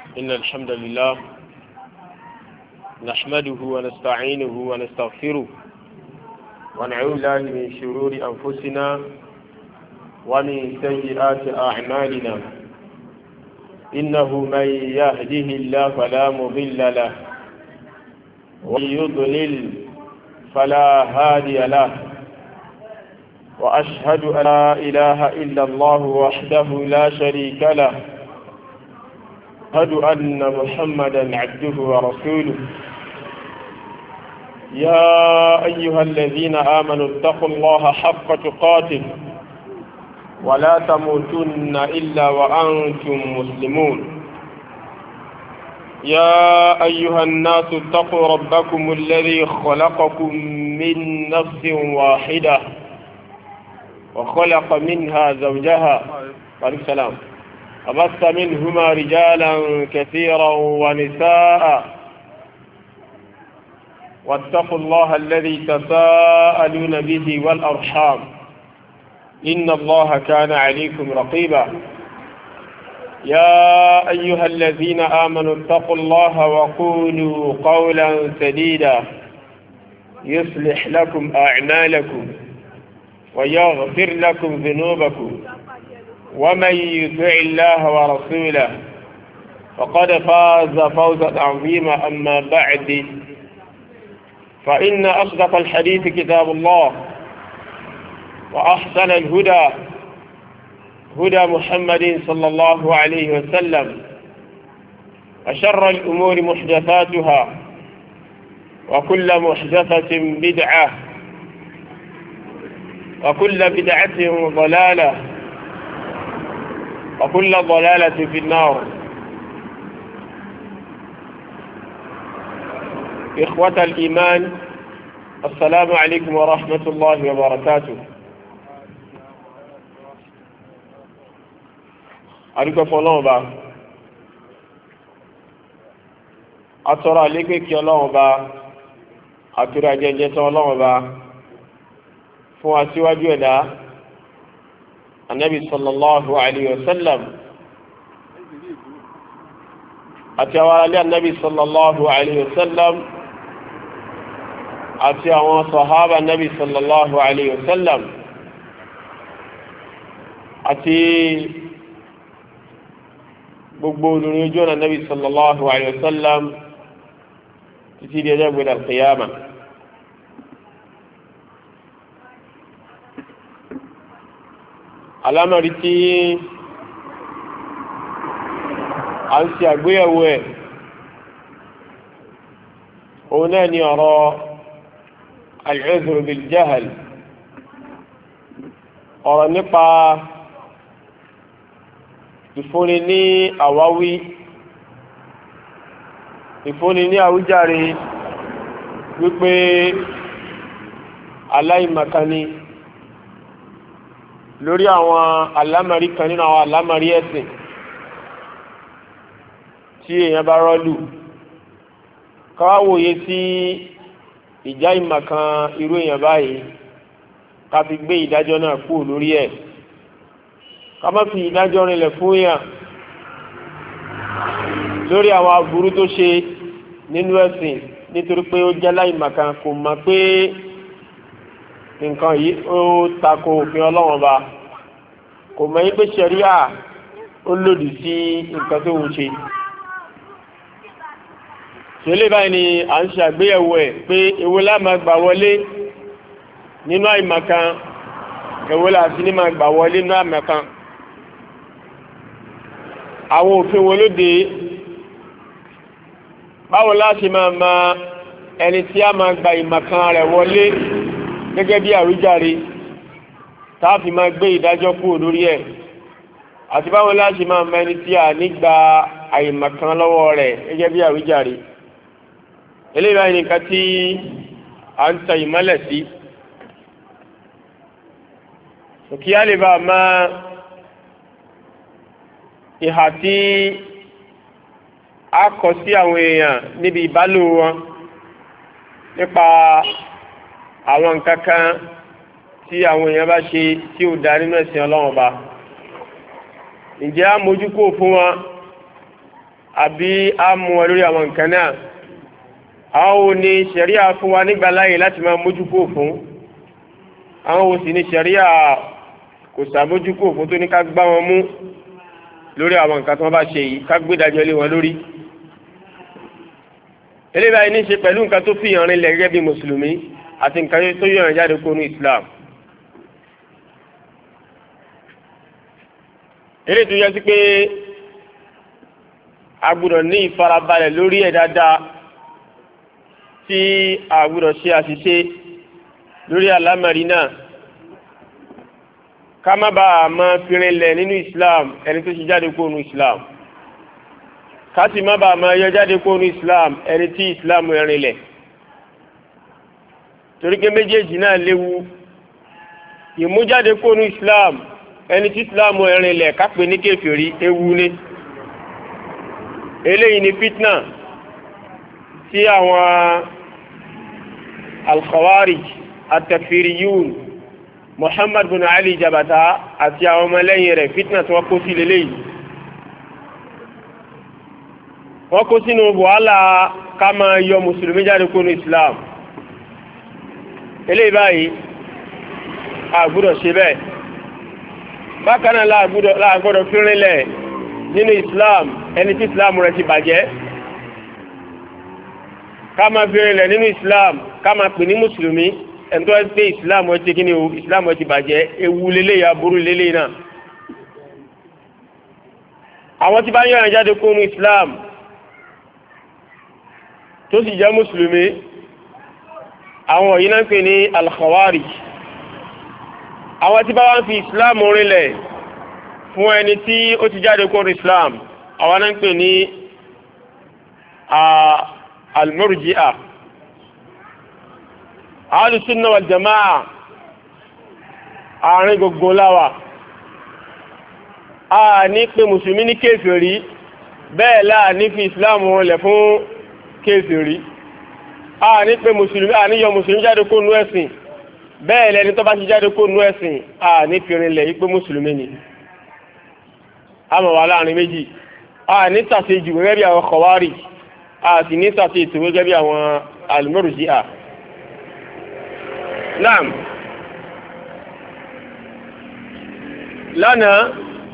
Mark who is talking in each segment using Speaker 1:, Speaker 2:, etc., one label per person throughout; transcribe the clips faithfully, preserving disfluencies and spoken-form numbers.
Speaker 1: إن الحمد لله نحمده ونستعينه ونستغفره ونعوذ بالله من شرور أنفسنا ومن سيئات أعمالنا إنه من يهده الله فلا مضل له ومن يضلل فلا هادي له وأشهد أن لا إله إلا الله وحده لا شريك له أشهد أن محمدا عبده ورسوله يا أيها الذين آمنوا اتقوا الله حق تقاته ولا تموتن إلا وأنتم مسلمون يا أيها الناس اتقوا ربكم الذي خلقكم من نفس واحدة وخلق منها زوجها عليه السلام وبث منهما رجالا كثيرا ونساء واتقوا الله الذي تساءلون به والأرحام إن الله كان عليكم رقيبا يا أيها الذين آمنوا اتقوا الله وقولوا قولا سديدا يصلح لكم أعمالكم ويغفر لكم ذنوبكم ومن يطع الله ورسوله فقد فاز فوزا عظيما. أما بعد فإن أصدق الحديث كتاب الله وأحسن الهدى هدى محمد صلى الله عليه وسلم وشر الأمور محدثاتها وكل محدثة بدعة وكل بدعة ضلالة وكل ضلالة في النار. إخوة الإيمان السلام عليكم ورحمة الله وبركاته. أرجو فلان با أترى لك كي الله با أترى جنجة الله با فواسي وجودا النبي صلى الله عليه وسلم أتوالى النبي صلى الله عليه وسلم أتوالى صحابة النبي صلى الله عليه وسلم أتي gbogbo olùrìnjọ́ na nabi sallallahu alayhi wa sallam títí di ọjọ́ gbẹdẹ alqiyama. alámọ̀rí tí a ń ṣe àgbéyẹ̀wò ẹ̀ òun náà ni ọ̀rọ̀ al-'udhr bil-jahl, ọ̀rọ̀ nípa ìfúnni ní àwáwí, ìfúnni ní àwíjàre wípé aláìmọ̀kání lórí àwọn alámàrí kan nínú àwọn alámàrí ẹ̀sìn tí èèyàn bá rọ́lù, káwàwòye sí ìjà ìmọ̀kan irú èèyàn báyìí ká fi gbé ìdájọ́ náà kúrò lórí ẹ̀, ká má fi ìdájọ́ rinlẹ̀ fún yàn lórí àwọn aburú tó ṣe nínú ẹ̀sìn nítorí pé ó jẹ́ láìmọ̀kan, kò mọ̀ pé nǹkan yìí ó tako òfin Ọlọ́run ba, kò mọ̀ yí pé ṣẹ̀ríà ó lòdì sí nǹkan tó ń ṣe. ṣẹlẹ̀ báyìí ni à ń ṣe àgbéyẹ̀wò ẹ̀ pé èwo la máa gbà wọlé nínú àìmọ̀kan, èwo la sì ní máa gbà wọlé nínú àìmọ̀kan. àwọn òfin wo ló dé? báwo la ṣe máa ma ẹni tí a máa gba ìmọ̀kan rẹ̀ wọlé gẹ́gẹ́ bí àwíjàre tá a fi máa gbé ìdájọ́ kúrò lórí ẹ̀, àti báwo la ṣe máa ma ẹni tí a ní gba àìmọ̀kan lọ́wọ́ rẹ̀ gẹ́gẹ́ bí àwíjàre. eléyìí báyìí nìkan tí a ń tan ìmọ́lẹ̀ sí kí a lè bá a máa ìhà tí a kọ sí àwọn èèyàn níbi ìbálò wọn nípa àwọn nǹkan kan tí àwọn èèyàn bá ṣe tí ó dá nínú ẹ̀sìn Ọlọ́run ba. ǹjẹ́ a mójúkò fún wọn àbí á mú wọn lórí àwọn nǹkan náà. àwọn wo ni ṣẹ̀ríà fún wa nígbà láàyè láti máa mójúkó fún, àwọn wo sì ni ṣẹ̀ríà kò sàmójúkó fún tó ní ká gbá wọn mú lórí àwọn nǹkan tí wọ́n bá ṣe yìí, ká gbé ìdájọ́ lé wọn lórí. eléyìí báyìí ní í ṣe pẹ̀lú nǹkan tó fi hàn rinlẹ̀ gẹ́gẹ́ bí mùsùlùmí àti nǹkan tó yọ̀ràn jáde kó ní Islam. eléyìí tó yẹ sí pé a gbọ́dọ̀ ní ìfarabalẹ̀ lórí ẹ̀ dáadáa, tí a gbọ́dọ̀ ṣe àṣìṣe lórí àlámọ̀rí náà, ká má bàa máa fi rinlẹ̀ nínú Islam ẹni tó ṣe jáde kó ní Islam, ká sì má bàa máa yọ jáde kó ní Islam ẹni tí Islam rinlẹ̀, torí pé méjèèjì náà léwu. ìmújáde kó ní Islam ẹni tí Islam rinlẹ̀ ká pè ní kèfèrí ewu ni. eléyìí ni fitna tí àwọn al-Khawarij at-Takfiriyun Muhammad bin Ali Jabata àti àwọn ọmọlẹ́yìn rẹ̀ fitna tí wọ́n kó sí lélẹ́yìí. wọ́n kó sínú wàhálà ká máa yọ mùsùlùmí jáde kó ní Islam. eléyìí báyìí a gbọ́dọ̀ ṣe bẹ́ẹ̀. bákan náà la gbọ́dọ̀ fi rinlẹ̀ nínú Islam ẹni tí Islam rẹ̀ ti bàjẹ́, ká máa fi rinlẹ̀ nínú Islam ká máa pè ní mùsùlùmí ẹni tó ń pè Islam rẹ̀ ti kíni o, Islam rẹ̀ ti bàjẹ́, ewu lélẹ́yìí aburú lélẹ́yìí náà. àwọn tí bá ń yọ̀ràn jáde kó ní Islam tó sì jẹ́ mùsùlùmí, àwọn yìí náà ń pè ní al-Khawarij. àwọn tí bá wá ń fi Islam rinlẹ̀ fún ẹni tí ó ti jáde kó ní Islam, àwọn náà ń pè ní al-Murji'ah. Ahlus Sunnah wal Jama'ah àárín gbogbo láwà. a ní pé mùsùlùmí ní kèfèrí, bẹ́ẹ̀ láà ní fi Islam rinlẹ̀ fún kèfèrí. a ní pé mùsùlùmí a ní yọ mùsùlùmí jáde kó nú ẹ̀sìn, bẹ́ẹ̀ lẹni tó bá ti jáde kó nú ẹ̀sìn a ní fi rinlẹ̀ yí pé mùsùlùmí ni. a mọ̀ wà láàrin méjì. a ní tàṣejù gẹ́gẹ́ bí àwọn Khawarij, a sì ní tàṣejù gẹ́gẹ́ bí àwọn al-Murji'ah. Naam. lánàá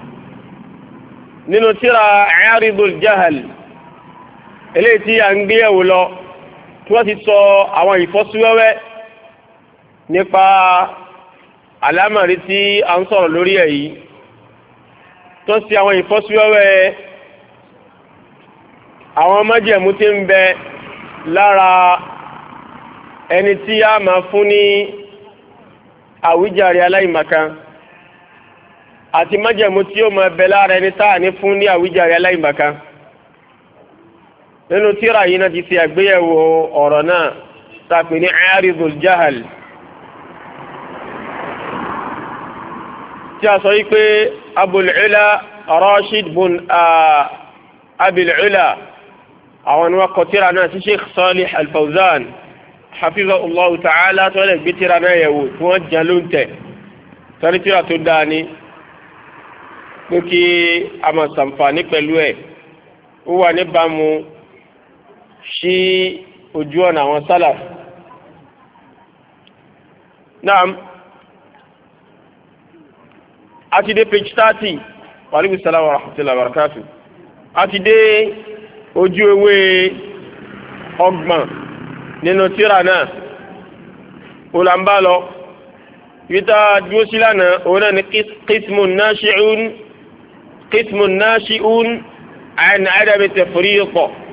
Speaker 1: nínú tírà A'ridul Jahl eléyìí tí a ń gbé yẹ̀wò lọ, tí wọ́n ti sọ àwọn ìfọ́síwẹ́wẹ́ nípa àlámọ̀rí tí a ń sọ̀rọ̀ lórí ẹ̀ yìí, tó sì àwọn ìfọ́síwẹ́wẹ́ àwọn májẹ̀mú tí ń bẹ lára ẹni tí a máa fún ní àwíjàre aláìmọ̀kan, àti májẹ̀mú tí ó máa bẹ lára ẹni tá à ní fún ní àwíjàre aláìmọ̀kan. nínú tírà yìí náà ti ṣe àgbéyẹ̀wò ọ̀rọ̀ náà tàpé ní A'ridul Jahl, tí a sọ yìí pé Abul Ula Rashid bun Abil Ula àwọn ni wọ́n kọ tírà náà sí Sheikh Salih Al-Fawzan hafizahullahu ta'ala, tó lè gbé tírà náà yẹ̀wò tí wọ́n jẹ́ ló ń tẹ̀ sọ́rí tírà tó dáa ní pé kí a máa ṣàǹfààní pẹ̀lú ẹ̀. ó wà níbàámu sí ojú ọ̀nà àwọn sálàf. Naam, a ti dé page thirty. Wa alaikum salaam wa rahmatullahi wa barakatuh. a ti dé ojú ewé ọgbọ̀n nínú tírà náà. ó là ń bá lọ yíta dúró sí lánàá, òun náà ni qismun nashi'un qismun nashi'un an adami tafriq,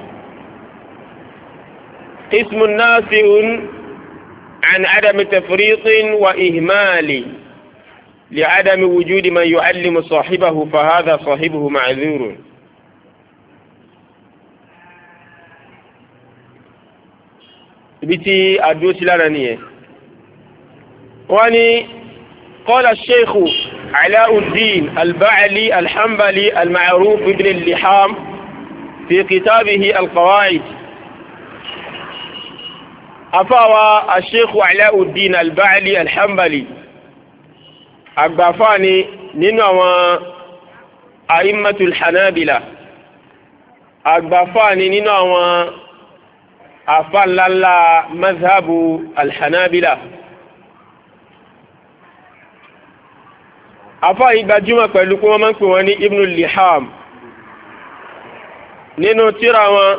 Speaker 1: qismun nashi'un an adami tafriq wa ihmali li'adami wujudi man yu'allimu sahibahu fahadha sahibuhu ma'dhurun. ibi tí a dúró sí lánàá nìyẹn. واني قال الشيخ علاء الدين البعلي الحنبلي المعروف بابن اللحام في كتابه القواعد. أفاوى الشيخ علاء الدين البعلي الحنبلي أقبافاني ننوى أئمة الحنابلة àgbàfà ni nínú àwọn àfà ńláńlá mazhabu alhanabila. àfà yìí gbajúmọ̀ pẹ̀lú pé wọ́n máa ń pè wọ́n ní ibnu liham nínú tírà wọn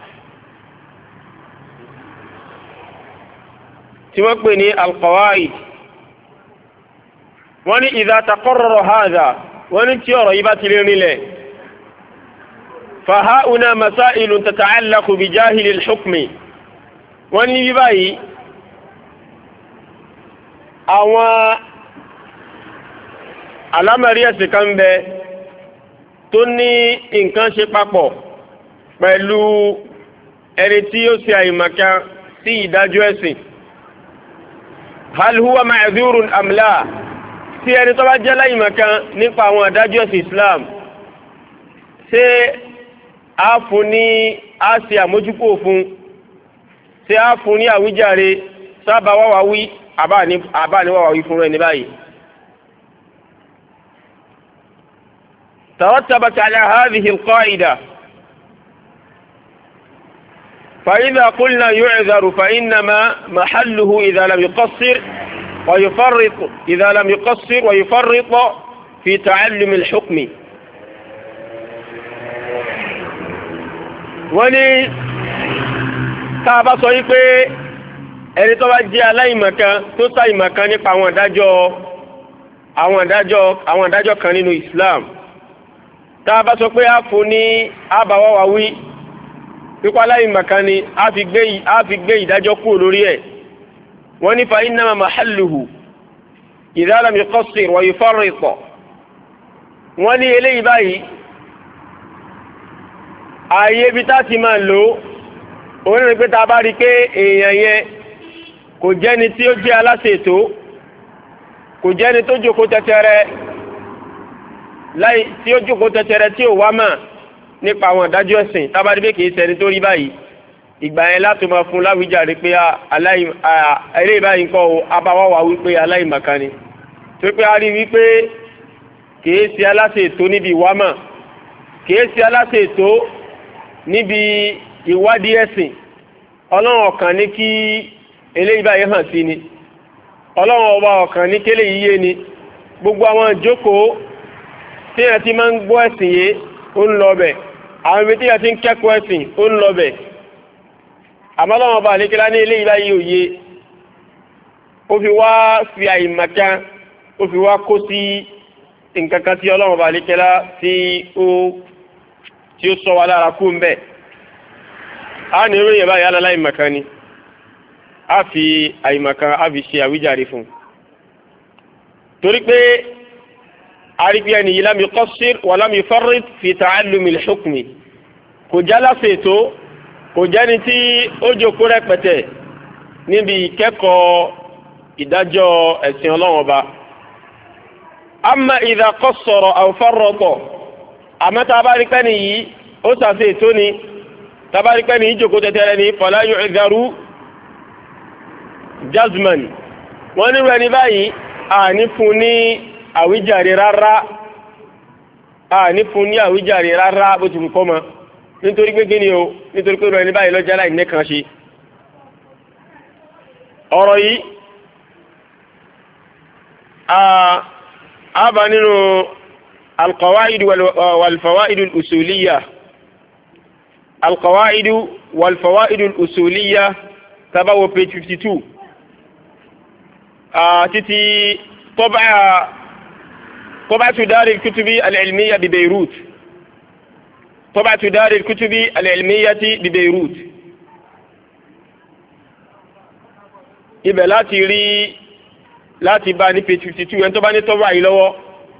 Speaker 1: tí wọ́n pè ní alqawaid. wọ́n ní idha taqarrara hadha, wọ́n ní tí ọ̀rọ̀ yìí bá ti lè rinlẹ̀, fa ha'una masailun tata'allaqu bi jahili al-hukmi. wọ́n ní bí báyìí àwọn alámọ̀rí ẹ̀sìn kan bẹ tó ní nǹkan ṣe papọ̀ pẹ̀lú ẹni tí ó ṣe àìmọ̀kan sí ìdájọ́ ẹ̀sìn. hal huwa ma'dhurun am la, tí ẹni tó bá jẹ́ láìmọ̀kan nípa àwọn ìdájọ́ ẹ̀sìn Islam, ṣé a fún ní a ṣe àmójúkò fún, ṣé a fún ní àwíjàre, sábà wáwá wí àbá ní wáwá wí fún rẹ̀ ní báyìí. ترتبت على هذه القاعدة، فإذا قلنا يعذر فإنما محله إذا لم يقصر ويفرط إذا لم يقصر ويفرط في تعلم الحكم. وني كابا sọ pé ẹni tó bá jẹ́ aláìmọ̀kan tó ṣàìmọ̀kan nípa àwọn ìdájọ́ àwọn ìdájọ́ àwọn ìdájọ́ kan nínú Islam, tá a bá sọ pé a fún ní àbáwáwá wí pípa aláìmọ̀kan ni a fi gbé a fi gbé ìdájọ́ kúrò lórí ẹ̀. wọ́n ní fa innama mahalluhu idha lam yuqassir wa yufarrit. wọ́n ní eléyìí báyìí ààyè ibi tá ti máa lò òun ní pé tá a bá rí i pé èèyàn yẹn kò jẹ́ni tí ó jẹ́ aláṣètò, kò jẹ́ni tó jókòó tẹ́tẹ́rẹ́ láì tí ó jókòó tẹ́tẹ́rẹ́ tí ò wá mà nípa àwọn ìdájọ́ ẹ̀sìn, tá a bá rí i pé kì í ṣẹni tó rí báyìí, ìgbà yẹn láti máa fún láwíjàre pé eré báyìí nǹkan o abáwáwá wípé aláìmọ̀kan ni, tó pé a rí wípé kìí ṣe aláṣẹ ètò níbi ìwámà, kìí ṣe aláṣẹ ètò níbi ìwádìí ẹ̀sìn. ọlọ́run ọ̀kan ní kí eléyìí báyìí hàn sí ni, ọlọ́run ọba ọ̀kan ní kélé yìí yé ni. gbogbo àwọn ìjókòó tí yẹn ti máa ń gbọ́ ẹ̀sìn yé ó ń lọ bẹ̀, àwọn ibi tí yẹn ti ń kẹ́kọ̀ọ́ ẹ̀sìn ó ń lọ bẹ̀. àmọ́ ọlọ́run ọba àlékelá ní eléyìí báyìí òye, ó fi wá fi àìmọ̀kan ó fi wá kó sí nǹkan kan tí ọlọ́run ọba àlékelá tí ó tí ó sọ wa lára kú ń bẹ̀. a ní ìròyìn báyìí alálà àìmọ̀kan ni, a fi àìmọ̀kan a fi ṣe àwíjàre fún un. torí pé arígbé ẹni yìí lam yuqassir wa lam yufarrit fi ta'allumi al-hukmi, kò jálá fètò, kò jẹ́ni tí ó jókòó rẹpẹtẹ níbi ìkẹ́kọ̀ọ́ ìdájọ́ ẹ̀sìn ọlọ́run ọba. amma idha qassara aw farrata, àmọ́ tá a bá rí pẹ́ nìyí ó ṣàṣe ètò ni, tá a bá rí pẹ́ nìyí jókòó tẹ́tẹ́rẹ́ ní fala yu'dharu jazman. wọ́n nírú ẹni báyìí àní fún ní àwíjàre rárá, àní fún ní àwíjàre rárá bó ti wù kọ́ mọ́, nítorí pé kíni o nítorí pé ẹni báyìí lọ́jà láì nẹ́kan ṣe. ọ̀rọ̀ yìí a bá nínú alqawaidu walfawaidu usuliya alqawaidu walfawaidu usuliya tabawo page fifty two títí tọ́bà tọ́bà dar al-kutub al-ilmiyya bi Beirut, طبعة دار الكتب العلمية ببيروت. ibẹ̀ láti rí láti bá ní page fifty two ẹni tó bá ní tọ́bà yìí lọ́wọ́,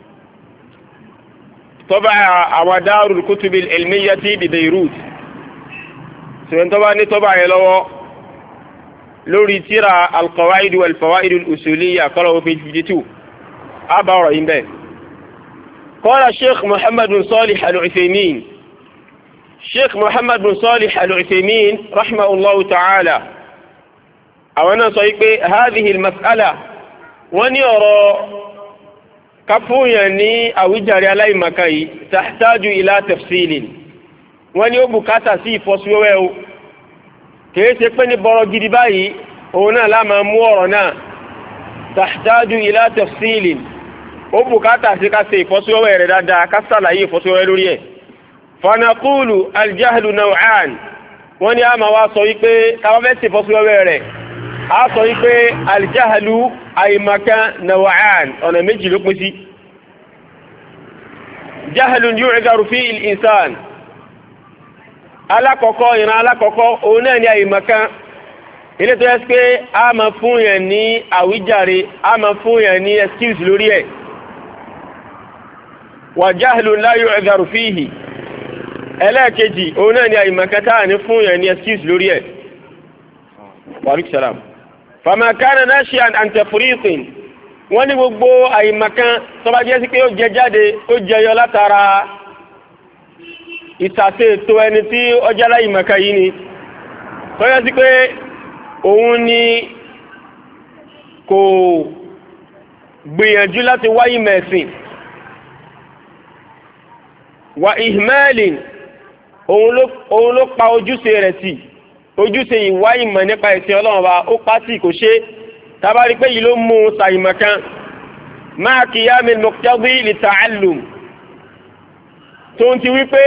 Speaker 1: tọ́bà àwọn Darul Kutub al-Ilmiyyah bi Beirut, so ẹni tó bá ní tọ́bà yìí lọ́wọ́ lórí tírà al-Qawaid wal-Fawaid al-Usuliyya kọ́lọ́wọ́ page fifty two á bá ọ̀rọ̀ yìí bẹ́ẹ̀. قال الشيخ محمد بن صالح العثيمين sheikh muhammad bin salih al-uthaymin rahimahullahu ta'ala àwọn náà sọ wípé hadhihi al-mas'ala wọ́n ní ọ̀rọ̀ káfúnyàn ní àwíjàre aláìmọ̀kan yìí tahtaju ila tafsilin wọ́n ní ó bùkátà sí ìfọ́síwẹ́wẹ́ o kìí ṣe pé ní bọ́rọ̀ gidi báyìí òun náà la máa mú ọ̀rọ̀ náà tahtaju ila tafsilin ó bùkátà sí ká ṣe ìfọ́síwẹ́wẹ́ rẹ̀ dáadáa ká ṣàlàyé ìfọ́síwẹ́wẹ́ lórí ẹ̀. fanaqulu aljahlu naw'an wọ́n ní a máa wá sọ wípé káwọn fẹ́ ṣe ìfọ́síwẹ́wẹ́ rẹ̀ a sọ wípé aljahlu àìmọ̀kan naw'an ọ̀nà méjì ló pín sí. jahlun yu'dharu fi al-insan alákọ̀ọ́kọ́ ìran alákọ̀ọ́kọ́ òun náà ní àìmọ̀kan ilé tó yẹ pé a máa fún yẹn ní àwíjàre a máa fún yẹn ní excuse lórí ẹ̀. wa jahlun la yu'dharu fihi ẹlẹ́ẹ̀kejì òun náà ní àìmọ̀kan tá à ní fún yẹn ní excuse lórí ẹ̀. wàlúù sàlám. fama kana nashi'an an tafriqin wọ́n ní gbogbo àìmọ̀kan tó bá jẹ́ sí pé ó jẹ jáde ó jẹyọ látara ìtàsé ètò ẹni tí ọjà láyìí màkà yìí ni tọ́yọ́ sí pé òun ni kò gbìyànjú láti wáyé mẹ̀sìn wà ihmalin òun ló pa ojúṣe rẹ̀ tì ojúṣe ìwáyé mọ̀ nípa ẹ̀sìn ọlọ́run wa ó pa tì kò ṣe tábàrí pé yìí ló mú un ṣàìmọ̀kan máa qiyamil muqtadi li ta'allum tó ń ti wípé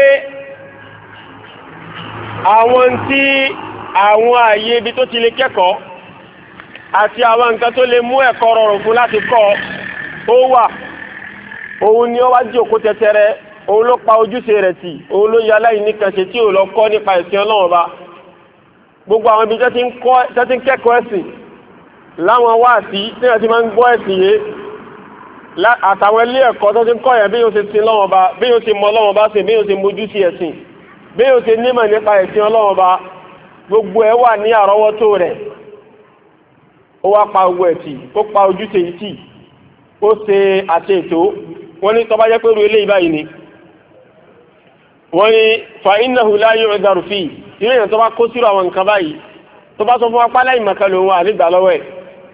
Speaker 1: àwọn tí àwọn ààyè ibi tó ti lè kẹ́kọ̀ọ́ àti àwọn nǹkan tó lè mú ẹ̀kọ́ rọrùn fún láti kọ́ ó wà òun ni ó wá jókòó tẹ́tẹ́rẹ́ òun ló pa ojúṣe rẹ̀ tì òun ló yà láì nìkan ṣe tí ò lọ kọ́ nípa ẹ̀sìn ọlọ́run ba gbogbo àwọn ibi tẹ́ ti ń kẹ́kọ̀ọ́ ẹ̀sìn láwọn wáàsí tí wọ́n ti máa ń gbọ́ ẹ̀sìn yé àtàwọn ilé ẹ̀kọ́ tó ti ń kọ́ yẹn bí yóò ṣe sin lọ́wọ́ ba bí yóò ṣe mọ lọ́wọ́ ba ṣe bí yóò ṣe mójú sí ẹ̀sìn bí yóò ṣe nímọ̀ nípa ẹ̀sìn ọlọ́wọ́ ba gbogbo ẹ̀ wà ní àrọ́wọ́tó rẹ̀ ó wá pa owó ẹ̀tì ó pa ojúṣe yìí tì ó ṣe àti ètò wọ́n ní tó bá jẹ́ pé ru eléyìí báyìí ni wọ́n ní fa innahu la yu'dharu fi ilé yẹn tó bá kó sírò àwọn nǹkan báyìí tó bá sọ fún wa pálá ìmọ̀kan lòun wà nígbà lọ́wọ́ ẹ̀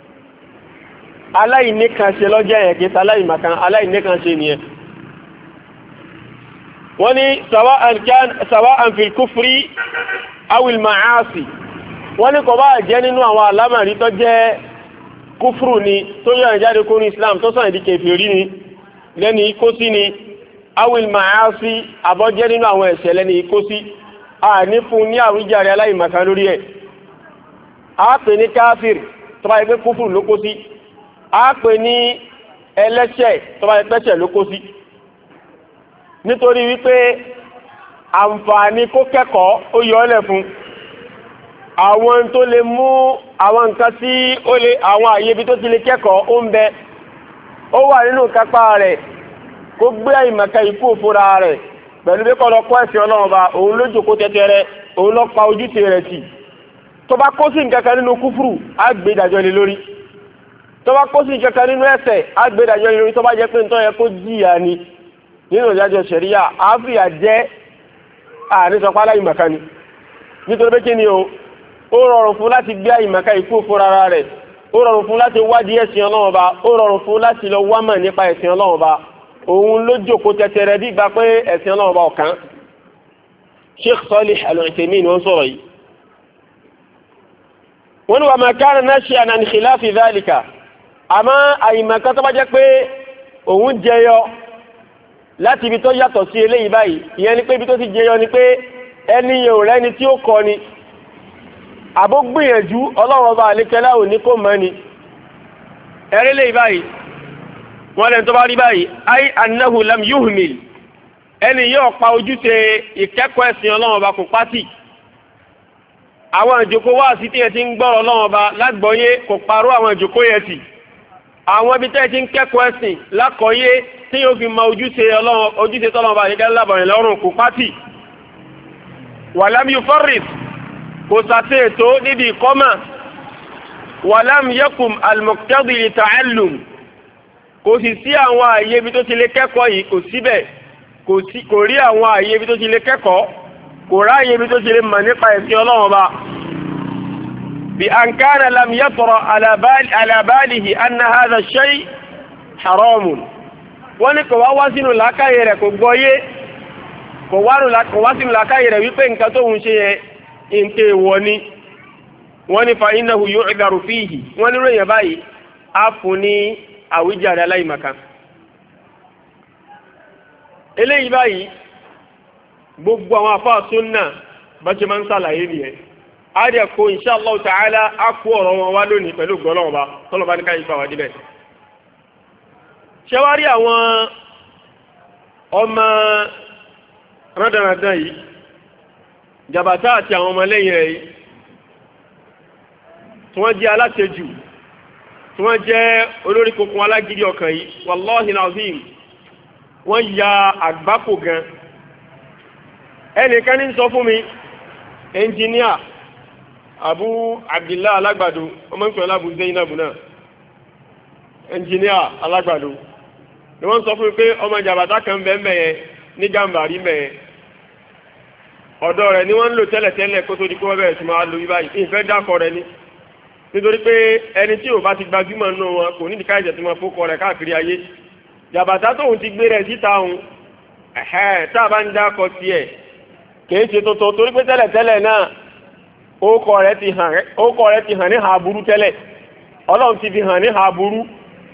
Speaker 1: aláìní kan ṣe lọ́jọ́ yẹn kí aláìní kan aláìní kan ṣe nìyẹn. wọ́n ní sawa'an fil kufri awil ma'asi wọ́n ní kò bá jẹ́ nínú àwọn alámàrí tó jẹ́ kúfùrù ni tó yọ ìjáde kó ní islam tó sọ̀rọ̀ di kèfèrí ni lẹ́ni ikó sí ni awil ma'asi àbọ̀jẹ́ nínú àwọn ẹ̀ṣẹ̀ lẹ́ni ikó sí a ní fún ní àwíjàre aláìmọ̀kan lórí ẹ̀ a pè ní káfíìr tó bá yẹ pé kúfùrù ló kó sí a pè ní ẹlẹ́ṣẹ̀ tó bá yẹ pẹ́ṣẹ̀ ló kó sí nítorí wípé àǹfààní kó kẹ́kọ̀ọ́ ó yọ ọ́lẹ̀ fún àwọn tó lè mú àwọn nǹkan tí ó lè àwọn àyè ibi tó ti lè kẹ́kọ̀ọ́ ó ń bẹ ó wà nínú kápá rẹ̀ kó gbé àìmọ̀ká ikú òfúra rẹ̀ pẹ̀lú bí kọ́lọ́ kọ́ ẹ̀sìn ọlọ́run ọba òun ló jòkó tẹ́tẹ́rẹ́ òun ló pa ojúṣe rẹ̀ tì tó bá kó sí nǹkan kan nínú kúfùrù á gbé ìdájọ́ lé lórí tó bá kó sí nǹkan kan nínú ẹ̀ṣẹ̀ á gbé ìdájọ́ lé lórí tó bá jẹ́ pé nítorí yẹ kó jìyà ni nínú ìdájọ́ ṣẹ̀ríyà àáfíà jẹ́ àníṣọpá aláìmọ̀ká ni nítorí pé kí ni o ó rọrùn fún láti gbé àìmọ̀ká ikú fúnra rẹ̀ ó rọrùn fún láti wádìí ẹ̀sìn ọlọ́run ọba ó rọrùn fún láti lọ wámọ̀ nípa ẹ̀sìn ọlọ́run ọba òun ló jókòó tẹ́tẹ́rẹ́ bí gba pé ẹ̀sìn ọlọ́run ọba ọ̀kan Sheikh Salih Al-Uthaymin ni wọ́n sọ̀rọ̀ yìí wọ́n ní wa ma kana nashi'an an khilafi dhalika àmọ́ àìmọ̀ká tó bá jẹ́ pé òun jẹyọ láti ibi tó yàtọ̀ sí eléyìí báyìí ìyẹn ni pé ibi tó ti jẹyọ ni pé ẹni yẹn ò rẹ́ni tí ó kọ́ ni àbó gbìyànjú ọlọ́run ọba àlékẹ́lá ò ní kó mọ́ ni ẹ̀rí lè báyìí wọ́n lẹ́nu tó bá rí báyìí ay annahu lam yuhmil ẹni yóò pa ojúṣe ìkẹ́kọ̀ọ́ ẹ̀sìn ọlọ́run ọba kò pátì àwọn ìjòkó wá sí tí ẹ ti ń gbọ́rọ̀ ọlọ́run ọba lágbọ́yé kò parọ́ àwọn ìjòkó yẹn tì àwọn ibi tẹ́ ẹ ti ń kẹ́kọ̀ọ́ ẹ̀sìn lákọ̀ọ́yé tí yóò fi mọ ojúṣe ọlọ́run ojúṣe tọ́lọ́run ọba àlékẹ́lá lábọ̀rìn lọ́rùn kò pátì walam yufarrit kò sàṣe ètò níbi ìkọ́mà wàlám yakum al-muqtadi li ta'allum kò sì sí àwọn àyè ibi tó ti lè kẹ́kọ̀ọ́ yìí kò síbẹ̀ kò rí àwọn àyè ibi tó ti lè kẹ́kọ̀ọ́ kò ráyè ibi tó ti lè mọ̀ nípa ẹ̀sìn ọlọ́run ọba bí an kana lam yatra ala balihi anna hadha ash-shay' haramun wọ́n ní kò wá wá sínú làákàyè rẹ̀ kò gbọ́yé kò wá sínú làákàyè rẹ̀ wípé nǹkan tó ń ṣe yẹn ń tẹ wọ ni wọ́n ní fa innahu yu'dharu fihi wọ́n ní ròyìn báyìí á fún ní àwíjàre aláìmọ̀kan. eléyìí báyìí gbogbo àwọn àfáà súnnà bá ṣe máa ń sàlàyé nìyẹn á dẹ̀ kó insha Allah ta'ala á kó ọ̀rọ̀ wọn wá lónìí pẹ̀lú gbọ́lọ́wọ́ba tọ́lọ́ba ní káyìí fáwọn díbẹ̀. ṣé wá rí àwọn ọmọ rọ́dàràdàn yìí jàbàtà àti àwọn ọmọ lẹ́yìn rẹ̀ yìí tí wọ́n jẹ́ alátẹjù tí wọ́n jẹ́ olórí kokun alágídí ọkàn yìí wallahi alazim wọ́n ya àgbákò gan. ẹnìkan ní sọ fún mi ẹnjìníà Abu Abdillah Alágbàdo ọmọ ìpínlẹ̀ Abu Zainabu náà ẹnjìníà Alágbàdo ni wọ́n sọ fún mi pé ọmọ jàbàtà kan bẹ́ẹ̀ mẹ́yẹ ní Gàmbàrí mẹ́yẹ ọ̀dọ́ rẹ̀ ni wọ́n ń lò tẹ́lẹ̀tẹ́lẹ̀ kó tó di kó wọ́n bẹ̀rẹ̀ sí máa lo ibà yìí ìfẹ́ dákọ̀ rẹ̀ ni nítorí pé ẹni tí ò bá ti gbajúmọ̀ nù wọn kò ní ìdíkà ìjẹ̀ tí wọ́n fókọ rẹ̀ káàkiri ayé jàbàtà tóun ti gbé rẹ̀ síta òun ẹ̀hẹ́ tá a bá ń dákọ̀ tiẹ̀ kìí ṣe tuntun torí pé tẹ́lẹ̀tẹ́lẹ̀ náà ókọ rẹ̀ ti hàn ókọ rẹ̀ ti hàn ní ha burú tẹ́lẹ̀ ọlọ́run ti fi hàn ní ha burú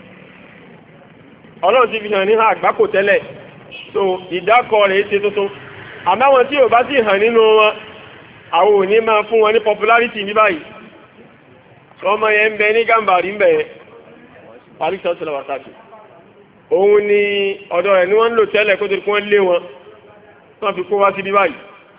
Speaker 1: ọlọ́run ti fi hàn ní ha àgbákò tẹ́lẹ̀ so ìdákọ̀ rẹ̀ ṣe tuntun àmáwọn tí ò bá sì hàn nínú wọn àwọn ò ní máa fún wọn ní popularity ní báyìí ọmọ yẹn ń bẹ ní Gàmbàrí ń bẹ parí sọ́sọ́lá wákàtí òun ni ọ̀dọ̀ rẹ̀ ni wọ́n ń lò tẹ́lẹ̀ kó tó kí wọ́n lé wọn wọ́n fi kó wá sí bí báyìí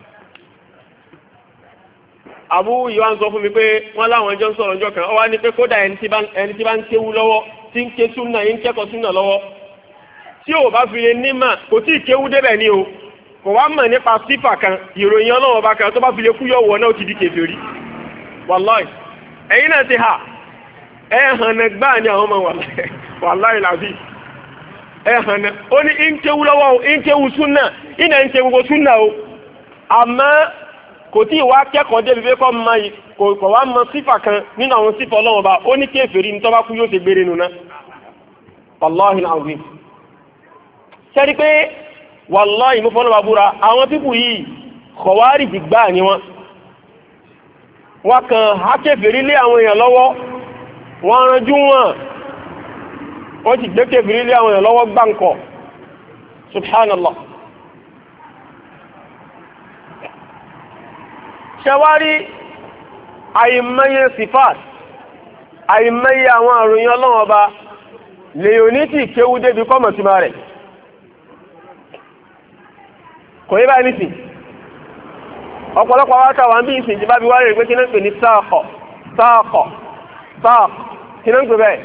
Speaker 1: àbú yìí wá ń sọ fún mi pé wọ́n láwọn ẹjọ́ ń sọ̀rọ̀ ọjọ́ kan ó wá ní pé kódà ẹni tí bá ń kéwú lọ́wọ́ tí ń ké súnà yín kẹ́kọ̀ọ́ súnà lọ́wọ́ tí ò bá fi lè nímà kò tí ì kéwú débẹ̀ ní o kò wá mọ̀ nípa sífà kan ìròyìn ọlọ́wọ́ bá kan tó bá fi lè kú yọ̀ wọ̀ náà ó ti di kèfèrí wàláì ẹ̀yin náà ti hà ẹ̀ hàn náà gbáà ní àwọn ọmọ wàláì làbí ẹ̀ hàn náà ó ní ìǹkéwu lọ́wọ́ o ìǹkéwu súnà ìnà ìǹké gbogbo súnà o àmọ́ kò tí ì wá kẹ́kọ̀ọ́ débi pé kọ́ mọ kò wá mọ sífà kan nínú àwọn sífà ọlọ́wọ́ bá ó ní kèfèrí ní tó bá kú yóò ṣe gbére nu náà wàláì làbí sẹ́ni pé wàláhì mú fọ́nà bàbúra àwọn pípù yìí kọ̀wárìjì gbáà ni wọ́n wọ́n kàn hákẹ́fèrí lé àwọn èèyàn lọ́wọ́ wọ́n ránjú wọn wọ́n ti gbé kèfèrí lé àwọn èèyàn lọ́wọ́ gbáǹkọ̀ subhanallah ṣẹwárí àìmọye sifat àìmọye àwọn àròyìn ọlọ́wọ́ ọba lèyonítì kéwú débi kọ́mọ̀tìmá rẹ̀ kò yí báyìí nìsín ọ̀pọ̀lọpọ̀ àwọn àtàwọn bí ìsìn ìjìbá bí wá rẹ̀ pé kí náà ń pè ní sáàkọ̀ sáàkọ̀ sáàkọ̀ kí náà ń pè bẹ́ẹ̀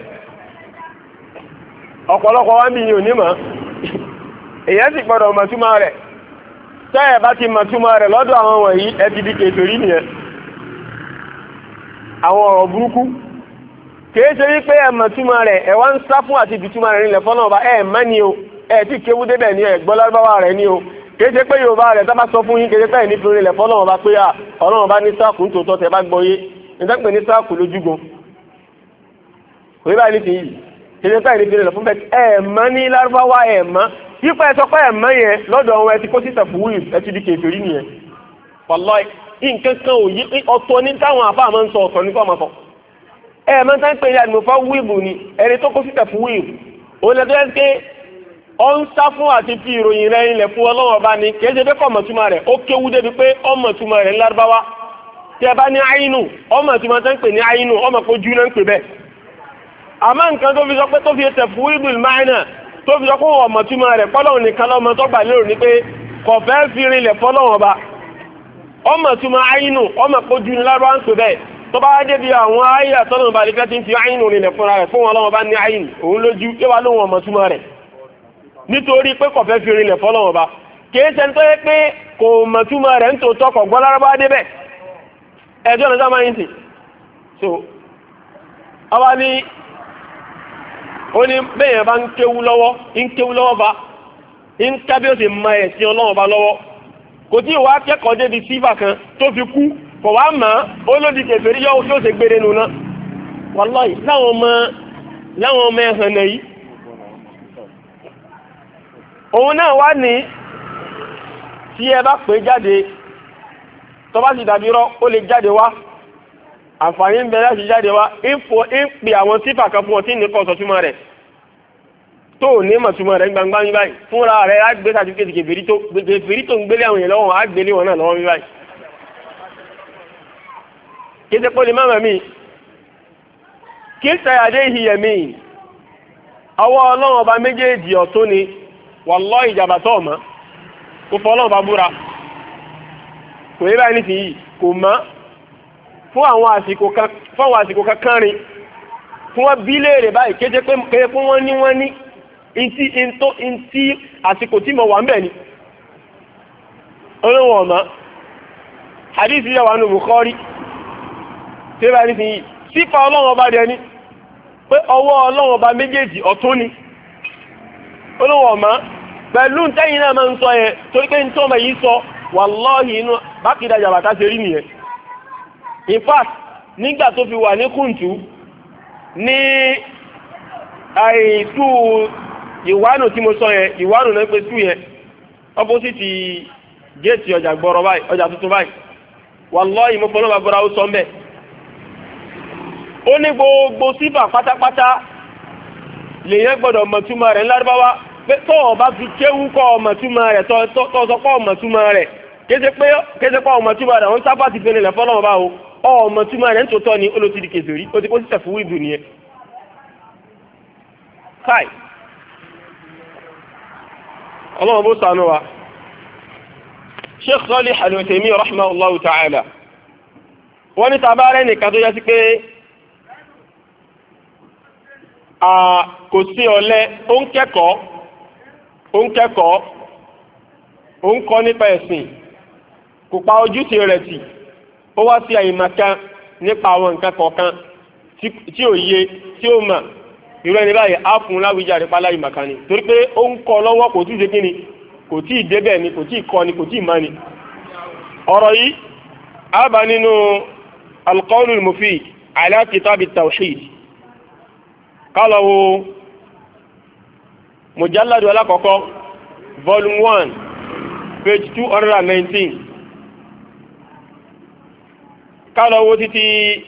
Speaker 1: ọ̀pọ̀lọpọ̀ wá bí ní onímọ̀ èyàn sì gbọ́dọ̀ mọ̀túmọ̀ rẹ̀ tẹ́ẹ̀ bá ti mọ̀túmọ̀ rẹ̀ lọ́dọ̀ àwọn wọ̀nyí ẹ ti di kèfèrí nìyẹn àwọn ọ̀rọ̀ burúkú kìí ṣe wípé ẹ mọ̀túmọ̀ rẹ̀ ẹ wá ń sá fún àti ìdìtúmọ̀ rẹ̀ nílẹ̀ fọ́nà ọba ẹ mọ́ ni o ẹ ti kéwú débẹ̀ ní ẹ gbọ́ lárúbáwá rẹ̀ ni o kéde pé yorùbá rẹ̀ tá bá sọ fún yín kéde pé ẹ̀ nítorí ilẹ̀ fọlọ́wọ́n bá pé à ọlọ́wọ́n bá ní sáàkù nítòótọ́ tẹ bá gbọ́ yé nígbà pé ní sáàkù lójúgun kò yẹ báyìí nìyí kéde pé ẹ̀ nítorí ilẹ̀ fún bẹ́ẹ̀ ẹ̀ mọ́ ní lárúbáwá ẹ̀ mọ́ yípa ẹ̀ sọ pé ẹ̀ mọ́ yẹn lọ́dọ̀ wọn ẹ ti kó sí tẹ̀fúwì ẹ ti di kèfèrí nìyẹn wallahi nǹkan kan ò yí ọ̀tọ̀ ní táwọn àfáà máa ń sọ ọ̀tọ̀ ní kọ́ máa sọ ẹ̀ mọ́ tá ń pè ní àdìmọ̀fá wíìbù ni ẹni tó kó sí tẹ̀fúwì òun lẹ́tọ́ ọ ń sá fún àti fi ìròyìn rẹ̀ ilẹ̀ fún ọlọ́wọ́ bá ní kìí ṣe pé kọ́ mọ̀túmọ̀ rẹ̀ ó kéwú débi pé ọmọ̀túmọ̀ rẹ̀ lárúbáwá tí ẹ bá ní àyínú ọmọ̀túmọ̀ tó ń pè ní àyínú ọmọ kojú náà ń pè bẹ́ẹ̀ àmọ́ nǹkan tó fi sọ pé tó fi tẹ̀ fún ìbùl máìnà tó fi sọ pé ọmọ̀túmọ̀ rẹ̀ pọ́lọ́wọ́ nìkan lọ́mọ tó gbà lérò ní pé kò fẹ́ fi rinlẹ̀ fọlọ́wọ́ bá ọmọ̀túmọ̀ àyínú ọmọ kojú ní lárúbáwá ń pè bẹ́ẹ̀ tó bá débi àwọn àyà tọ́nà balẹ̀ tí ń fi àyínú rinlẹ̀ fúnra rẹ̀ fún ọlọ́wọ́ bá ní àyínú òun lójú yóò wá lóhun ọmọ̀túmọ̀ rẹ̀ nítorí pé kọ̀fẹ́ fi rinlẹ̀ fọ́lọ́wọ́ bá kìí ṣe tó yẹ pé kò mọ̀túmọ̀ rẹ̀ ń tó tọkọ̀ gbọ́ lárúbá débẹ̀ ẹjọ́ ọ̀nà sáà yìí sì so ọba ní ó ní bẹ́ẹ̀ bá ń kéwú lọ́wọ́ ń kéwú lọ́wọ́ bá ń ká bí ó sì mọ ẹ̀sìn ọlọ́wọ́ bá lọ́wọ́ kò tí ì wá kẹ́kọ̀ọ́ débi sífà kan tó fi kú kò wá mọ̀ ó ló di kèfèrí yọ yóò ṣe gbére nu ná wàláhì láwọn ọmọ láwọn ọmọ ẹ̀hàn náà yìí òun náà wá ní tí ẹ bá pè jáde tó bá sì dàbí rọ́ ó lè jáde wá àǹfààní ń bẹ láti jáde wá ìfò ń pè àwọn sífà kan fún ọ tí nìkan sọ túmọ̀ rẹ̀ tó ní mọ̀ túmọ̀ rẹ̀ gbangba ní báyìí fúnra rẹ̀ á gbé sàtífíkẹ́tì kèfèrí tó kèfèrí tó ń gbélé àwọn èèyàn lọ́wọ́ á gbélé wọn náà lọ́wọ́ ní báyìí. kí ṣe pé lè má mọ̀ mí kí sàyàdé ìhìyẹ̀ mí ọwọ́ ọlọ́run ọba méjèèjì ọ̀tún ni wallahi ìjàmbá tó ọ̀mọ́ kò fọ́ ọlọ́run ọba búra kò yẹ báyìí nísìnyí kò mọ́ fún àwọn àsìkò kan fún àwọn àsìkò kan kánrin fún wọn bí léèrè báyìí kéde pé kéde fún wọn ní wọn ní ntí ntó ntí àsìkò tí mo wà ń bẹ̀ ni olóhùn ọ̀mọ́ hadith yẹ wà nù Bukhari ṣé báyìí nísìnyí sífà ọlọ́run ọba dẹ ni pé ọwọ́ ọlọ́run ọba méjèèjì ọ̀tún ni olóhùn ọ̀mọ́ pẹ̀lú ntẹ́yìn náà máa ń sọ yẹn torí pé ntọ́ ọmọ yìí sọ wàlọ́ọ̀hì inú bákìdá jàbàtà ṣe rí nìyẹn. In fact nígbà tó fi wà ní kùntù ní àìtú ìwánù tí mo sọ yẹn ìwánù náà pé tú yẹn opposite géètì ọjà gbọrọ báyìí ọjà tuntun báyìí wallahi mo fọlọ́ bàbá ó sọ mbẹ́ ó ní gbogbo sífà pátápátá lèyẹn gbọ́dọ̀ mọ̀túmọ̀ rẹ̀ ńlárúbáwá pé tó o bá fi kéwú kọ́ ọmọ̀túmọ̀ rẹ̀ tó sọ kọ́ ọmọ̀túmọ̀ rẹ̀ kéde pé kéde pé ọmọ̀túmọ̀ rẹ̀ àwọn sábà ti fẹ́lẹ̀ lẹ́fọ́lọ́wọ́ báwo ọmọ túmọ̀ rẹ̀ ń tòótọ́ ni olóòtú di kèfèrí ó ti kó sí tẹ̀fúwú ìdù nìyẹn. káì ọlọ́run bó sànú wa Sheikh Salih Al-Uthaymeen rahimahullahu ta'ala wọ́n ní tabarẹ́ nìkan tó yẹ sí pé kò sí ọ̀lẹ ó ń kẹ́kọ̀ọ́ ó ń kẹ́kọ̀ọ́ ó ń kọ́ nípa ẹ̀sìn kò pa ojúṣe rẹ̀ tì ó wá sí àyèmàkan nípa àwọn nǹkan kọ̀ọ̀kan tí ò yé tí ó mà irú ẹni báyìí á fún láwùjáde pa láyèmàkan ni torí pé ó ń kọ́ lọ́wọ́ kò tí ì ṣe kí ni kò tí ì débẹ̀ ni kò tí ì kọ́ ni kò tí ì má ni. ọ̀rọ̀ yìí á bá nínú al-Qawlul Mufid ala Kitab at-Tawhid kálọ̀ wo mujalladu alákọ̀ọ́kọ́ volume one page two hundred and nineteen. kálọ̀ wo títí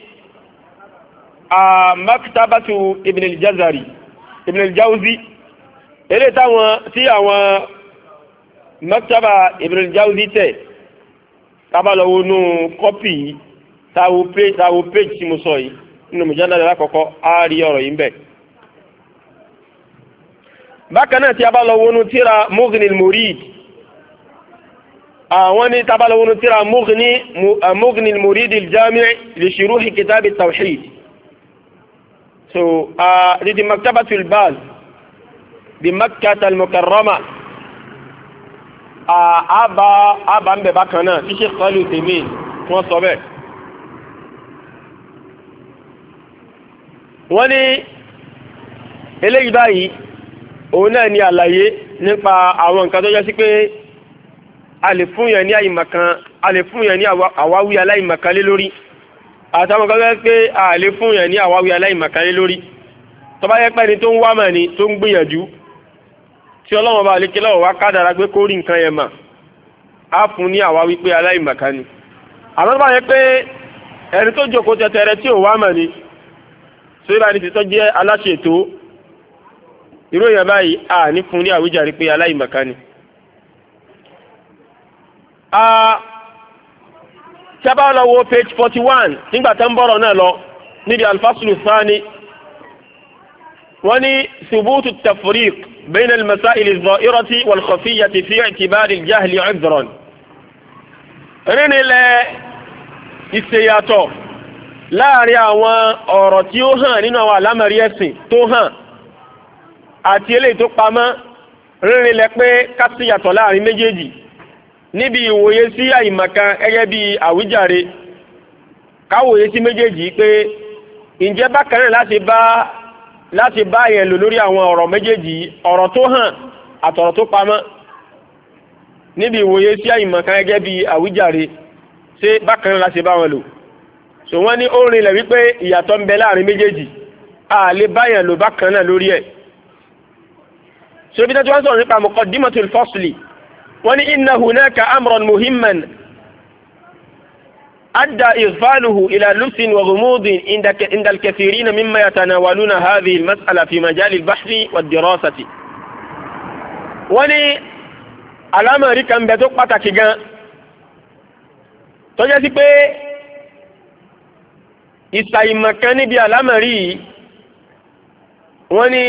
Speaker 1: a maktabatu ibn al-Jazari ibn al-Jawzi eré táwọn tí àwọn maktaba ibn al-Jawzi tẹ̀ tábàlọ̀ wo nù kọ́pì táwo page tí mo sọ yìí nínú mujallad alákọ̀ọ́kọ́ á rí ọ̀rọ̀ yìí ń bẹ̀. bákan náà tí a bá lọ wo nù tíra Mughni al-Murid àwọn ní tabalawonu tírà Mughni Mughni al-Murid al-Jami' li shuruh kitab at-Tawhid so di maktabatul Baz bi Makkah al-Mukarrama aba aba nbẹ bákan náà tí Sheikh Salih Al-Uthaymeen wọ́n sọ bẹ́ẹ̀. wọ́n ní eléyìí báyìí òun náà ní àlàyé nípa àwọn nǹkan tó jẹ́ sí pé a lè fún yẹn ní àyìmọ̀kan a lè fún yẹn ní àwáwí aláìmọ̀kan lé lórí àtàwọn kan fẹ́ pé a lè fún yẹn ní àwáwí aláìmọ̀kan lé lórí tó bá yẹ pé ẹni tó ń wá mà ní tó ń gbìyànjú tí ọlọ́wọ́n bá lè kí lọ́wọ́ wá kádàrá pé kó rí nǹkan yẹn mà á fún ní àwáwí pé aláìmọ̀kan ni àmọ́ tó bá yẹ pé ẹni tó jókòó tẹ̀tẹ̀rẹ̀ tí ò wá mà ní tó yẹ báyìí ti tọ́ jẹ́ aláṣetò irú yẹn báyìí a ní fún ní àwíjàre pé aláìmọ̀kan ni. tí a bá lọ wo page forty one nígbà tó ń bọ̀rọ̀ náà lọ níbi alfaslu thani wọ́n ní thubutu tafriq bayna al-masail adh-dha'irati wal-khafiyyati fi i'tibar al-jahli 'udhran. ríni lẹ ìṣèyàtọ̀ láàrin àwọn ọ̀rọ̀ tí ó hàn nínú àwọn àlámọ̀rí ẹ̀sìn tó hàn àti eléyìí tó pamọ́ ríni lẹ pé ká ṣèyàtọ̀ láàrin méjèèjì níbi ìwòye sí àìmọ̀kan gẹ́gẹ́ bí àwíjàre káwòye sí méjèèjì pé ǹjẹ́ bákan náà láti bá láti bá yẹn lò lórí àwọn ọ̀rọ̀ méjèèjì ọ̀rọ̀ tó hàn àtọ̀rọ̀ tó pamọ́ níbi ìwòye sí àìmọ̀kan gẹ́gẹ́ bí àwíjàre ṣé bákan náà láti bá wọn lò so wọ́n ní ó rinlẹ̀ wípé ìyàtọ̀ ń bẹ láàrin méjèèjì a lè bá yẹn lò bákan náà lórí ẹ̀ so ibi tí wọ́n sọ̀rọ̀ nípa muqaddimatul fasli wọ́n ní inna hunaka amran muhimman adda igfaluhu ila lubsin wa ghumudin inda al-kathirina mimma yatanawaluna hadhihi al-mas'ala fi majal al-bahthi wad-dirasati. wọ́n ní alámọ̀rí kan bẹ tó pàtàkì gan tó jẹ́ sí pé ìsàìmọ̀kan níbi alámọ̀rí yìí wọ́n ní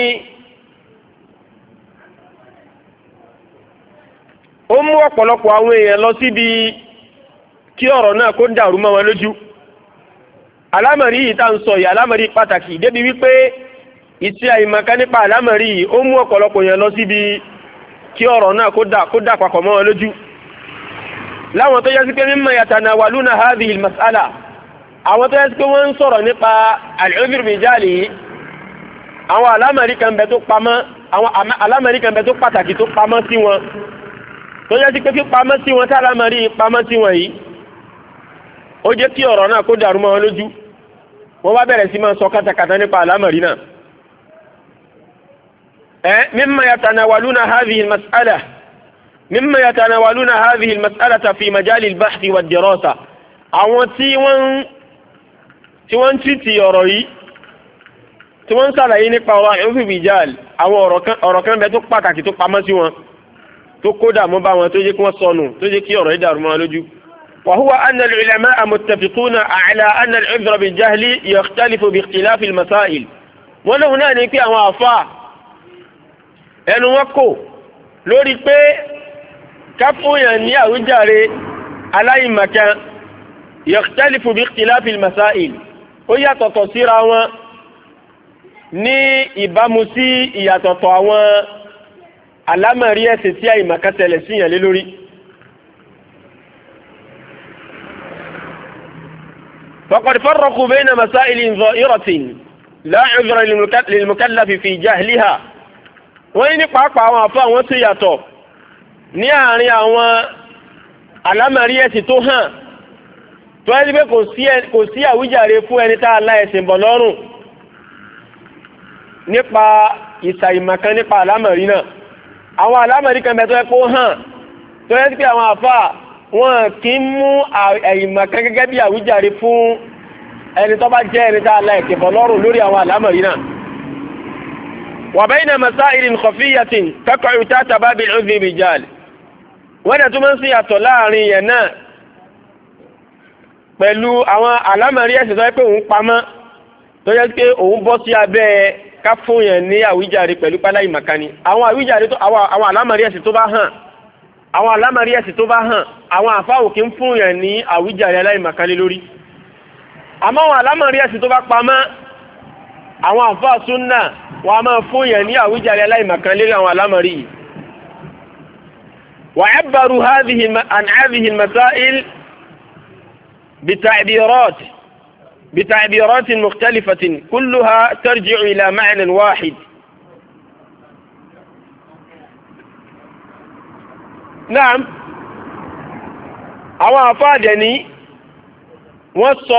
Speaker 1: ó mú ọ̀pọ̀lọpọ̀ àwọn èèyàn lọ síbi kí ọ̀rọ̀ náà kó dàrú mọ́ wọn lójú. alámọ̀rí yìí tá ń sọ yìí alámọ̀rí pàtàkì débi wípé ìtì àìmọ̀kan nípa alámọ̀rí yìí ó mú ọ̀pọ̀lọpọ̀ èèyàn lọ síbi kí ọ̀rọ̀ náà kó dà kó dà papọ̀ mọ́ wọn lójú. láwọn tó yẹ sí pé mimma yatanawaluna hadhihi al-mas'ala àwọn tó yẹ sí pé wọ́n ń sọ̀rọ̀ nípa al-udhr bil-jahli yìí àwọn alámọ̀rí kan bẹ tó pamọ́ àwọn alámọ̀rí kan bẹ tó pàtàkì tó pamọ́ sí wọn tó yẹ sí pé kí pamọ́ sí wọn tá alámọ̀rí pamọ́ sí wọn yìí ó jẹ́ kí ọ̀rọ̀ náà kó dàrú mọ́ wọn lójú. wọ́n bá bẹ̀rẹ̀ sí máa sọ kátàkátà nípa alámọ̀rí náà. مما يتناولون هذه المسألة مما يتناولون هذه المسألة في مجال البحث والدراسة àwọn tí wọ́n tí wọ́n ti ti ọ̀rọ̀ yìí tí wọ́n ṣàlàyé nípa ọ̀rọ̀ ìlú bìjáàl àwọn ọ̀rọ̀ kan bẹ tó pàtàkì tó pamọ́ sí wọn tó kódà mọ́ bá wọn tó jẹ́ kí wọ́n sọnù tó jẹ́ kí ọ̀rọ̀ yìí dàrú mọ́ wọn lójú. وهو أن العلماء متفقون على أن العذر بالجهل يختلف باختلاف المسائل. wọ́n lóhun náà ní pé àwọn àfáà ẹnu wọn kò lórí pé káfóyàn ní àwíjàre aláìmọ̀kan yakhtalifu bi ikhtilafi al-masail ó yàtọ̀tọ̀ síra wọn ní ìbámu sí ìyàtọ̀tọ̀ àwọn alámọ̀rí ẹ̀sìn tí àìmọ̀kan tẹ̀lẹ̀ síyàn lé lórí. faqad farraqu bayna masailin dha'iratin la 'udhra lil-mukallafi fi jahliha. wọ́n ní pàápàá àwọn àfọ́ àwọn tó yàtọ̀ ní àárín àwọn alámọ̀rí ẹ̀sìn tó hàn tó ẹni pé kò sí àwíjàre fún ẹni tá a lá ẹ̀sìn bọ̀ lọ́rùn nípa ìsàìmọ̀kan nípa alámọ̀rí náà. àwọn alámọ̀rí kan bẹ tó yẹ kó hàn tó yẹ pé àwọn àfọ́ wọn kì í mú àìmọ̀kan gẹ́gẹ́ bí àwíjàre fún ẹni tó bá jẹ́ ẹni tá a lá ẹ̀sìn bọ̀ lọ́rùn lórí àwọn alámọ̀rí náà. وبين مسائل خفية تقع تحت باب العذر بالجهل. wọ́n dẹ̀ tún máa ń sí yàtọ̀ láàrin yẹn náà pẹ̀lú àwọn alámọ̀rí ẹ̀sìn tó yẹ pé òun pamọ́ tó yẹ pé òun bọ́ sí abẹ́ ká fún yẹn ní àwíjàre pẹ̀lú pálá ìmàkánì. àwọn àwíjàre tó àwọn alámọ̀rí ẹ̀sìn tó bá hàn àwọn alámọ̀rí ẹ̀sìn tó bá hàn àwọn àfáwò kì í fún yẹn ní àwíjàre aláìmàkánì lórí. àmọ́ àwọn alámọ̀rí ẹ̀sìn tó bá pamọ́ àwọn àfáà súnnà wọ́n a máa fún yẹn ní àwíjàre aláìmọ̀kan lérí àwọn alámọ̀rí yìí. وعبروا هذه عن هذه المسائل بتعبيرات بتعبيرات مختلفة كلها ترجع إلى معنى واحد. نعم àwọn àfáà dẹ̀ ní wọ́n sọ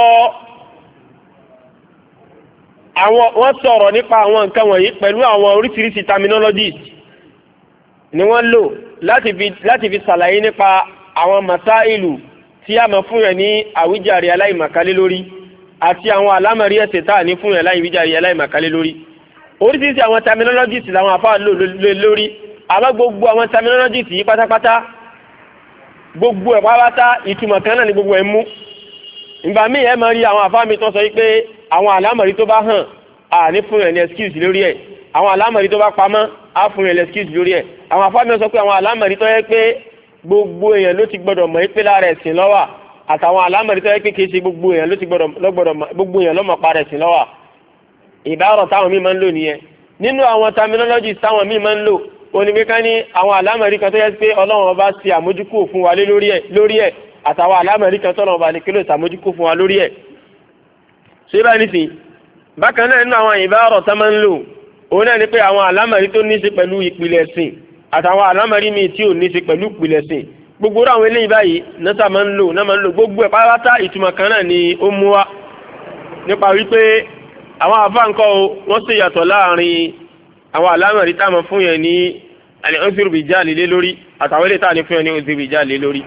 Speaker 1: àwọn wọ́n sọ̀rọ̀ nípa àwọn nǹkan wọ̀nyí pẹ̀lú àwọn oríṣiríṣi terminologies ni wọ́n lò láti fi láti fi ṣàlàyé nípa àwọn masáìlù tí a máa fún yẹn ní àwíjàre aláìmọ̀kálé lórí àti àwọn alámọ̀rí ẹ̀sẹ̀ tá à ní fún yẹn láìwíjàre aláìmọ̀kálé lórí. oríṣiríṣi àwọn terminologies làwọn àfáà lò lórí àmọ́ gbogbo àwọn terminologies yìí pátápátá gbogbo ẹ̀ pátápátá ìtumọ̀ kan náà ni gbogbo ẹ̀ mú. ìgbà míì ẹ máa rí àwọn àfáà mi tán sọ wípé àwọn àlámọ̀rí tó bá hàn á ní fún yẹn ní excuse lórí ẹ̀ àwọn àlámọ̀rí tó bá pamọ́ á fún yẹn ní excuse lórí ẹ̀. àwọn àfáà mi sọ pé àwọn àlámọ̀rí tó yẹ pé gbogbo èèyàn ló ti gbọdọ̀ mọ̀ pé lára ẹ̀sìn ló wà àtàwọn àlámọ̀rí tó yẹ pé kìí ṣe gbogbo èèyàn ló ti gbọdọ̀ gbogbo èèyàn ló mọ̀ pa ẹ̀sìn ló wà. ìbárọ̀ táwọn míì máa ń lò nìyẹn. nínú àwọn terminologies táwọn míì máa ń lò onígbéká ní àwọn àlámọ̀rí kan tó yẹ pé Ọlọ́run ọba ṣe àmójúkúrò fún wa lórí ẹ̀ àtàwọn àlámọ̀rí kan tọ́lọ́run ọba ní kí ló ṣàmójúkúrò fún wa lórí ẹ̀. ṣé bá ní sìn bákan náà nínú àwọn ìbárọ̀ tá máa ń lò òun náà ni pé àwọn àlámọ̀rí tó ní í ṣe pẹ̀lú ìpìlẹ̀ ẹ̀sìn àtàwọn àlámọ̀rí míì tí ò ní í ṣe pẹ̀lú ìpìlẹ̀ ẹ̀sìn gbogbo àwọn eléyìí báyìí náà máa ń lò náà máa ń lò gbogbo ẹ̀ pátá ìtumọ̀ kan náà ni ó mú wá nípa wípé àwọn àfáǹkọ́ wọ́n sì yàtọ̀ láàrin àwọn àlámọ̀rí táwọn fún yẹn ní al-udhru bil jahl lé lórí àtàwọn eléyìí tá ní fún yàn ní udhru bil jahl lé lórí.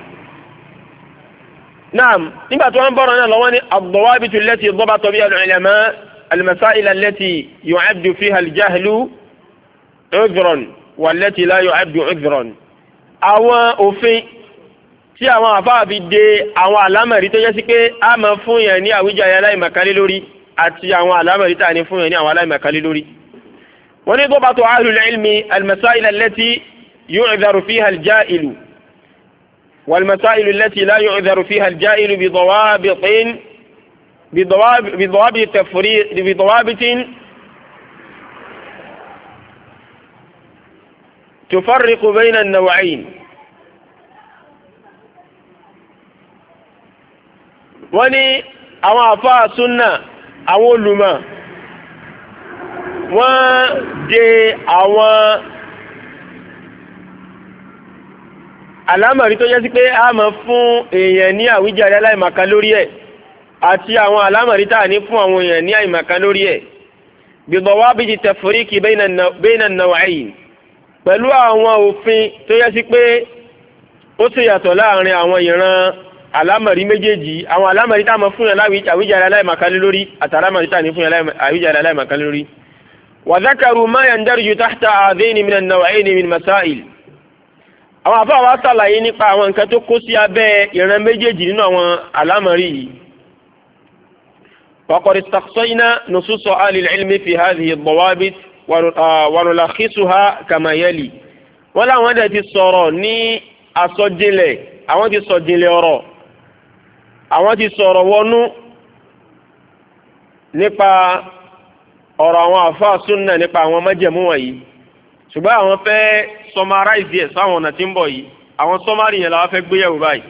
Speaker 1: naam nígbà tí wọ́n bọ̀rọ̀ náà lọ́wọ́ ní ad-dawabitu allati dabata biha al-ulama al-masail allati yu'addu fiha al-jahlu udhran wallati la yu'addu udhran. àwọn òfin tí àwọn àfáàfi de àwọn àlámọ̀rí tó jẹ́ sí pé a máa fún yàn ní àwíjàre aláìmọ̀kálé lórí àti àwọn àlámọ̀rí tá ní fún yàn ní àwọn aláìmọ̀kálé lórí. wọ́n ní dabatu ahlul ilmi al-masail allati yu'dharu fiha al-jahilu wal-masail allati la yu'dharu fiha al-jahilu bi dawabitin bi dawabit bi dawabit tafriq bi dawabitin tufarriqu bayna an-naw'ayn. wọ́n ní àwọn àfáà súnnà àwọn olùmọ̀ wọ́n de àwọn àlámọ̀rí tó jẹ́ sí pé a máa fún èèyàn ní àwíjàre aláìmọ̀kan lórí ẹ̀ àti àwọn àlámọ̀rí tá ní fún àwọn èèyàn ní àìmọ̀kan lórí ẹ̀ bi dawabiti tafriqi bayna an-naw'ayn pẹ̀lú àwọn òfin tó jẹ́ sí pé ó sì yàtọ̀ láàrin àwọn ìran alámọ̀rí méjèèjì àwọn alámọ̀rí tá máa fún yàn àwíjàre aláìmọ̀kan lórí àti alámọ̀rí tá ní fún yàn àwíjàre aláìmọ̀kan lórí. wa dhakaru ma yandarju tahta hadhaini min an-naw'ayn min masail. àwọn àfáà wá sàlàyé nípa àwọn nǹkan tó kó sí abẹ́ ìran méjèèjì nínú àwọn alámọ̀rí yìí. wa qad istaqsayna nusus ahli al-ilmi fi hadhihi ad-dawabit wa nulakhisuha kama yali. wọ́n láwọn dẹ̀ ti sọ̀rọ̀ ní àsọjìnlẹ̀ àwọn ti sọ̀jìnlẹ̀ ọ̀rọ̀ àwọn ti sọ̀rọ̀ wọnú nípa ọ̀rọ̀ àwọn àfáà súnnà nípa àwọn májẹ̀mú wọ̀nyí ṣùgbọ́n àwọn fẹ́ summarize ẹ̀ sáwọn ọ̀nà tí ń bọ̀ yìí àwọn summary yẹn làwọn fẹ́ gbéyẹ̀wò báyìí.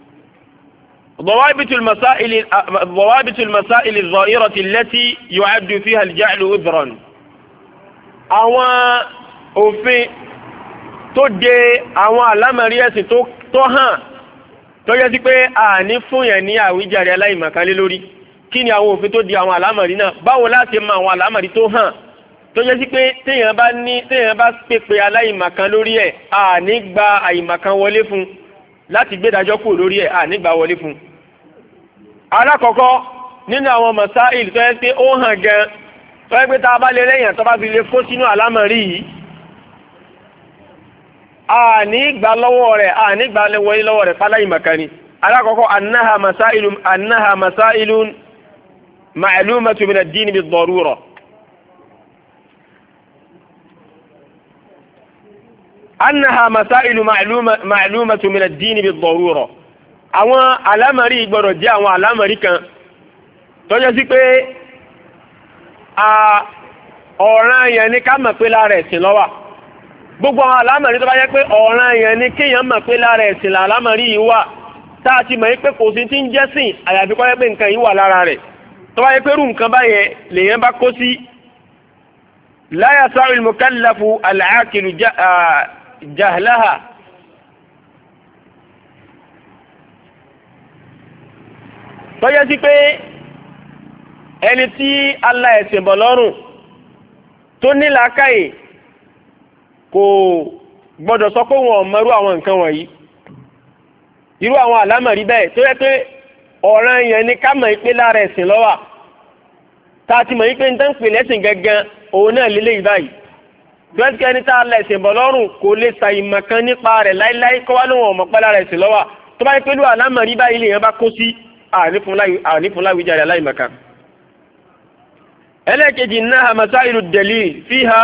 Speaker 1: ضوابط المسائل ضوابط المسائل الظاهرة التي يعد فيها الجهل عذرا. àwọn òfin tó de àwọn àlámọ̀rí ẹ̀sìn tó hàn tó yẹ sí pé a ní fún yẹn ní àwíjàre aláìmọ̀kálé lórí. kí ni àwọn òfin tó di àwọn àlámọ̀rí náà báwo láti mọ àwọn àlámọ̀rí tó hàn tó yẹ sí pé téèyàn bá ní téèyàn bá pèpè aláìmọ̀kan lórí ẹ̀ a ní gba àìmọ̀kan wọlé fún láti gbédájọ́ kù lórí ẹ̀ a ní gba wọlé fún. alákọ̀ọ́kọ́ nínú àwọn masáìl tó yẹ pé ó hàn gan tó yẹ pé tá a bá lè lẹ́yìn tó bá fi lè kó sínú àlámọ̀rí yìí a ní gba lọ́wọ́ rẹ̀ a ní gba wọlé lọ́wọ́ rẹ̀ fáláìmọ̀kan ni. alákọ̀ọ́kọ́ annaha masáìlun annaha masáìlun معلومة من الدين بالضرورة. أنها مسائل معلومة معلومة من الدين بالضرورة. àwọn àlámọ̀rí gbọ́dọ̀ jẹ́ àwọn àlámọ̀rí kan tó jẹ́ sí pé ọ̀ràn yẹn ni ká mọ̀ pé lára ẹ̀sìn ló wà. gbogbo àwọn àlámọ̀rí tó bá jẹ́ pé ọ̀ràn yẹn ni kéèyàn mọ̀ pé lára ẹ̀sìn làlámọ̀rí yìí wà tá a ti mọ̀ pé kò sí ti ń jẹ́sìn àyàfi kó jẹ́ pé nǹkan yìí wà lára rẹ̀. tó bá yẹ pé irú nǹkan báyẹn lèyàn bá kó sí la yasa'u al-mukallafu al-aqilu jahlaha. tó yẹ sí pé ẹni tí Allah ẹ̀sìn bọ̀ lọ́rùn tó ní làákàyè kò gbọ́dọ̀ sọ pé wọn ò mọrú àwọn nǹkan wọ̀nyí irú àwọn àlámọ̀rí bẹ́ẹ̀ tó yẹ pé ọ̀ràn yẹn ni ká mọ̀ ìpè lára ẹ̀sìn ló wà tá a ti mọ̀ ìpè ń tán pè lẹ́sìn gangan òun náà lélẹ́yìí báyìí gbẹ́sìkẹ́ ẹni tá a la ẹ̀sìn bọ̀ lọ́rùn kò lè sa ìmọ̀ kan nípa rẹ̀ láíláí kọ́ wá lóun ọ̀mọ̀ pẹ́ lára ẹ̀sìn ló wà tó bá yẹ pé lú àlámọ̀rí báyìí lèèyàn bá kó sí ànífúnláwíjàre aláìmọ̀kan. ẹlẹ́ẹ̀kejì innaha masailu dalil fiha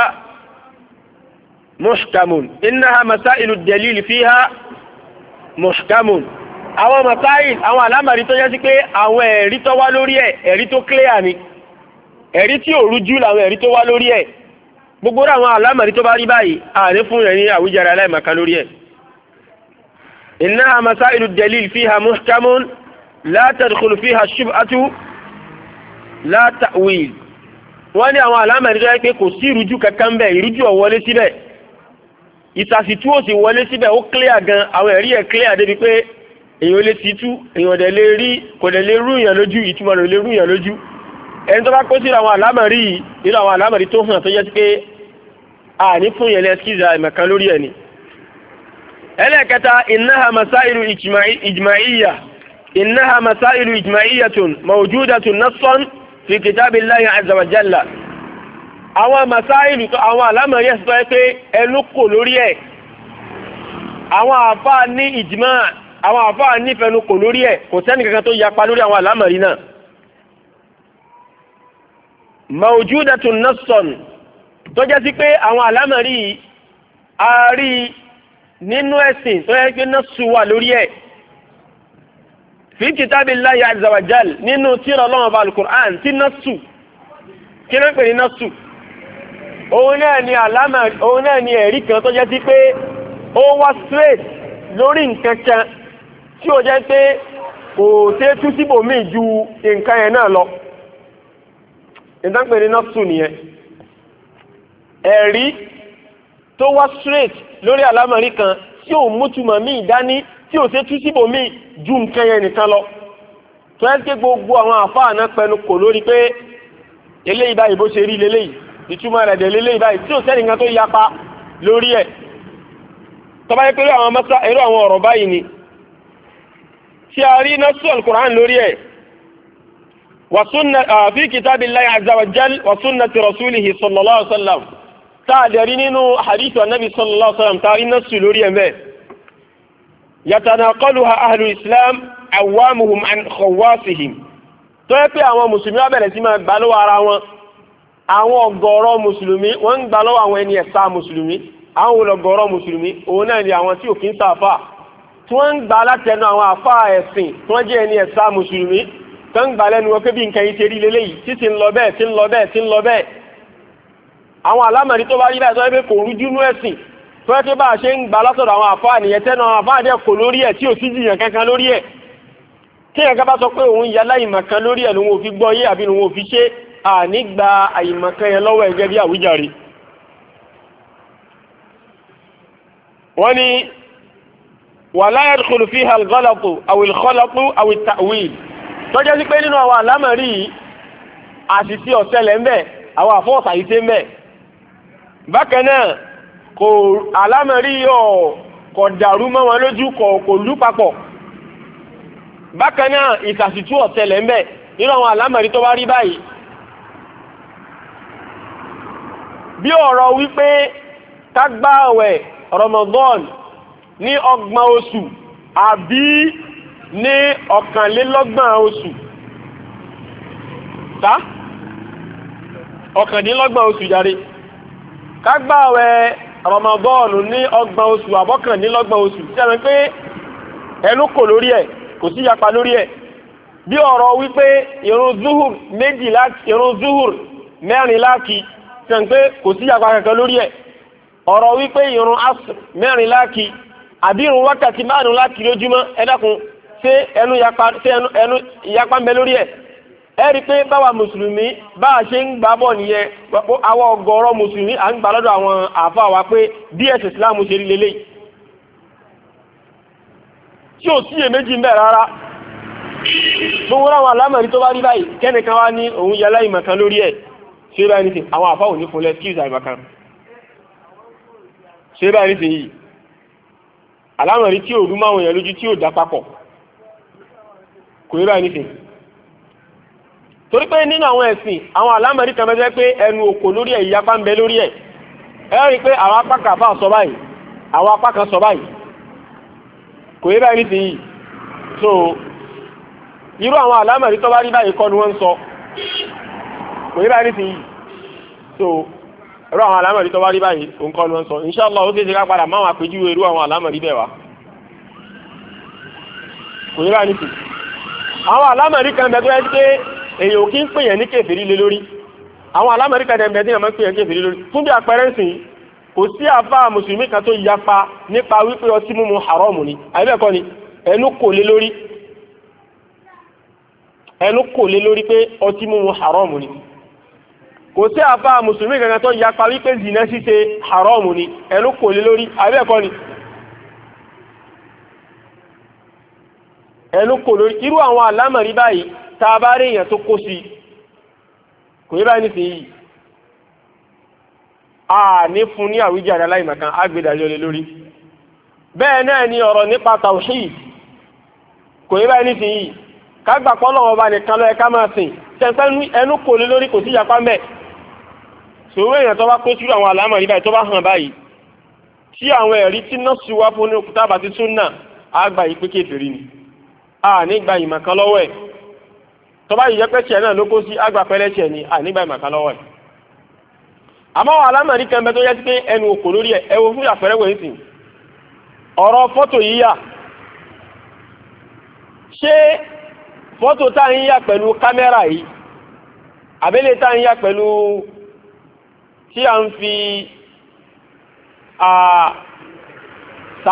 Speaker 1: muhkamun innaha masailu dalil fiha muhkamun. àwọn masáìl àwọn àlámọ̀rí tó yẹ sí pé àwọn ẹ̀rí tó wá lórí ẹ̀ ẹ̀rí tó clear ni ẹ̀rí tí ò rújú làwọn ẹ̀rí tó wá lórí ẹ̀ gbogbo àwọn àlámọ̀rí tó bá rí báyìí àní fún rẹ̀ ní àwíjàre aláìmọ̀kan lórí ẹ̀. innaha masailu dalil fiha muhkamun la tadkhulu fiha shubhatu la ta'wil. wọ́n ní àwọn àlámọ̀rí tó yẹ pé kò sí ìrújú kankan bẹ́ẹ̀ ìrújú ò wọlé síbẹ̀ ìsàsìtú ò sì wọlé síbẹ̀ ó clear gan àwọn ẹ̀rí ẹ̀ clear débi pé èyàn lè ti tú èyàn dẹ̀ lè rí kò dẹ̀ lè rú ìyàn lójú ìtumọ̀ rẹ̀ lè rú ìyàn lójú ẹni tó bá kó sí àwọn àlámọ̀rí yìí nínú àwọn àlámọ̀rí tó hàn tó yẹ sí pé a ní fún yẹn lẹ́skíza àìmọ̀kan lórí ẹ̀ ni. ẹlẹ́ẹ̀kẹta innaha masailu ijma'iyya innaha masailu ijma'iyyatun mawjudatun nassan fi kitabillahi azza wa jalla. àwọn masailu tó àwọn àlámọ̀rí ẹ̀sìn tó yẹ pé ẹnu kò lórí ẹ̀ àwọn àfáà ní ìjìmá àwọn àfáà ní fẹnu kò lórí ẹ̀ kò sẹ́ni kankan tó yapa lórí àwọn àlámọ̀rí náà. mawjudatun nassan tó jẹ́ sí pé àwọn àlámọ̀rí a rí nínú ẹ̀sìn tó yẹ pé násù wà lórí ẹ̀ fi kitabillahi azza wa jal nínú tírà Ọlọ́run bá al-Qur'an tí násù kí ló ń pè ní násù òun náà ni àlámọ̀rí òun náà ni ẹ̀rí kan tó jẹ́ sí pé ó wá straight lórí nǹkan kan tí ó jẹ́ pé kò tẹ́ tú síbòmíì ju nǹkan yẹn náà lọ ìdánpẹ̀ ní násù nìyẹn ẹ̀rí tó wá straight lórí àlámọ̀rí kan tí ò mútùmọ̀ míì dání tí ò ṣe tú síbòmíì ju nǹkan yẹn nìkan lọ tó ẹ́ pé gbogbo àwọn àfáà náà pẹnu kò lórí pé eléyìí báyìí bó ṣe rí leléyìí ìtumọ̀ rẹ̀ dẹ̀ leléyìí báyìí tí ò sẹ́ni nǹkan tó yapa lórí ẹ̀ tọ́ba yẹ pé irú àwọn mọ́sá irú àwọn ọ̀rọ̀ báyìí ni tí a rí nasu al-Qur'an lórí ẹ̀ wa sunna fi kitabillahi azza wa jal wa sunnati rasulihi sallallahu alaihi wasallam táàdẹ̀rí nínú hadithu annabi sallallahu alaihi wasallam tàrí nasu lórí ẹ̀mẹ́ yatanaqaluha ahlu islam awamuhum an khawasihim tó yẹ pé àwọn mùsùlùmí wá bẹ̀rẹ̀ sí máa gbà lọ́wọ́ ara wọn àwọn ọ̀gọ̀rọ̀ mùsùlùmí wọ́n ń gbà lọ́wọ́ àwọn ẹni ẹ̀sà mùsùlùmí àwọn olọ̀gọ̀rọ̀ mùsùlùmí òun náà ni àwọn tí ò kí ń sáfà tí wọ́n ń gbà látẹnu àwọn àfà ẹ̀sìn tí wọ́n jẹ́ ẹni ẹ̀sà mùsùlùmí tó ń gbà lẹ́nu wọn pé bí nǹkan yìí ṣe rí leléyìí tí ti ń lọ bẹ́ẹ̀ tí ń lọ bẹ́ẹ̀ tí ń lọ bẹ́ẹ̀ àwọn àlámọ̀rí tó bá rí báyìí tó yẹ pé kò rújú nú ẹ̀sìn tó yẹ pé bá a ṣe ń gbà látọ̀dọ̀ àwọn àfáà nìyẹn tẹ́nu àwọn àfáà dẹ̀ kò lórí ẹ̀ tí ò sí jìyàn kankan lórí ẹ̀ tí ẹ̀ka bá sọ pé òun yà láìmọ̀kan lórí ẹ̀ lòun ò fi gbọ́ yé àbí lòun ò fi ṣe àní gba àìmọ̀kan yẹn lọ́wọ́ ẹ̀gẹ́ bí àwíjàre. wọ́n ní wala yadkhulu fiha al-ghalatu aw al-khalatu aw at-ta'wil tó jẹ́ sí pé nínú àwọn àlámọ̀rí àṣìṣe ọ̀sẹ̀lẹ̀ ń bẹ àwọn àfọ́ọ̀sà yìí ṣe ń bẹ bákan náà kò àlámọ̀rí yóò kò dàrú mọ́ wọn lójú kò kò lú papọ̀ bákan náà ìsàsìtú ọ̀tẹlẹ̀ ń bẹ nínú àwọn àlámọ̀rí tó bá rí báyìí bí ọ̀rọ̀ wípé ká gbààwẹ̀ Ramadan ní ọgbọ̀n oṣù àbí ní ọ̀kànlélọ́gbọ̀n oṣù tá ọ̀kàndínlọ́gbọ̀n oṣù jàre ká gbààwẹ̀ Ramadan ní ọgbọ̀n oṣù àbọ́kàndínlọ́gbọ̀n oṣù tí a mọ̀ pé ẹnu kò lórí ẹ̀ kò sí yapa lórí ẹ̀ bí ọ̀rọ̀ wípé ìrun zuhur méjì láti ìrun zuhur mẹ́rin láàkì tí a mọ̀ pé kò sí yapa kankan lórí ẹ̀ ọ̀rọ̀ wípé ìrun asr mẹ́rin láàkì àbí ìrun wákàtí márùn láàkì lójúmọ́ ẹ dákun ṣé ẹnu yapa ṣé ẹnu ẹnu ìyapa ń bẹ lórí ẹ̀ ẹ rí i pé báwa mùsùlùmí bá a ṣe ń gbà bọ̀ nìyẹn àwọn ọ̀gọ̀rọ̀ mùsùlùmí à ń gbà lọ́dọ̀ àwọn àfa wa pé bí ẹ̀sìn Islam ṣe rí lélẹ́yìí tí ò síyè méjì ń bẹ rárá gbogbo àwọn alámọ̀rí tó bá rí báyìí kẹ́nìkan wá ní òun yẹ aláìmọ̀kan lórí ẹ̀ ṣé báyìí nìsín àwọn àfa ò ní fún lẹ́skíùsì àìmọ̀kan ṣé báyìí nìsín yìí alámọ̀rí tí ò rú máwọn èèyàn lójú tí ò dá papọ̀ kò rí báyìí nìsín torí pé nínú àwọn ẹ̀sìn àwọn alámọ̀rí kan mẹ́jẹ́ pé ẹnu òkò lórí ẹ̀ ìyapa ń bẹ lórí ẹ̀ ẹ rí i pé àwọn apá kan fà sọ báyìí àwọn apá kan sọ báyìí kò yé báyìí nísìnyí so irú àwọn alámọ̀rí tó bá rí báyìí kọ́ ni wọ́n ń sọ kò yé báyìí nísìnyí so irú àwọn alámọ̀rí tó bá rí báyìí òun kọ́ ni wọ́n ń sọ inṣàlá ó kéde ká padà máwọn àpèjúwe irú àwọn alámọ̀rí bẹ́ẹ̀ wá kò yé báyìí nísìnyí àwọn alámọ̀rí kan bẹ tó yẹ pé èyàn kí ń pèyàn ní kèfèrí lé lórí àwọn alámọ̀ríkà dẹ̀mẹ̀ tí a máa ń pèyàn kèfèrí lórí fún bí àpẹẹrẹ ń sìn kò sí àfáà mùsùlùmí kan tó yapa nípa wípé ọtí mímu haramu ni àbẹ́ẹ̀kọ́ ni ẹnu kò lé lórí ẹnu kò lé lórí pé ọtí mímu haramu ni kò sí àfáà mùsùlùmí kan tó yapa wípé zina ṣíṣe haramu ni ẹnu kò lé lórí àbẹ́ẹ̀kọ́ ni ẹnu kò lórí irú àwọn alámọ̀rí báyìí tàbárí èèyàn tó kó sí kò yí báyìí nísìnyí a ní fún ní àwíjàre aláìmọ̀kan agbèdàjọ́ lé lórí. bẹ́ẹ̀ náà ni ọ̀rọ̀ nípa tawhid kò yẹ báyìí nísìnyí kágbà pọ́lọ́wọ́ bá nìkan ló yẹ ká máa sìn tẹ̀sán ẹnu kò lé lórí kò sí ìyapa mẹ́. sòwò èèyàn tó bá kó sírò àwọn àlámọ̀rí báyìí tó bá hàn báyìí tí àwọn ẹ̀rí tí náà sì wá fún ní Kitabu àti Sunnah àgbà yìí pé kéferì ni a nígbà ìmọ̀kan lọ́wọ́ ẹ̀ tó bá yìí jẹ́ pé tiẹ̀ náà ló kó sí àgbà pẹ́lẹ́ tiẹ̀ ni a nígbà ìmọ̀kan lọ́wọ́ ẹ̀. àmọ́ àwọn àlámọ̀rí kan bẹ tó yẹ pé ẹnu òkò lórí ẹ̀ ẹ wo fún àpẹẹrẹ wẹ̀ nísìn ọ̀rọ̀ fọ́tò yíyà ṣé fọ́tò tá à ń yà pẹ̀lú kámẹ́rà yìí àbẹ́lẹ̀ tá à ń yà pẹ̀lú tí a ń fi sá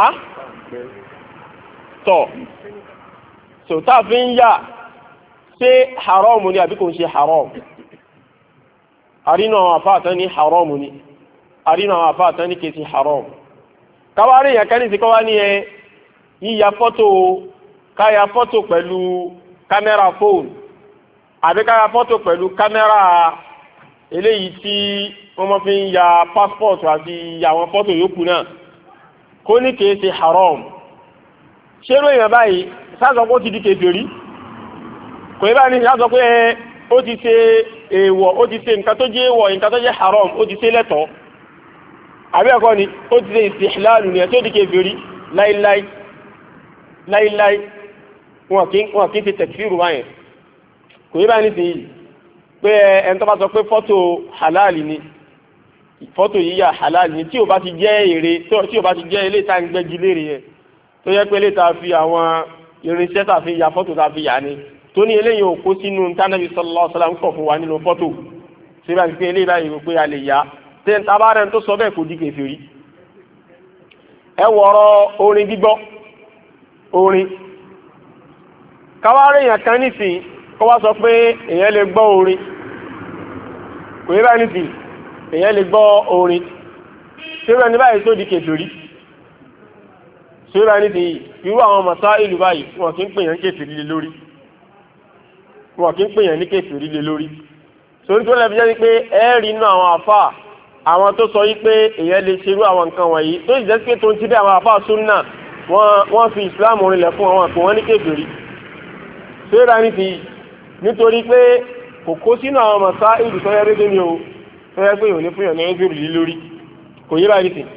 Speaker 1: tọ̀ so tá a fi ń yà ṣé haram ni àbí kò ń ṣe haram àrínà àwọn àfáàtán ní haram ni àrínà àwọn àfáàtán ní kìí ṣe haram káwárí yẹn kẹ́ni sí kọ́wá ní ẹ yíya fọ́tò káya fọ́tò pẹ̀lú kámẹ́rà fóònù àbí káya fọ́tò pẹ̀lú kámẹ́rà eléyìí tí wọ́n máa fi ń ya passport àti àwọn fọ́tò yòókù náà kó ní kìí ṣe haram ṣé ló yẹn báyìí sáàsọ pé ó ti di kèfèrí kò yẹ báyìí ní sáàsọ pé ó ti ṣe èèwọ̀ ó ti ṣe nǹkan tó jẹ́ èèwọ̀ nǹkan tó jẹ́ haram ó ti ṣe lẹ́tọ̀ọ́ àbí ẹ̀kọ́ ni ó ti ṣe ìsìláàlù ní ẹ̀ tó di kèfèrí láíláí láíláí wọn kì í ti tẹ̀kfíìrù báyẹn kò yẹ báyìí nísìnyí pé ẹni tó bá sọ pé fọ́tò halali ni fọ́tò yíyà halali ni tí ò bá ti jẹ́ èrè tí ò bá ti jẹ́ ilé ìta ń gbẹ́gi léèrè yẹn tó yẹ pé ilé ìta fi àwọn irinṣẹ́ tà fi ya fọ́tò tà fi yà ni tó ní eléyìí ò kó sínú tánàbí sallallahu alaihi wasallam ń kọ̀ fún wa nínú fọ́tò síbẹ̀ àti pé eléyìí báyìí rò pé a lè yá tẹ́ ń tabarẹ́ tó sọ bẹ́ẹ̀ kò di kèfèrí. ẹ wọ̀rọ̀ orin gbígbọ́ orin káwárẹ̀ yẹn kan nísìnyí kó wá sọ pé èèyàn lè gbọ́ orin kò yẹ báyìí nísìnyí èèyàn lè gbọ́ orin síbẹ̀ ní báyìí tó di kèfèrí síbẹ̀ nísìnyí irú àwọn mọ̀sá ìlú báyìí wọn kì í pè yẹn kèfèrí lé lórí wọn kì í pè yẹn ní kèfèrí lé lórí torí tó lẹ́bi jẹ́ pé ẹ́ẹ̀rí inú àwọn àfà àwọn tó sọ yìí pé èèyàn lè ṣerú àwọn nǹkan wọ̀nyí tó sì jẹ́ pé tó ń ti bí àwọn àfà súnnà wọ́n fi ìsìláàmù rinlẹ̀ fún àwọn àpò wọn ní kèfèrí síbẹ̀ nísìnyí nítorí pé kò kó sínú àwọn mọ̀sá ìlú tó yẹ pé ní o tó yẹ pé òní fún yàn ní ẹ́fìrì lé lórí kò yé báyìí sí.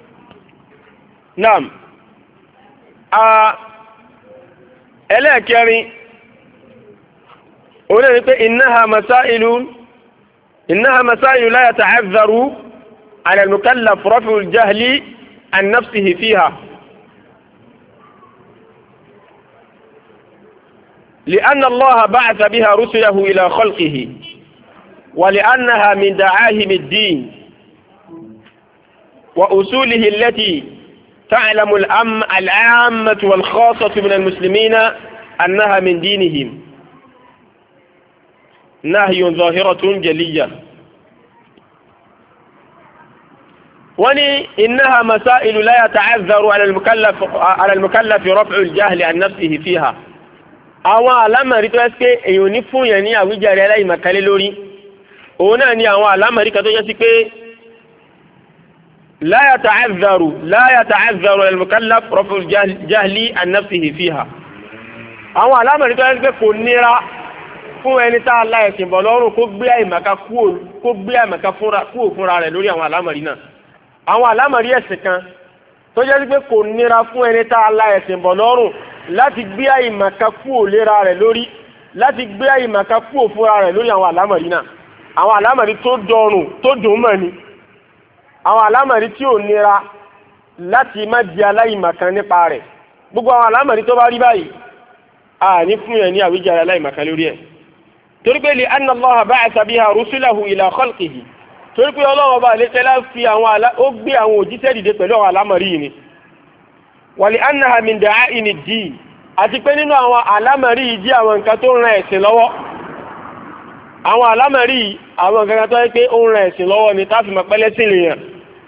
Speaker 1: naam ẹlẹ́ẹ̀kẹrin òun ní pé innaha masailu innaha masailu la yata'azzaru ala al-mukallaf raf'u al-jahli an nafsihi fiha لأن الله بعث بها رسله إلى خلقه ولأنها من دعاهم الدين وأصوله التي تعلم الأم العامة والخاصة من المسلمين أنها من دينهم نهي ظاهرة جلية وني إنها مسائل لا يتعذر على المكلف على المكلف رفع الجهل عن نفسه فيها àwọn àlámọ̀rí tó ẹ́ pé èyàn ní fún yẹn ní àwíjàre aláìmọ̀kálé lórí òun náà ni àwọn àlámọ̀rí kan tó jẹ́ sí pé la yata'azzaru la yata'azzaru al-mukallaf raf'u al-jahli an nafsihi fiha àwọn àlámọ̀rí tó ẹ́ pé kò nira fún ẹni tá a la ẹ̀sìn bọ̀ lọ́rùn kó gbé àìmọ̀ká kó gbé àìmọ̀ká kúrò fúnra rẹ̀ lórí àwọn àlámọ̀rí náà àwọn àlámọ̀rí ẹ̀sìn kan tó jẹ́ sí pé kò nira fún ẹni tá a la ẹ̀sìn bọ̀ lọ́rùn láti gbé àìmọ̀ká kúrò lera rẹ̀ lórí láti gbé àìmọ̀ká kúrò fúnra rẹ̀ lórí àwọn àlámọ̀rí náà àwọn àlámọ̀rí tó dọrùn tó dùn mọ́ ni àwọn àlámọ̀rí tí ò nira láti má di aláìmọ̀kan nípa rẹ̀ gbogbo àwọn àlámọ̀rí tó bá rí báyìí a ní fún yẹn ní àwíjàre aláìmọ̀kan lórí ẹ̀ torí pé li anna Allaha ba'atha biha rusulahu ila khalqihi torí pé Ọlọ́run bá lè tẹ́lá fi àwọn ó gbé àwọn òjíṣẹ́ dìde pẹ̀lú àwọn àlámọ̀rí yìí ni wàlí annaha min da'a'imi ddin àti pé nínú àwọn àlámọ̀rí yìí jẹ́ àwọn nǹkan tó ń ran ẹ̀sìn lọ́wọ́ àwọn àlámọ̀rí yìí àwọn nǹkan tó yẹ pé ó ń ran ẹ̀sìn lọ́wọ́ ni táàfin mọ̀ pẹ́lẹ́ sí lèèyàn.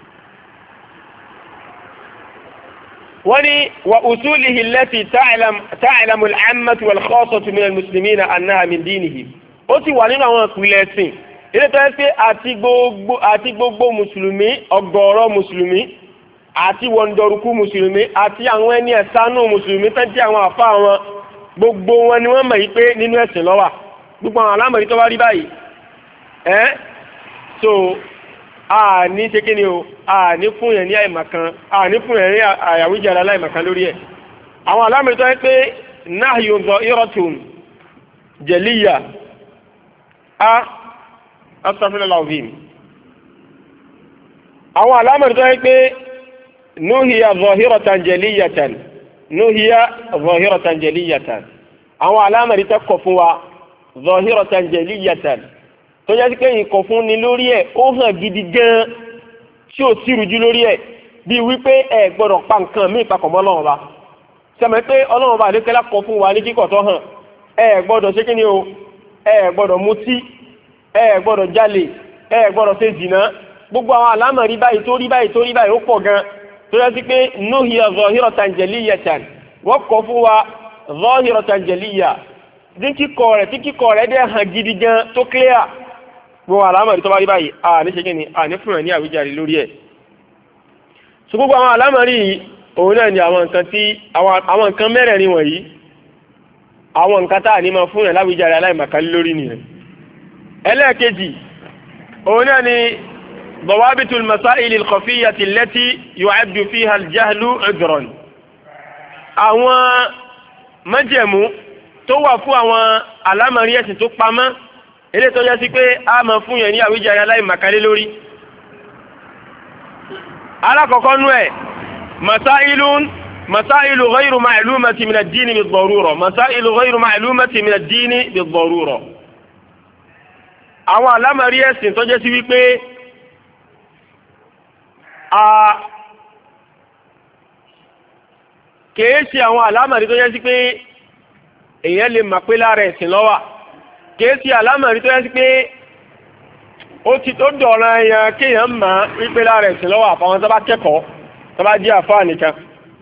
Speaker 1: wọ́n ní wa usulihi allati ta'lamu al-'ammatu wal-khassatu min al-muslimina annaha min dinihim ó sì wà nínú àwọn ìpìlẹ̀ ẹ̀sìn ilé tó yẹ pé àti gbogbo àti gbogbo mùsùlùmí ọ̀gọ̀ọ̀rọ̀ mùsùlùmí àti wọ̀ndọ̀rùkú mùsùlùmí àti àwọn ẹni ẹ̀sánú mùsùlùmí tán tí àwọn àfa wọn gbogbo wọn ni wọ́n mọ̀ yí pé nínú ẹ̀sìn ló wà gbogbo àwọn alámọ̀rí tó bá rí báyìí ẹ́ so àní ṣe kí ni o àní fún yẹn ní àìmọ̀kan àní fún yẹn ní àyàwíjàre aláìmọ̀kan lórí ẹ̀ àwọn alámọ̀rí tó yẹ pé nahyu dhahiratun jaliya a astaghfirullah alazim àwọn alámọ̀rí tó yẹ pé nuhiya dhahiratan jaliyatan nuhiya dhahiratan jaliyatan àwọn alámọ̀rí tó kọ̀ fún wa dhahiratan jaliyatan tó yẹ pé ìkọ̀ fún ni lórí ẹ̀ ó hàn gidi gan tí ò sí rújú lórí ẹ̀ bí wípé ẹ gbọ́dọ̀ pa nǹkan míì papọ̀ mọ́ Ọlọ́run ba sẹ́mi pé Ọlọ́run ba àdékẹ́lá kọ̀ fún wa ní kíkọ̀ tó hàn ẹ gbọ́dọ̀ ṣe kí ni o ẹ gbọ́dọ̀ mutí ẹ gbọ́dọ̀ jalè ẹ gbọ́dọ̀ ṣe zìnà gbogbo àwọn alámọ̀rí báyìí tó rí báyìí tó rí báyìí ó pọ̀ gan tó yẹ sí pé nuhiya dhahiratan jaliyatan wọ́n kọ̀ fún wa dhahiratan jaliyya ní kíkọ̀ rẹ̀ tí kíkọ̀ rẹ̀ dẹ̀ hàn gidi gan tó clear gbogbo alámọ̀rí tó bá rí báyìí à ní ṣe kí ni à ní fún ẹ̀ ní àwíjàre lórí ẹ̀ so gbogbo àwọn alámọ̀rí yìí òun náà ni àwọn nǹkan tí àwọn nǹkan mẹ́rẹ̀ẹ̀rin wọ̀nyí àwọn nǹkan tá à ní máa fún ẹ̀ láwíjàre aláìmọ̀kan lórí nìyẹn ẹlẹ́ẹ̀kejì òun náà ni ضوابط المسائل الخفية التي يعد فيها الجهل عذرا àwọn májẹ̀mú tó wà fún àwọn alámọ̀rí ẹ̀sìn tó pamọ́ ilé tó yẹ sí pé a máa fún yẹn ní àwíjàre aláìmọ̀kan lórí alákọ̀ọ́kọ́ nú ẹ̀ masailun masailu ghayru ma'lumati min ad-din bid-darura masailu ghayru ma'lumati min ad-din bid-darura àwọn alámọ̀rí ẹ̀sìn tó jẹ́ sí wípé a kìí ṣe àwọn alámọ̀rí tó jẹ́ sí pé èèyàn lè mọ̀ pé lára ẹ̀sìn ló wà kìí ṣe alámọ̀rí tó jẹ́ sí pé ó ti tó dọ̀rọ̀ ẹ̀yàn kéèyàn mọ̀ wípé lára ẹ̀sìn ló wà àfàwọn tó bá kẹ́kọ̀ọ́ tó bá jẹ́ àfáà nìkan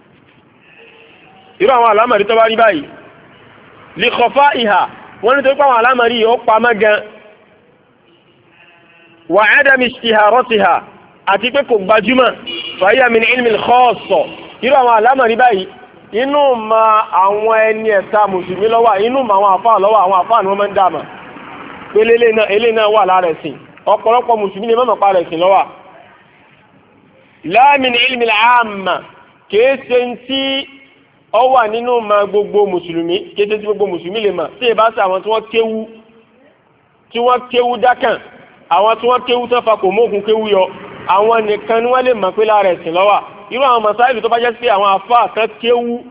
Speaker 1: irú àwọn alámọ̀rí tó bá rí báyìí li khafa'iha wọ́n ní tó pé àwọn alámọ̀rí yìí ó pamọ́ gan wa 'adami ishtiharatiha àti pé kò gbajúmọ̀ fa hiya min 'ilmi al-khassa irú àwọn alámọ̀rí báyìí inú ma àwọn ẹni ẹ̀ta mùsùlùmí ló wà inú ma àwọn àfáà ló wà àwọn àfáà ni wọ́n máa ń dàmà pé lélẹ̀ náà wà lára ẹ̀sìn ọ̀pọ̀lọpọ̀ mùsùlùmí ni mọ́mọ̀ pa ẹ̀sìn ló wà la min 'ilmi al-'amma kìí ṣe tí ó wà nínú ma gbogbo mùsùlùmí kìí ṣe tí gbogbo mùsùlùmí lè mà tí ì bá ṣe àwọn tí wọ́n kéwú tí wọ́n kéwú dákàn àwọn tí wọ́n kéwú tán fa kò mókun kéwú yọ àwọn nìkan ni wọ́n lè mọ̀ pé lára ẹ̀sìn ló wà irú àwọn masáìlì tó bá jẹ́ sí àwọn àfáà kan kéwú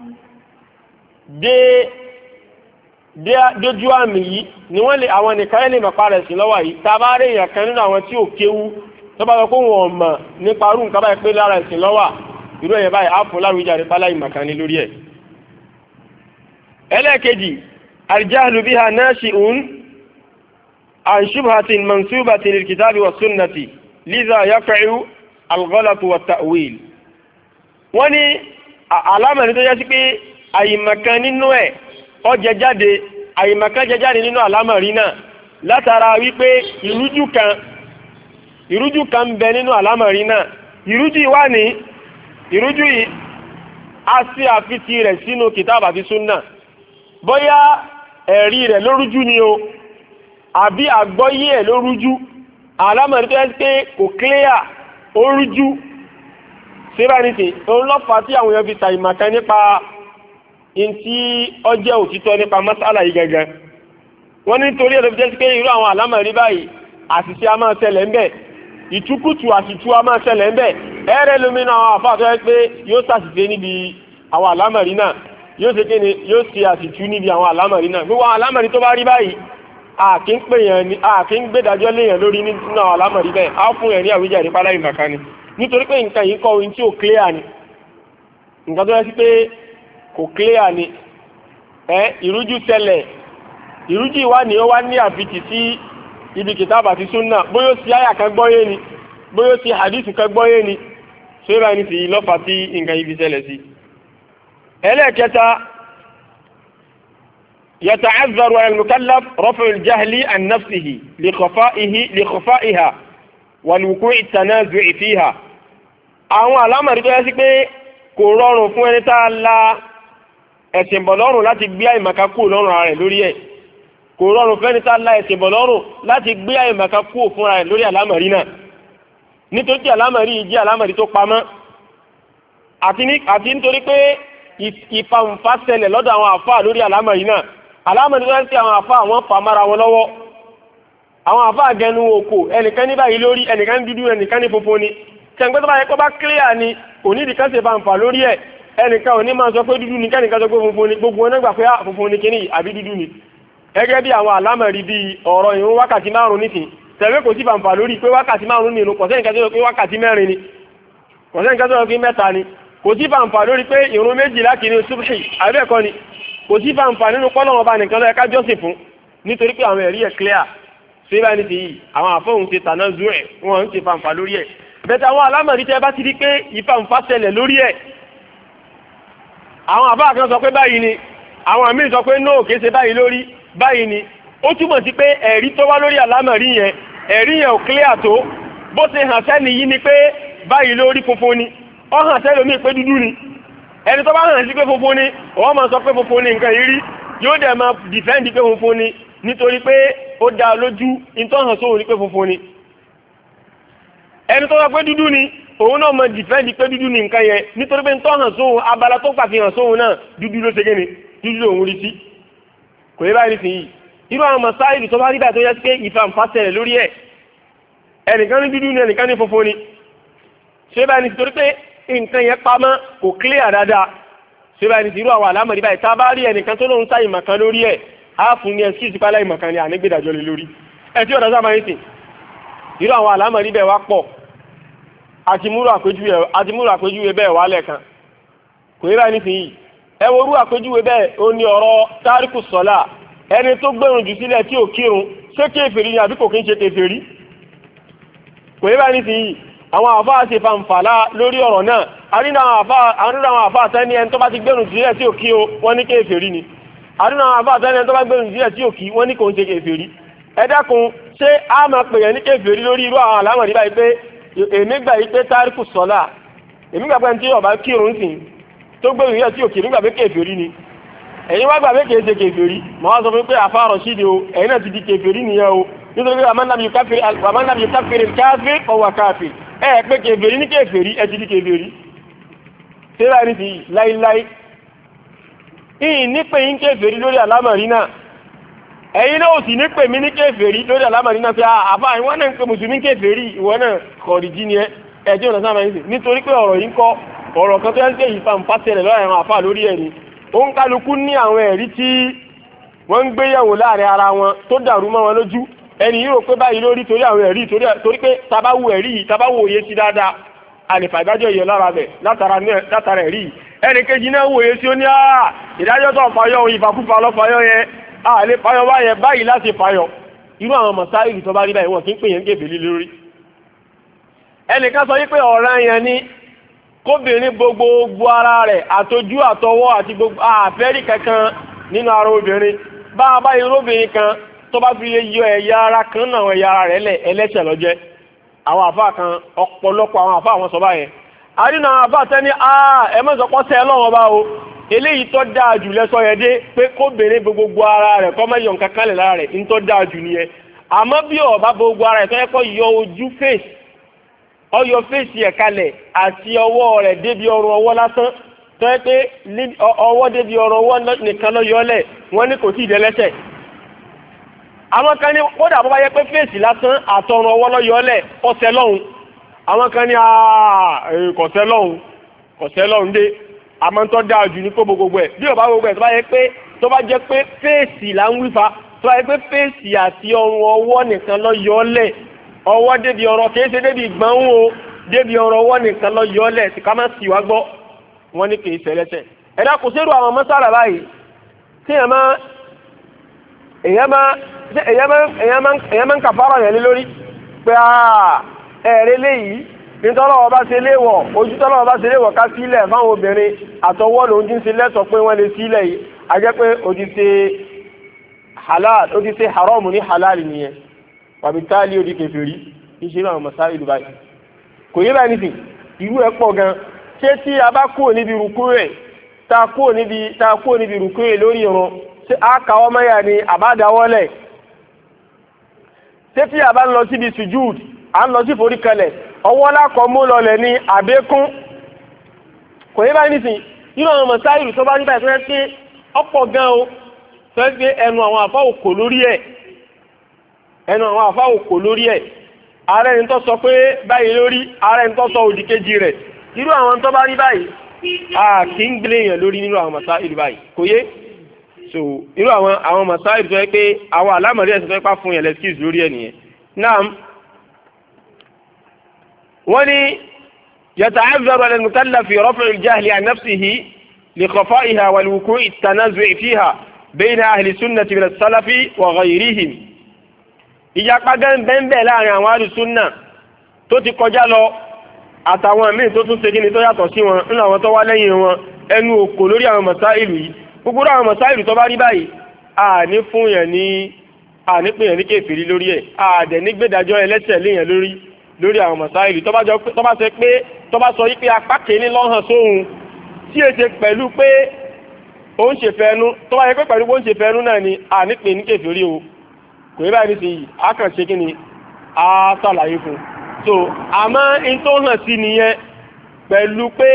Speaker 1: dé dójú àmì yìí ni wọ́n lè àwọn nìkan lè mọ̀ pa ẹ̀sìn ló wà yìí tá a bá rí èèyàn kan nínú àwọn tí ò kéwú tó bá sọ pé wọn mọ̀ nípa irú nǹkan báyìí pé lára ẹ̀sìn ló wà irú ẹ̀yẹ báyìí á fún láwùjáde páláyì màkàní lórí ẹ̀. ẹlẹ́ẹ̀kejì al-jahlu biha nashi'un an shubhatin mansubatin lil-kitabi was-sunnati lidha yaqa'u al-ghalatu wat-ta'wil. wọ́n ní alámọ̀rí tó yẹ sí pé àyìmọ̀kan nínú ẹ̀ ó jẹ jáde àyìmọ̀kan jẹ jáde nínú alámọ̀rí náà látara wípé ìrújú kan ìrújú kan ń bẹ nínú alámọ̀rí náà ìrújú yìí wà ní ìrújú yìí a sí àfitì rẹ̀ sínú kìtàbù àti súnà bóyá ẹ̀rí rẹ̀ lórújú ni o àbí àgbọ́yé ẹ̀ lórújú alámọ̀rí tó yẹ pé kò clear orújú síbáníṣe òun lọ́fà tí àwọn èèyàn fi ta ìmọ̀kan nípa ntí ọjẹ́ òtítọ́ nípa masala yìí gẹ́gẹ́ wọ́n ní torí ẹ̀rọ fi jẹ́ sí pé irú àwọn alámọ̀rí báyìí àṣìṣe a máa ṣẹlẹ̀ ń bẹ̀ ìtukùtù àṣìtú a máa ṣẹlẹ̀ ń bẹ̀ ẹ̀rẹ́ lómi náà àwọn àfáà tó yẹ pé yóò ṣàṣìṣe níbi àwọn alámọ̀rí náà yóò ṣe kéde yóò ṣe àṣìtú níbi àwọn alámọ̀rí náà gbogbo àwọn alámọ̀rí tó bá rí báyìí àkí ń pè yẹn ni àkí ń gbẹ́dájọ́ léyàn lórí nínú àwọn alámọ̀rí bẹ́ẹ̀ á fún yẹn ní àwíjàre páláyì màkà ni nítorí pé nǹkan yìí kọ́ ohun tí ò clear ni nǹkan tó yẹ sí pé kò clear ni ẹ ìrújú ṣẹlẹ̀ ìrújú ìwá ni ó wá ní àfitì sí ibi kìtàbù àti súnà bóyá ó sì àyà kan gbọ́yé ni bóyá ó sì hadith kan gbọ́yé ni ṣé bá ní sí lọ́fà tí nǹkan yìí fi ṣẹlẹ̀ sí. ẹlẹ́ẹ̀kẹta يتعذر على المكلف رفع الجهل عن نفسه لخفائه لخفائها والوقوع التنازع فيها àwọn àlámọ̀rí tó yẹ sí pé kò rọrùn fún ẹni tá a la ẹ̀sìn bọ̀ lọ́rùn láti gbé àìmọ̀ká kúrò lọ́rùn ara rẹ̀ lórí ẹ̀ kò rọrùn fún ẹni tá a la ẹ̀sìn bọ̀ lọ́rùn láti gbé àìmọ̀ká kúrò fúnra rẹ̀ lórí àlámọ̀rí náà nítorí tí àlámọ̀rí yìí jẹ́ àlámọ̀rí tó pamọ́ àti nítorí pé ìfàǹfà ṣẹlẹ̀ lọ́dọ̀ àwọn àfáà lórí àlámọ̀rí náà àlámọ̀rí tó yẹ sí àwọn àfáà wọn fà mára wọn lọ́wọ́ àwọn àfáà gẹnu òkò ẹnìkan ní báyìí lórí ẹnìkan dúdú ẹnìkan ní funfun ni tẹ̀gbẹ́ tó bá yẹ kó bá clear ni onídìí kan ṣe fanfà lórí ẹ̀ ẹnìkan ò ní máa sọ pé dúdú ni kẹ́nìkan sọ pé funfun ni gbogbo wọn gbà pé funfun ni kíní àbí dúdú ni gẹ́gẹ́ bí àwọn àlámọ̀rí bíi ọ̀rọ̀ ìrun wákàtí márùn nísìn tẹ̀gbẹ́ kò sí fanfà lórí pé wákàtí márùn ní ìrun kò sẹ́nìkan tó sọ pé wákàtí mẹ́rin ni kò sẹ́nìkan tó sọ pé mẹ́ta ni kò sí fanfà lórí pé ìrun méjìlá kìíní subhi àbí ẹ̀kọ́ ni kò sí fanfà nínú pọ́lọ́wọ́n ọba nìkan ló yẹ ká jọ́sìn fún nítorí pé àwọn ẹ̀rí ẹ̀ clear ṣé báyìí ní ti yìí àwọn àfọ̀hún ṣe tàná zu ẹ̀ wọ́n ń ṣe fanfà lórí ẹ̀ bẹ́ẹ̀ àwọn alámọ̀rí tẹ́ bá ti di pé ìfàǹfà ṣẹlẹ̀ lórí ẹ̀ àwọn àbá kan sọ pé báyìí ni àwọn míì sọ pé nóò kìí ṣe báyìí lórí báyìí ni ó túmọ̀ sí pé ẹ̀rí tó wá lórí alámọ̀rí yẹn ẹ̀rí yẹn ò clear tó bó ṣe hàn sẹ́ni yìí ni pé báyìí lórí funfun ni ó hàn sẹ́lòmíì pé dúdú ni ẹni tó bá hàn sí pé funfun ni wọ́n máa sọ pé funfun ni nǹkan yìí rí yóò dẹ̀ máa dìfẹ́ǹdì pé funfun ni nítorí pé ó dá lójú ìtọ́hàn sóhun ní pé funfun ni ẹni tó wá pé dúdú ni òun náà mọ dìfẹ́ǹdì pé dúdú ni nǹkan yẹn nítorí pé ìtọ́hàn sóhun abala tó pàfihàn sóhun náà dúdú ló ṣe gé ni dúdú lòun rí sí kò yẹ báyìí nísìnyí irú àwọn masáìlì tó bá rí báyìí tó yẹ pé ìfàǹfà ṣẹlẹ̀ lórí ẹ̀ ẹnìkan ní dúdú ni ẹnìkan ní funfun ni ṣé báyìí nítorí pé nǹkan yẹn pamọ́ kò clear dáadáa ṣé báyìí nítorí irú àwọn àlámọ̀rí báyìí tá a bá rí ẹnìkan tó lóun sáyìn màkan lórí ẹ̀ á fún ní ẹskíìsì pálá ìmọ̀kan ni ànígbèdàjọ́ lé lórí ẹ tí ọ̀dọ́ sábà ń sìn irú àwọn àlámọ̀rí bẹ́ẹ̀ wá pọ̀ àti múrò àpéjúwe bẹ́ẹ̀ wá lẹ́ẹ̀kan kò yẹ báyìí nísìnyí ẹ wo orú àpéjúwe bẹ́ẹ̀ ó ní ọ̀rọ̀ táríkù sọ́lá ẹni tó gbẹ̀rùn jù sílẹ̀ tí ò kírun ṣé kèfèrí ni àbí kò kí ń ṣe kèfèrí kò yẹ báyìí nísìnyí àwọn àfáà ṣe fanfàlà lórí ọ̀rọ̀ náà àdínà àwọn àfáà tẹ́ni ẹni tó bá ti gbẹ̀rùn jù sílẹ̀ tí ò kí o wọ́n ní kèfèrí ni àdínà àwọn àfáà tẹ́ni ẹni tó bá gbẹ̀rùn jù sílẹ̀ tí ò kí wọ́n ní kò ń ṣe kèfèrí ẹ dákun ṣé a máa pè yẹn ní kèfèrí lórí irú àwọn àlámọ̀rí báyìí pé èmi gbà yí pé táríkù sọ́lá èmi gbà pé tí ọba kírun sìn tó gbé ìrìn tí òkè nígbà pé kèfèrí ni ẹ̀yin wá gbà pé kèé ṣe kèfèrí mọ́ wá sọ fún pé àfáàrọ̀ síde o ẹ̀yin náà ti di kèfèrí nìyẹn o nítorí pé àmánàbí káfíìrì káfíìrì ọwà káfíìrì ẹ̀ pé kèfèrí ní kèfèrí ẹ̀ ti di kèfèrí ṣé ní ti láíláí ìyìn nípe yín kèfèrí lórí àlámọ̀rí náà ẹ̀yin náà ò sì ní pè mí ní kèfèrí lórí àlámọ̀rí náà pé àfáà ìwọ náà ń pe mùsùlùmí kèfèrí ìwọ náà kọ̀ọ̀rìjì ni ẹ ẹjọ́ ọ̀nà sáà yìí nítorí pé ọ̀rọ̀ yìí ń kọ́ ọ̀rọ̀ kan tó yẹ kí èyí fa nǹkan ṣẹlẹ̀ lọ́rọ̀ àwọn àfáà lórí ẹ̀rí ó ń kálukú ní àwọn ẹ̀rí tí wọ́n ń gbéyẹ̀wò láàrin ara wọn tó dàrú mọ́ wọn lójú ẹni yìí rò pé báyìí lórí torí àwọn ẹ̀rí torí pé tabawo ẹ̀rí yìí tabawo òye sí dáadáa àlèfà ìdájọ́ yẹ lára bẹ̀ látara ẹ̀rí yìí ẹnì kejì náà wòye sí ó ní àà ìdájọ́ tó fàyọ ìfàkúfà lọ́fàyọ yẹn àlè fàyọ báyẹn báyìí láti fàyọ irú àwọn mọ̀sáìlì tó bá rí báyìí wọn kì í pè yẹn gèbèlé lórí ẹnìkan sọ wípé ọ̀ràn yẹn ni kóbìnrin gbogbo ara rẹ̀ àtọjú àtọwọ́ àti gbogbo àfẹ́rí kankan nínú ara obìnrin bá a bá irú obìnrin kan tó bá fi lè yọ ẹ̀yà ara kan náà ẹ̀yà ara rẹ̀ lẹ̀ ẹlẹ́ṣẹ̀ ló jẹ́ àwọn àfa kan ọ̀pọ̀lọpọ̀ àwọn àfa àwọn sọ báyẹn àdínà àwọn àfa tẹ́ni ẹ mọ̀ sọpọ́ sẹ́ lọ́wọ́ bá o eléyìí tó dáa jù lẹ́sọ yẹn dé pé kóbìnrin gbogbo ara rẹ̀ kọ́ mẹ́yọ̀ nǹkan kan lẹ̀ lára rẹ̀ ń tó dáa jù nìyẹn àmọ́ bí ọ̀bá gbogbo ara rẹ̀ tó yẹ kó yọ ojú fèsì ọyọ fèsì ẹ̀ kalẹ̀ àti ọwọ́ rẹ̀ débi ọrùn ọwọ́ lásán tó yẹ pé ọwọ́ débi ọrùn ọwọ́ nìkan lọ yọlẹ̀ wọ́n ní kò tí ì dẹ́lẹ́ṣẹ̀. àwọn kan ní kódà bó bá yẹ pé fèsì lásán àtọrùn ọwọ́ lọ yọlẹ̀ ọ̀sẹ̀ lọ́hùn àwọn kan ní kọ̀sẹ̀ lọ́hùn kọ̀sẹ̀ lọ́hùn dé àmọ́ tó dáa jù ní kó gbogbo ẹ̀ bí ọba gbogbo ẹ̀ tó bá yẹ pé tó bá jẹ́ pé fèsì là ń wífa tó bá yẹ pé fèsì àti ọrùn ọwọ́ nìkan lọ yọlẹ̀ ọwọ́ débi ọ̀rọ̀ kìí ṣe débi ìgbọ̀n o débi ọ̀rọ̀ ọwọ́ nìkan lọ yọ ọ́lẹ̀ tí ká má sì wá gbọ́ wọn ní kìí ṣẹlẹ́ṣẹ̀ ẹ̀dá kò sérò àwọn mọ́sára báyìí tí èèyàn máa èèyàn máa èèyàn máa èèyàn máa ń kàfárọ̀ yẹn lé lórí pé ẹ̀rẹ́ léyìí nítorí ọ̀rọ̀ bá ṣe léwọ̀ ojú tọ́lọ́ bá ṣe léwọ̀ ká sílẹ̀ fáwọn obìnrin àtọwọ́ lòun ti ń ṣe lẹ́sọ̀ pé wọ́n lè sílẹ̀ yìí a jẹ́ pé o ti ṣe halal ó ti ṣe haram ní halal nìyẹn wàbí táàlì ó di kèfèrí iṣẹ́ náà mọ̀sá ìlú báyìí kò yé báyìí nìsín irú ẹ̀ pọ̀ gan ṣé tí a bá kúrò níbi rúkú rẹ̀ tá a kúrò níbi tá a kúrò níbi rúkú rẹ̀ lórí ìrun ṣé a kà ọ́ mẹ́yà ni àbádáwọ́lẹ̀ ṣé tí a bá ń lọ síbi sujúd à ń lọ sí forí kalẹ̀ ọwọ́ lákọ̀ mú lọlẹ̀ ní àbẹ́kún kò yé báyìí nìsín irú àwọn mọ̀sá ìlú tó bá nígbà tó yẹ pé ọ̀pọ̀ gan o tó yẹ pé ẹnu àwọn àfa òkò lórí ẹ̀ ẹnu àwọn àfa òkò lórí ẹ̀ ààrẹ ní tó sọ pé báyìí lórí ààrẹ ní tó sọ òdì kejì rẹ̀ irú àwọn tó bá rí báyìí a kì í gbélé yẹn lórí nínú àwọn mọ̀sá ìlú báyìí kò yé so irú àwọn àwọn mọ̀sá ìlú tó yẹ pé àwọn àlámọ̀rí ẹ̀sìn tó yẹ pá fún yẹn lẹ́skíìsì lórí ẹ̀ nìyẹn náà wọ́n ní يتعذر على المكلف في رفع الجهل عن نفسه لخفائها والوقوع التنازع فيها بين أهل السنة من السلف وغيرهم ìyapa gan bẹ́ẹ̀ láàrin àwọn àdùsúnnà tó ti kọjá lọ àtàwọn míì tó tún ṣe kí ni tó yàtọ̀ sí wọn nínú àwọn tó wá lẹ́yìn wọn ẹnu òkò lórí àwọn mọ̀sáìlù yìí gbogbo àwọn mọ̀sáìlù tó bá rí báyìí àní fún yẹn ní àní pé yẹn ní kèfèrí lórí ẹ̀ àdẹ̀ ní gbẹ́dájọ́ ẹlẹ́sẹ̀ léyìn lórí lórí àwọn mọ̀sáìlù tó bá ṣe pé tó bá sọ yí pé apá kìíní lọ́hàn sóhun tí èsè pẹ̀lú pé ó ń ṣe fẹ́nu tó bá yẹ pé pẹ̀lú pé ó ń ṣe fẹ́nu náà ni àní pé ní kèfèrí o kò yẹ báyìí nísìnyí a kàn ṣe kí ni a ṣàlàyé fún so àmọ́ in tó hàn sí nìyẹn pẹ̀lú pé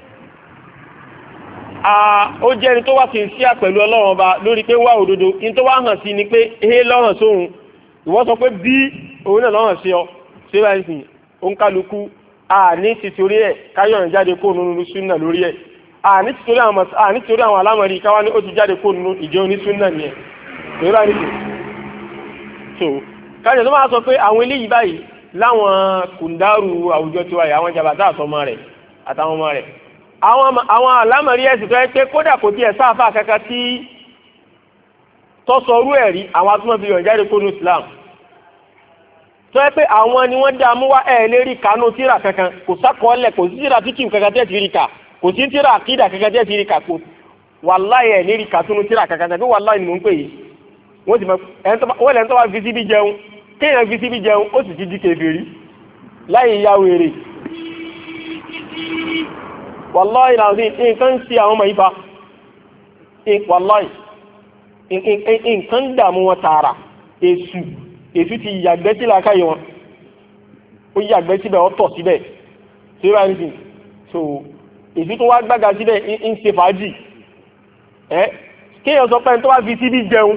Speaker 1: ó jẹ́ ẹni tó wá sí sí pẹ̀lú ọlọ́run ọba lórí pé wá òdodo in tó wá hàn sí ni pé ehe lọ́hàn sóhun ìwọ sọ pé bí òun náà lọ́hàn sí ọ ṣé báyìí nísìnyí ó ń kálukú àní tìtorí ẹ̀ káyọ̀ jáde kó nínú súnà lórí ẹ̀ àní tìtorí àwọn alámọ̀rí káwá ní ó ti jáde kó nínú ìjọ onísúnà nìyẹn ṣé báyìí nísìnyí so kájọ tó máa sọ pé àwọn eléyìí báyìí láwọn kùndàrú àwùjọ tiwa yìí àwọn jàbátà àtọmọ rẹ̀ àtàwọn ọmọ rẹ̀ àwọn àlámọ̀rí ẹ̀sìn tó yẹ pé kódà kò tiẹ̀ sáfà kankan tí tọ́sọrú ẹ̀rí àwọn atúmọ̀ fi yàn jáde kó nu Islam tó yẹ pé àwọn ni wọ́n dá mú wá ẹ̀ lérí kanú tíra kankan kò sákọọ́lẹ̀ kò sí tíra títì kankan tẹ́ ti rí ka kò sí tíra àkídà kankan tẹ́ ti rí ka kò wàláyé ẹ̀ lérí katúnú tíra kankan tẹ́ fi wàláyé ni mò ń pè yìí wọ́n ti mọ̀ wọ́n lẹ́nu tó bá fi síbi jẹun kéèyàn fi síbi jẹun ó sì ti di kèfèrí láì ya wèrè wàláì làwọn nǹkan ń ṣe àwọn ọmọ yìí fa wàláì nǹkan ń dààmú wọn tààrà èṣù èṣù ti yàgbẹ́ sí làákàyè wọn ó yàgbẹ́ síbẹ̀ ó tọ̀ síbẹ̀ ṣé wàá ní sìn so èṣù tó wá gbága síbẹ̀ ń ṣe fàájì ẹ kéèyàn sọ pé tó bá fi síbi jẹun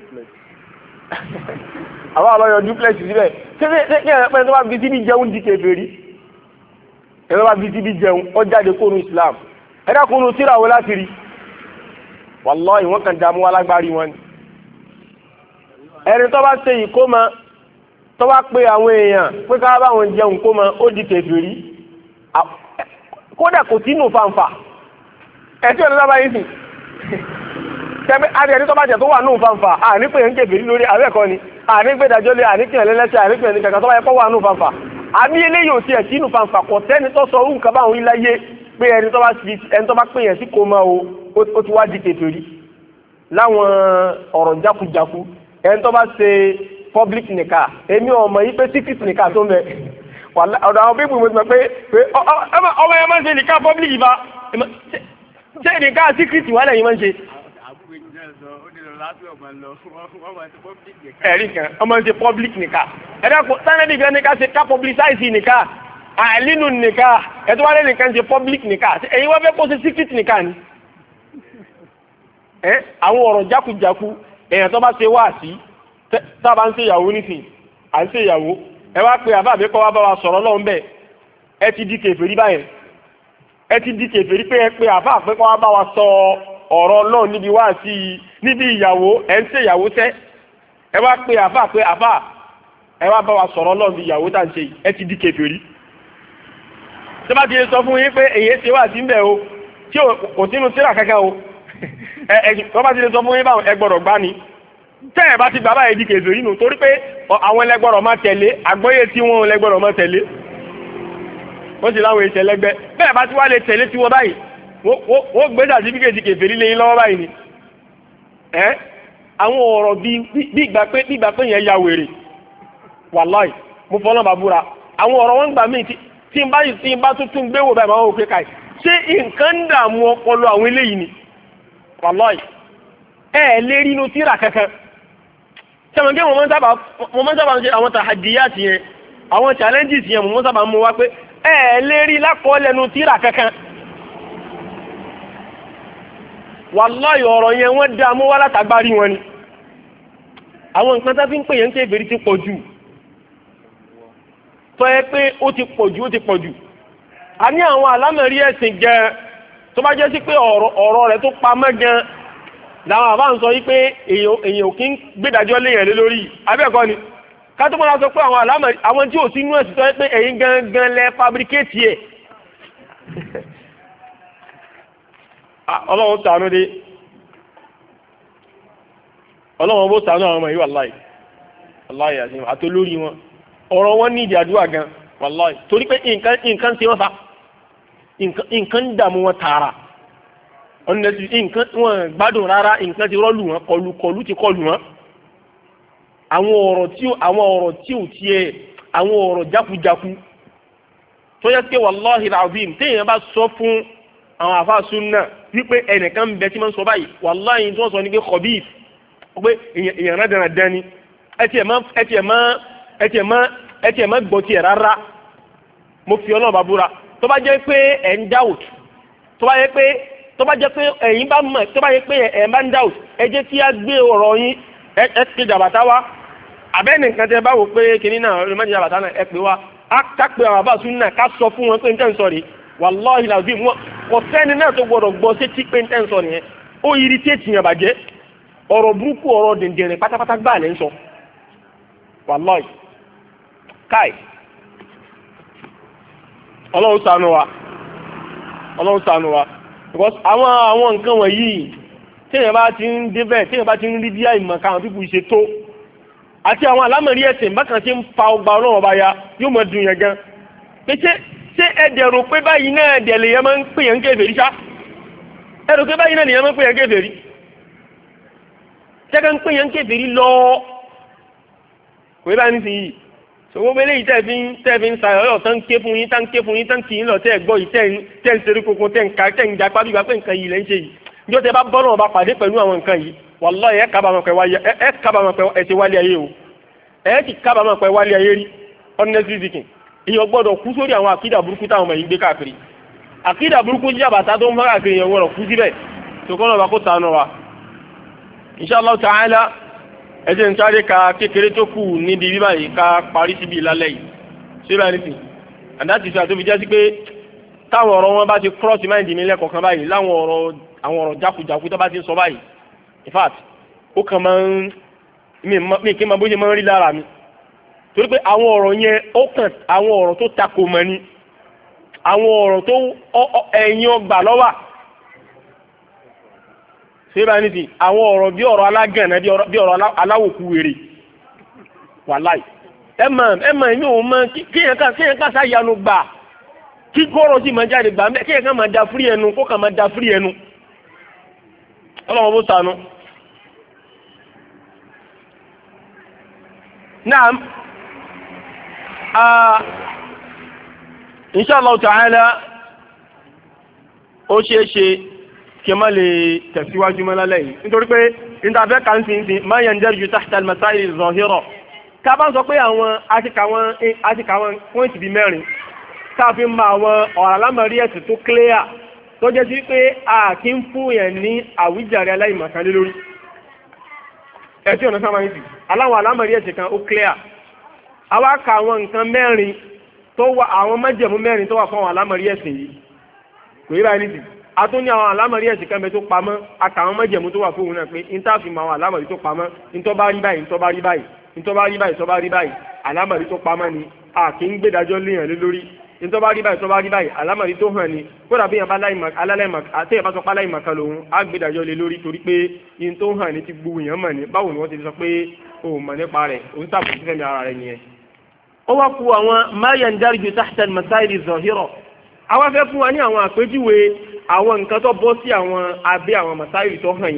Speaker 1: àwọn àbáyọ duplex síbẹ̀ ṣé kéèyàn sọ pé tó bá fi síbi jẹun di kèfèrí ẹ̀rọ bá fi síbi jẹun ó jáde kóònù Islam ẹ̀dá kóònù tíráwó láti rí wàláhì wọ́n kàn dààmú alágbárí wọn ni ẹni tó bá ṣe ìkómọ tó bá pe àwọn èèyàn pé ká bá wọn jẹun kómọ ó di kèfèrí kódà kò sínú fanfa ẹtí ọ̀nà sábà yìí sì tẹ́gbẹ́ adìyẹ tó bá jẹ tó wà nù fanfa àní pé ń kèfèrí lórí àwẹ̀kọ́ ni àní gbẹdàjọ́ lé àní kìyàn lẹ́lẹ́sẹ̀ àní kìyàn ní kankan tó bá yẹ kó wà nù fanfa àbí eléyìí ò tiẹ̀ sínú fanfa kò sẹ́ni tó sọ orúkọ nǹkan báwọn iláyé pé ẹni tó bá fi ẹni tó bá pè yẹn sí kó máa o ó ti wá di kèfèrí láwọn ọ̀rọ̀ jákujáku ẹni tó bá ṣe public nìka èmi ọmọ yìí pé secret nìka tó ń bẹ ọ̀dọ̀ àwọn pípù mo ti mọ̀ pé ọmọ yẹn máa ń ṣe nìka public yìí bá ṣé nìka secret wà lẹ́yìn máa ń ṣe. ẹ̀rí kan ọmọ ń ṣe public nìka ẹ̀dá kò sanadi gan nìka ṣe ká publicize nìka àìlínú nìka ẹ̀tọ́ wálé nìkan ṣe public nìka ẹ̀yin wọ́n fẹ́ kó ṣe secret nìka ni. ẹ àwọn ọ̀rọ̀ jákujáku èèyàn tó bá ṣe wá sí tábà ń ṣe ìyàwó nísìn à ń ṣe ìyàwó ẹ wá pé àbá àbíkọ́ wá bá wa sọ̀rọ̀ lọ́hùn bẹ́ẹ̀ ẹ ti di kèfèrí báyẹn ẹ ti di kèfèrí pé ẹ pé àbá àbíkọ́ wá bá wa sọ ọ̀rọ̀ náà níbi wá sí níbi ìyàwó ẹ ń ṣe ìyàwó sẹ́ ẹ wá pé àbá pé àbá ẹ wá bá wa sọ̀rọ̀ lọ́hùn bí ìyàwó tá à ń ṣe ẹ ti di kèfèrí tí bá ti sọ fún yín pé èyí ṣe wá sí ń bẹ̀ o tí kò sínú tírà kankan o wọ́n bá ti lè sọ fún yín báwọn ẹgbọ́dọ̀ gbá ni tẹ́ ẹ̀ bá ti gbà báyìí di kèfèrí nù torí pé àwọn ẹlẹgbọ́dọ̀ máa tẹ̀lé àgbọ́yé tí wọ́n ẹlẹgbọ́dọ̀ máa tẹ̀lé wọ́n sì láwọn èsì ẹlẹgbẹ́ bẹ́ẹ̀ bá ti wá lè tẹ̀lé tí wọ́n báyìí wọ́n gbé sàtífíkètì kèfèrí lé yín lọ́wọ́ báyìí ni ẹ́ àwọn ọ̀rọ̀ bí bí ìgbà pé bí ìgbà pé yẹn ya wèrè wàláì mo fọlọ́ bàbúrà àwọn ọ̀rọ̀ wọn gbà mí tí n bá yìí tí n bá tuntun gbé wò báyìí máa wò pé káì ṣé nǹkan ń dààmú ọpọlọ àwọn eléyìí ni wàláì ẹ ẹ lè rí inú tíra kankan sẹ́wọ̀n kí mo máa ń sábà mo máa ń sábà ń ṣe àwọn tahadiyat yẹn àwọn challenges yẹn mo máa ń sábà mú wá pé ẹ ẹ lè rí lákọọ́lẹ̀ inú tíra kankan wàláì ọ̀rọ̀ yẹn wọ́n dààmú wá látàgbárí wọn ni àwọn nǹkan tá fi ń pè yẹn ń kèfèrí ti pọ̀ jù tọ́ ẹ pé ó ti pọ̀ jù ó ti pọ̀ jù a ní àwọn àlámọ̀rí ẹ̀sìn gan tó bá jẹ́ sí pé ọ̀rọ̀ rẹ̀ tó pamọ́ gan làwọn àbá ń sọ yí pé èèyàn ò kí ń gbédájọ́ léèyàn lé lórí abẹ́ẹ̀kọ́ ni ká tó mọ́ra sọ pé àwọn àlámọ̀rí àwọn tí ò sí inú ẹ̀sìn tọ́ ẹ pé ẹ̀yin gangan lẹ fabricate ẹ̀ ọlọ́run ṣàánú dé ọlọ́run bó ṣàánú àwọn ọmọ yìí wàláì wàláì àti olórí wọn ọ̀rọ̀ wọn ní ìdí àdúrà gan wàláì torí pé nǹkan nǹkan ṣe wọ́n fa nǹkan ń dààmú wọn tààrà ọ̀nẹ́sì nǹkan wọn gbádùn rárá nǹkan ti rọ́ọ̀lù wọn kọlù kọlù ti kọlù wọn àwọn ọ̀rọ̀ tí àwọn ọ̀rọ̀ tí ò tiẹ̀ àwọn ọ̀rọ̀ jákujáku tó yẹ kí wàláhì làbím téèyàn bá sọ fún àwọn àfáàsùn náà wípé ẹnìkan ń bẹ tí máa ń sọ báyìí wàláhì tí wọ́n sọ ní pé khabith pé èèyàn náà dáná dání ẹ tiẹ̀ má ẹ tiẹ̀ má ẹ tiẹ̀ má ẹ tiẹ̀ má gbọ́ tiẹ̀ rárá mo fi ọlọ́run bá búra tó bá jẹ́ pé ẹ̀ ń dáwùt tó bá yẹ pé tó bá jẹ́ pé ẹ̀yin bá mọ̀ tó bá yẹ pé ẹ̀ bá ń dáwùt ẹ jẹ́ kí á gbé ọ̀rọ̀ yín ẹ ẹ ti jàbàtà wá àbẹ́ni nǹkan tẹ bá wò pé kinní náà ọ̀rọ̀ mẹ́jọ jàbàtà náà ẹ pè wá á ká pé àwọn àbáṣún náà ká sọ fún wọn pé n tẹ́ ń sọ rèé wàláhì làbí wọn kò sẹ́ni náà tó gbọdọ̀ gbọ́ sétí pé n tẹ́ ń sọ nìyẹn ó yiri tí ètì yẹn bàjẹ́ ọ̀rọ̀ burúkú ọ̀rọ̀ dìndìnrín pátápátá gbáà lẹ́ ń sọ wàláhì káì ọlọ́run ṣàánú wa ọlọ́run ṣàánú wa because àwọn àwọn nǹkan wọ̀nyí téèyàn bá ti ń débẹ̀ téèyàn bá ti ń rí bí àìmọ̀ káwọn pípù ṣe tó àti àwọn alámọ̀rí ẹ̀sìn bákan ṣe ń fa ọgbà ọlọ́run ọba ya yóò mọ̀ dùn yẹn gan pé ṣé ṣé ẹ̀dẹ̀ rò pé báyìí náà ẹ̀dẹ̀ lèyàn máa ń pè yẹn kèfèrí ṣá ẹ rò pé báyìí náà lèyàn máa ń pè yẹn kèfèrí ṣẹ́gẹ́ ń pè yẹn kèfèrí lọ kò bá ní sí yìí sọ̀wọ́ bẹ́lẹ̀ yìí tẹ́ fi ń tẹ́ fi ń sa ọ̀rọ̀ tán ké fún yín tán ké fún yín tán kì í lọ tẹ́ gbọ́ yìí tẹ́ ń tẹ́ ń ṣeré koko tẹ́ ń ka tẹ́ ń japa bí wàá pé nǹkan yìí lẹ́ ń ṣe yìí ní ọ̀tẹ́ bá bọ́ọ̀lù ọba pàdé pẹ̀lú àwọn nǹkan yìí wàláhì ẹ̀ kábàámọ̀ pẹ̀ wáyé ẹ̀ kábàámọ̀ pẹ̀ ẹ̀ ti wálé ayé o ẹ̀ ti kábàámọ̀ pẹ̀ wálé ayé rí honestly speaking èèyàn gbọ́dọ̀ kú sórí àwọn àkídà burúkú táwọn ọmọ yìí gbé káàkiri àkídà burúkú jíjàbàtà tó ń fara kiri èèyàn gbọ́dọ̀ kú síbẹ̀ tó kọ́ lọ́ba kó tànù wa inshallah ta'ala ẹ jẹ́ n sáré ka kékeré tó kù níbi bíbá yìí ká parí síbi ìlálẹ́ yìí ṣé báyìí nìsín àdáàtì sọ àtòfi jẹ́ sí pé táwọn ọ̀rọ̀ wọn bá ti cross mind mi lẹ́kọ̀ọ̀kan báyìí láwọn ọ̀rọ̀ àwọn ọ̀rọ̀ jákujàku tó bá ti sọ báyìí in fact ó kàn máa ń mi kí n máa bó ṣe máa ń rí lára mi torí pé àwọn ọ̀rọ̀ yẹn ó kàn àwọn ọ̀rọ̀ tó takò mọ́ ni àwọn ọ̀rọ̀ tó ẹ̀yìn ọgbà lọ́wà ṣé báyìí nìsín àwọn ọ̀rọ̀ bí ọ̀rọ̀ alágànnà bí ọ̀rọ̀ aláwòkú wèrè wàláì ẹ mọ̀ ẹ mọ̀ ẹ̀mí òun mọ̀ kéèyàn ká kéèyàn ká sá yanu gbà kí kọ́rọ̀ sì máa jáde gbà kéèyàn ká máa da fúrí ẹnu kó kà máa da fúrí ẹnu ọlọ́wọ́ bó sànú. naam inshallah ta'ala ó ṣeé ṣe kí ẹ má lè tẹ̀síwájú mọ́ lálẹ́ yìí nítorí pé ìtàfẹ́ kan sí ti máa yẹn dẹ́rù ju tahta al-masail az-zahira ká bá ń sọ pé àwọn àtikàwọn àtikàwọn pọ́ìntì bíi mẹ́rin káfí ń bá àwọn ọ̀rọ̀ alámọ̀rí ẹ̀sìn tó clear tó jẹ́ sí pé a kì ń fún yẹn ní àwíjàre aláìmọ̀kan lé lórí ẹ̀sìn ọ̀nà sáwọn yìí aláwọn alámọ̀rí ẹ̀sìn kan ó clear àwa ka àwọn nǹkan mẹ́rin tó wà àwọn májẹ̀mú mẹ́rin tó wà fún àwọn alámọ̀rí ẹ̀sìn yìí kò yí báyìí nìsí a tún ní àwọn alámọ̀rí ẹ̀sìn kan bẹ tó pamọ́ àtàwọn májẹ̀mú tó wà fún òun náà pé ìntàfin àwọn alámọ̀rí tó pamọ́ ìntọ́ bá rí báyìí ìntọ́ bá rí báyìí ìntọ́ bá rí báyìí ìntọ́ bá rí báyìí alámọ̀rí tó pamọ́ ni a kì í gbédájọ́ léèyàn lé lórí ìntọ́ bá rí báyìí ìntọ́ bá rí báyìí alámọ̀rí tó hàn ni kódà bí yẹn bá àtẹ̀yẹ̀ bá sọ pé aláìmọ̀kan lòun á gbédájọ́ lé lórí torí pé in tó hàn ní ti gbogbo èèyàn mọ̀ ní báwo ni wọ́n ti sọ pé o mọ̀ nípa rẹ̀ o ń sàkóso fẹ́mi ara rẹ̀ nìyẹn. ó wá ku àwọn ma yandarju tahta al-masail az-zahira àwa fẹ́ fún wa ní àwọn àpèjúwe àwọn nǹkan tó bọ́ sí àwọn abẹ́ àwọn masáìlì tó hàn yẹn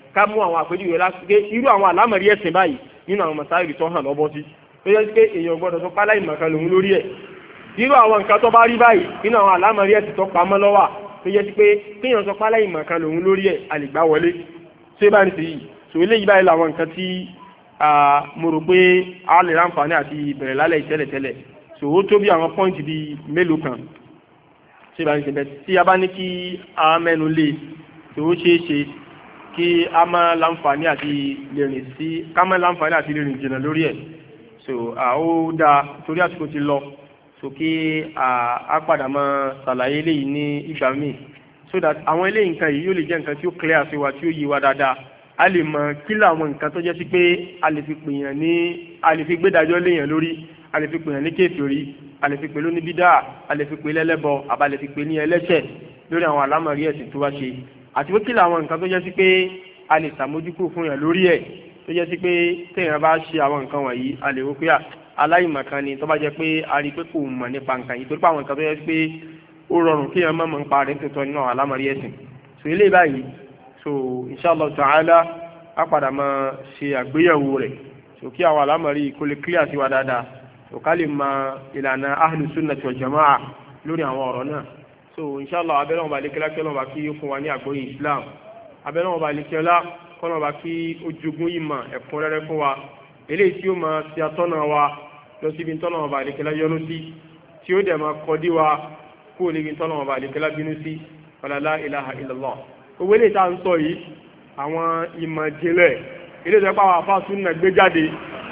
Speaker 1: ká mú àwọn àpèjúwe lásìkò irú àwọn àlámọ̀rí ẹ̀sìn báyìí nínú àwọn mọ̀sáìlì tó hàn lọ́bọ́ sí tó yẹ pé èèyàn gbọ́dọ̀ tó pálá ìmọ̀kan lòun lórí ẹ̀ irú àwọn nǹkan tó bá rí báyìí nínú àwọn àlámọ̀rí ẹ̀sìn tó pamọ́ lọ́wà tó yẹ pé kéèyàn sọ pálá ìmọ̀kan lòun lórí ẹ̀ a lè gbá wọlé ṣé bá ní sí yìí so eléyìí báyìí làwọn nǹkan tí mo rò pé a lè ráǹfààní àti ìbẹ̀rẹ̀ lálẹ́ ìtẹ́lẹ̀tẹ́lẹ̀ so ó tó bí àwọn pọ́ìntì bíi mélòó kan ṣé bá ní sí bẹ́ẹ̀ tí a bá ní kí a mẹ́nu lé tó ó ṣeé ṣe kí a máa láǹfààní àti lè rìn sí ká máa láǹfààní àti lè rìn jìnnà lórí ẹ̀ so ó dáa torí àsìkò ti lọ so kí a padà máa ṣàlàyé eléyìí ní ìgbà míì so that àwọn eléyìí nǹkan yìí yóò lè jẹ́ nǹkan tí ó clear sí wa tí ó yí wa dáadáa a lè mọ kí làwọn nǹkan tó jẹ́ sí pé a lè fi pèèyàn ní a lè fi gbédájọ́ léèyàn lórí a lè fi pèèyàn ní kéèfèrí a lè fi pè lóní bídà a lè fi pè lẹ́lẹ́bọ àbá lè fi pè ní ẹlẹ́ṣẹ̀ lórí àwọn àlámọ̀rí ẹ̀sìn tó wá ṣe àti pé kí làwọn nǹkan tó jẹ́ sí pé a lè ṣàmójúkú fún yàn lórí ẹ̀ tó jẹ́ sí pé téèyàn bá ṣe àwọn nǹkan wọ̀nyí a lè wò pé aláìmọ̀kan ni tó bá jẹ́ pé a rí pé kò mọ̀ nípa nǹkan yìí torí pé àwọn nǹkan tó jẹ́ sí pé ó rọrùn kéèyàn mọ̀ mọ̀ nípa rẹ̀ tuntun nínú àlámọ̀rí ẹ̀sìn so ilé báyìí so inshallah ta'ala a padà máa ṣe àgbéyẹ̀wò rẹ̀ so kí àwọn àlámọ̀rí kó lè clear sí wa dáadáa so ká lè mọ ìlànà ahlu sunnati wal jamaa lórí àwọn ọ̀rọ̀ náà so inshallah abẹ́rẹ́ wọn bá lè kílá kí ọlọ́run bá kí ó fún wa ní àgbọ́yé islam abẹ́rẹ́ wọn bá lè kílá kí ọlọ́run bá kí ó jogún ìmọ̀ ẹ̀kúnrẹ́rẹ́ fún wa eléyìí tí ó máa ṣe atọ́nà wa lọ síbi tọ́nà wọn bá lè kílá yọ́nú sí tí ó dẹ̀ máa kọ́dí wa kó o lè fi tọ́nà wọn bá lè kílá bínú sí la ilaha illallah owó eléyìí tá à ń sọ yìí àwọn ìmọ̀ ìjìnlẹ̀ eléyìí tó pa àwọn àfáà súnnà gbé jáde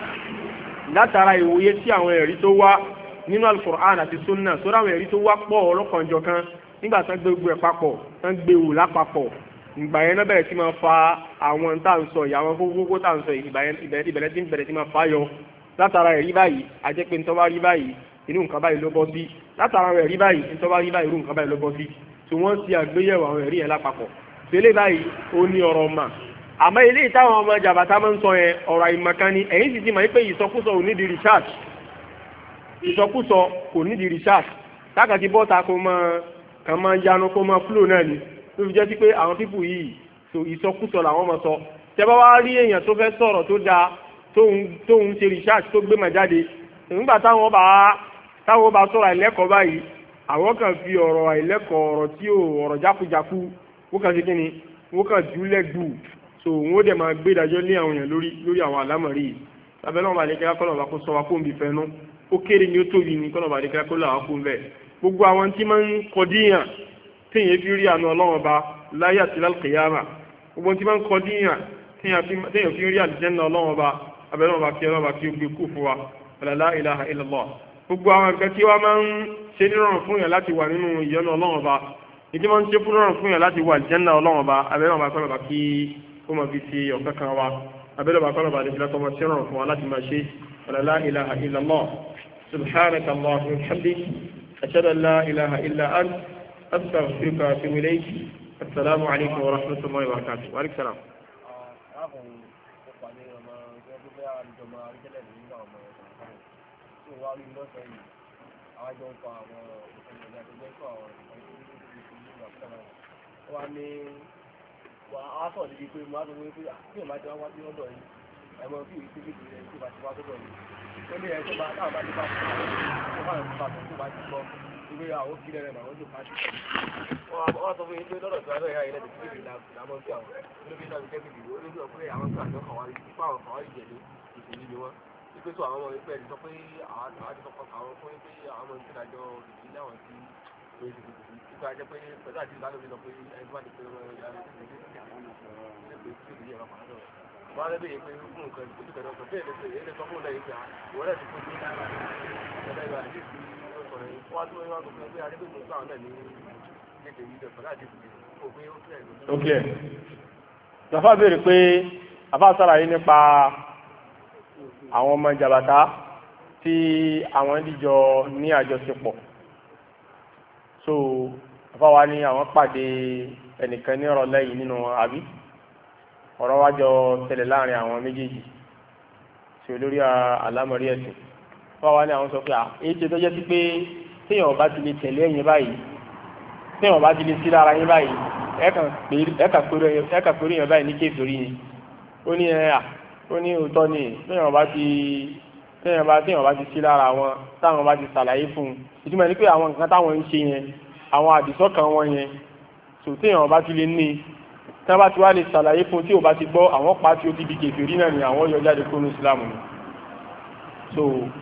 Speaker 1: látara ìwòye sí àwọn ẹ̀rí tó wá nínú alukur'an àti sunna sórí àwọn ẹ̀rí tó wá pọ̀ ọlọ́kanjọ kan nígbà tán gbé gbogbo ẹ̀ papọ̀ tán gbé wò lápapọ̀ ìgbà yẹn náà bẹ̀rẹ̀ sí máa fa àwọn tá à ń sọ yìí àwọn kókókó tá à ń sọ yìí ìbẹ̀rẹ̀ tí ń bẹ̀rẹ̀ sí máa fa yọ látara ẹ̀rí báyìí àjẹ́ pé nítorí wá rí báyìí inú nǹkan báyìí ló bọ́ sí látara ẹ̀rí báyìí nítorí wá rí báyìí irú nǹkan báyìí ló bọ́ sí tí wọ́n ti àgbéyẹ̀wò àwọn ẹ̀rí yẹn lápapọ̀ tẹ́lẹ̀ báyìí ó ní ọ̀rọ̀ mà àmọ́ eléyìí táwọn ọmọ jàbàtà máa ń sọ yẹn ọ̀rọ̀ àìmọ̀kan ni ẹ̀yìn sì ti mọ̀ pé ìsọkúsọ ò nídìí research ìsọkúsọ kò nídìí research tákàtí bọ́ta kó máa kàn máa yanu kó máa flow náà ni tó fi jẹ́ sí pé àwọn pípù yìí so ìsọkúsọ làwọn máa sọ tẹ́bá wá rí èèyàn tó fẹ́ sọ̀rọ̀ tó dáa tóun tóun ṣe research tó gbé mà jáde nígbà táwọn bá táwọn bá sọ̀rọ̀ àìlẹ́kọ̀ọ́ báyìí àwọn kan fi ọ̀rọ̀ àìlẹ́kọ̀ọ́ ọ̀rọ̀ tí ò ọ̀rọ̀ jákujáku wọ́n kàn sí kí ni wọ́n kàn jùlẹ̀ gbù so wọ́n dẹ̀ máa gbé ìdájọ́ lé àwọn èèyàn lórí lórí àwọn àlámọ̀rí yìí lábẹ́ náà balẹ̀ kíá kọ́nà bá kó sọ wa kó ń bi fẹ́nu ó kéré ni ó tóbi ni kọ́nà balẹ̀ kíá kó là wá kó ń bẹ̀ gbogbo àwọn tí máa ń kọdíyàn téèyàn fi rí àánú ọlọ́wọ́n ba láyé àti lálùkìyàmà gbogbo tí máa ń kọdíyàn téèyàn fi rí àlùjánnà ọlọ́wọ́n ba abẹ́ náà bá kí ọlọ́wọ́n bá kí ó gbé kú fún wa la ilaha illallah gbogbo àwọn nǹkan tí wọ́n máa ń ṣe nírọ̀rùn fún yàn láti wà nínú ìyọ́nú ọlọ́wọ́n ba ìdí máa ń ṣe fún nírọ̀rùn fún yàn láti wà àlùjánnà ọlọ́wọ́n ba abẹ́ náà bá kọ́ lọ́ba kí ó máa fi ṣe ọ̀kan kan wa abẹ́ náà bá kọ́ lọ́ba àdébílẹ̀ kọ́ máa ṣe rọrùn fún wa láti máa ṣe la ilaha illallah subhanaka allahumma wa bihamdik ashhadu an la ilaha illa ant astaghfiruka wa atubu ilayk assalamu alaykum wa rahmatullahi wa barakatuh wa alaykum salam. wá rí lọ́sẹ̀ yìí àwọn àjọ ń fa àwọn ìpínlẹ̀ àti ẹgbẹ́ fún àwọn ìpínlẹ̀ ìlú àfẹ́rẹ́ wá ní wà á sọ̀ níbi pé mo á sọ wípé tí èèmà ti wá wá sí ọ̀dọ̀ yìí ẹ̀mọ́ bí ìwé kékeré rẹ̀ tí ó bá ti wá sọ́dọ̀ yìí ó ní ẹ̀ tó bá táwọn bá ti bá ti tó bá ti bá tó bá ti gbọ́ ìwé àwọn òkìlẹ̀ rẹ̀ làwọn tó bá ti wọ́n sọ fún yín pé lọ́dọ̀ tó wá ilẹ̀ ti kékeré làmọ́ sí àwọn olóbi náà ti kékeré olóbi ọ̀pẹ́ àwọn tó àjọ kàwárí ipá àwọn kàwárí jẹ̀lé ìṣèlú ni wọ́n pé tó àwọn ọmọ ìpẹ́ ẹ̀dí sọ pé àwọn àti sọ pọ̀ àwọn fún pé àwọn ọmọ ìpínlẹ̀ àjọ ìdílé àwọn tí ó ti kùkù nípa jẹ́ pé pẹ̀lú àti ìlànà mi sọ pé ẹni tó bá ti pé ọmọ ìyá rẹ̀ tó ti gbé àwọn olùsọ̀rọ̀ tí ó ti yẹ ọmọ àdó wọ́n á lébèyẹ pé fún nǹkan ojú kẹ̀dọ̀ sọ bẹ́ẹ̀ lẹ́sẹ̀ èyí lè sọ fún lẹ́yìn pé ìwọ́n rẹ̀ ti kó sí ọ̀dọ̀ ìwà àti ìsìn ọ̀sọ̀rọ̀ yìí wọ́n á tó wọ́n sọ pé adébẹ̀mọ̀ gbà wọn náà ní kéde yìí lọ pẹ̀lú àti ìsìn òfin ó kílẹ̀ lọ. ó kílẹ̀ lọ́fà béèrè pé àbá sàlàyé nípa àwọn ọmọ jàbàtà tí àwọn ìdíjọ ní àjọṣepọ̀ so àfáwa ní àwọn pàdé ẹnìkan ní ọ̀rọ̀ lẹ́yìn nínú àbí ọ̀rọ̀ wájọ tẹ̀lẹ̀ láàrin àwọn méjèèjì tí olórí àlámọ̀rí ẹ̀sìn àfáwa ní àwọn sọ pé èyí ṣe tó jẹ́ sí pé téèyàn bá ti lè tẹ̀lé ẹ̀yìn báyìí téèyàn bá ti lè sí lára yín báyìí ẹ̀ka péré yẹn báyìí ní kéferì yìí ó ní ẹ̀ ó ní òótọ́ ni téèyàn bá ti téèyàn bá téèyàn bá ti sí lára wọn táwọn bá ti ṣàlàyé fún un ìtumọ̀ ní pé àwọn nǹkan táwọn ń ṣe yẹn àwọn àdìsọ́kàn wọn yẹn tó téèyàn bá ti lè ní tí wọ́n bá ti wá lè ṣàlàyé fún un tí ò bá ti gbọ́ àwọn pa tí ó ti di kéferì náà ni àwọn yọ jáde kúrò ní Islam ni so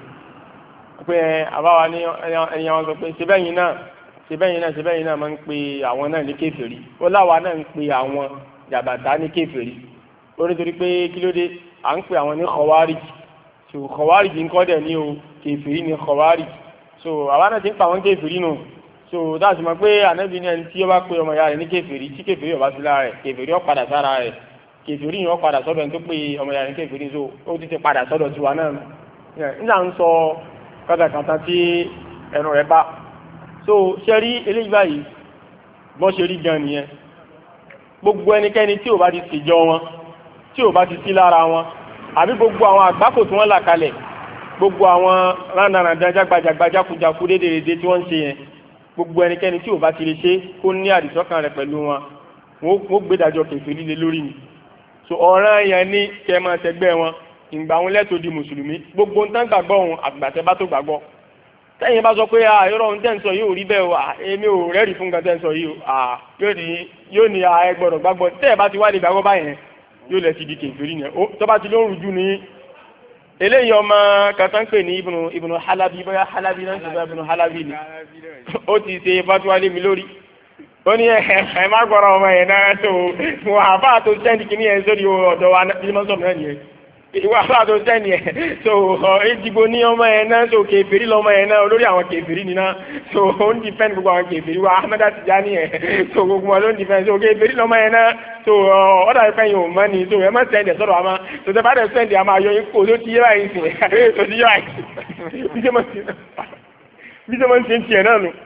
Speaker 1: pé àbáwa ní ẹ̀yìn àwọn sọ pé ṣebẹ́yìn náà ṣebẹ́yìn náà ṣebẹ́yìn náà máa ń pe àwọn náà ní kéferì ó láwa náà ń pe àwọn jàbàtà ní kéferì ó nítorí pé kí ló dé à ń pe àwọn ní khawarij so khawarij ń kọ́ dẹ̀ ní o kéferì ní khawarij so àwa náà ti ń pa àwọn kéferì nù so dáàsì mọ̀ pé ànábì ní ẹni tí ó bá pe ọmọ ìyá rẹ̀ ní kéferì tí kéferì ó bá sí lára rẹ̀ kéferì ó padà sára rẹ̀ kéferì yìí ó padà sọ́dọ̀ ẹni tó pe ọmọ ìyá rẹ̀ ní kéferì so ó ti ti padà sọ́dọ̀ tiwa náà nígbà ń sọ kátàkátà tí ẹnu rẹ̀ bá so ṣe rí eléyìí báyìí bọ́ ṣe rí gan nìyẹn gbogbo ẹnikẹ́ni tí ò bá ti ṣèjọ wọn tí ò bá ti sí lára wọn àbí gbogbo àwọn àgbákò tí wọ́n là kalẹ̀ gbogbo àwọn rándaràdá jágbajàgba jákujáku dédèrèdè tí wọ́n ń ṣe yẹn gbogbo ẹnikẹ́ni tí ò bá ti lè ṣe kó ní àdìsọ́kàn rẹ̀ pẹ̀lú wọn wọ́n gbé dájọ́ kèfèrí lé lórí ni so ọ̀ràn yẹn ní kẹ́ máa ṣẹgbẹ́ wọn ìgbà wọn lẹ́tọ̀ọ́ di mùsùlùmí gbogbo ń tán gbàgbọ́ òun àgbàtẹ́ bá tó gbàgbọ́ tẹ́yìn bá sọ pé àìrọ̀ ohun tẹ́ ń sọ yìí ò rí bẹ́ẹ̀ o èmi ò rẹ́rìí fún nǹkan tẹ́ ń sọ yìí o yóò ní ẹ gbọ́dọ̀ gbàgbọ́ tẹ́ ẹ bá ti wá lè gbàgbọ́ báyẹn yóò lẹ́ ti di kèfèrí yẹn tó bá ti ló ń rújú ní eléyìí ọmọ kàtà ń pè ní ibùnú ibùnú halabi bóyá halabi náà ń sọ ibùnú halabi ni ó ti ṣe fatuwa lé mi lórí ó ní ẹ má gbọ́dọ̀ ọmọ yẹn náà tó wọn àbá tó sẹ́ndì kìíní yẹn sórí ọ̀dọ̀ wa bí wọ́n sọ̀rọ̀ náà nìyẹn ìwà àbá tó sẹ́ni ẹ̀ so ìdìbò ní ọmọ ẹ̀ náà so kèfèrí lọ́mọ ẹ̀ náà olórí àwọn kèfèrí nínú so ó ń dìfẹ́ǹd gbogbo àwọn kèfèrí wa Ahmada Tijani ẹ̀ so gbogbo wọn ló ń dìfẹ́ǹd so kèfèrí lọ́mọ ẹ̀ náà so ọ̀dà ìfẹ́ yìí ò mọ́ ni so ẹ má sẹ́ndì ẹ̀ sọ̀rọ̀ àmọ́ so tẹ́ bá dẹ̀ sẹ́ndì àmọ́ ayọ̀ yín kò tó ti yé báyìí sìn tó ti yé báyìí bí ṣe máa ń ṣe ń tiẹ̀ náà nù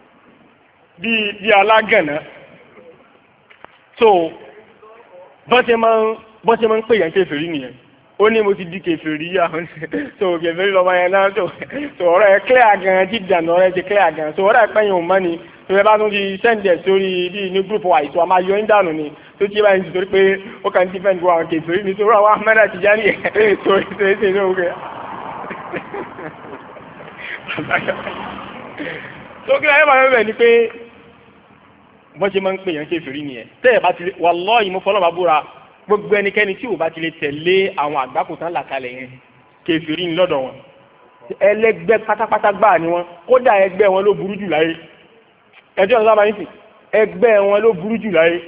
Speaker 1: bí alágànná so bọ́n ṣe máa ń pè yẹn kèfèrí nìyẹn ó ní mo ti di kèfèrí yá so kèfèrí lọ́mọ yẹn náà so ọ̀rọ̀ ẹ̀ clear gan jí dànù ọ̀rọ̀ ẹ̀ ti clear gan so ọ̀rọ̀ ẹ̀ pẹ́yìn ò mọ́ ni tó yẹ bá tún ti sẹ́ǹdẹ̀ sórí bí ní group wa ìtò àmà yọ ń dànù ni tó tí báyìí ti torí pé ó kàn ti fẹ́ǹdì àwọn kèfèrí ni sórí àwọn Ahmada Tijani ẹ̀ tó ṣe é ṣe ní òkè. tó kí láyé máa ń bẹ̀ ni pé bọ́n ṣe máa ń pè yàn kèfèrí nìyẹn tẹ́ ẹ̀ bá ti wallahi mo fọlọ́ bá búra gbogbo ẹnikẹ́ni tí ò bá ti lè tẹ̀lé àwọn àgbákòtán làkalẹ̀ yẹn kèfèrí ní lọ́dọ̀ wọn ẹlẹgbẹ́ pátápátá gbáà ni wọn kódà ẹgbẹ́ wọn ló burú jù láyé ẹjọ́ ọ̀sán bá yín sí ẹgbẹ́ wọn ló burú jù láyé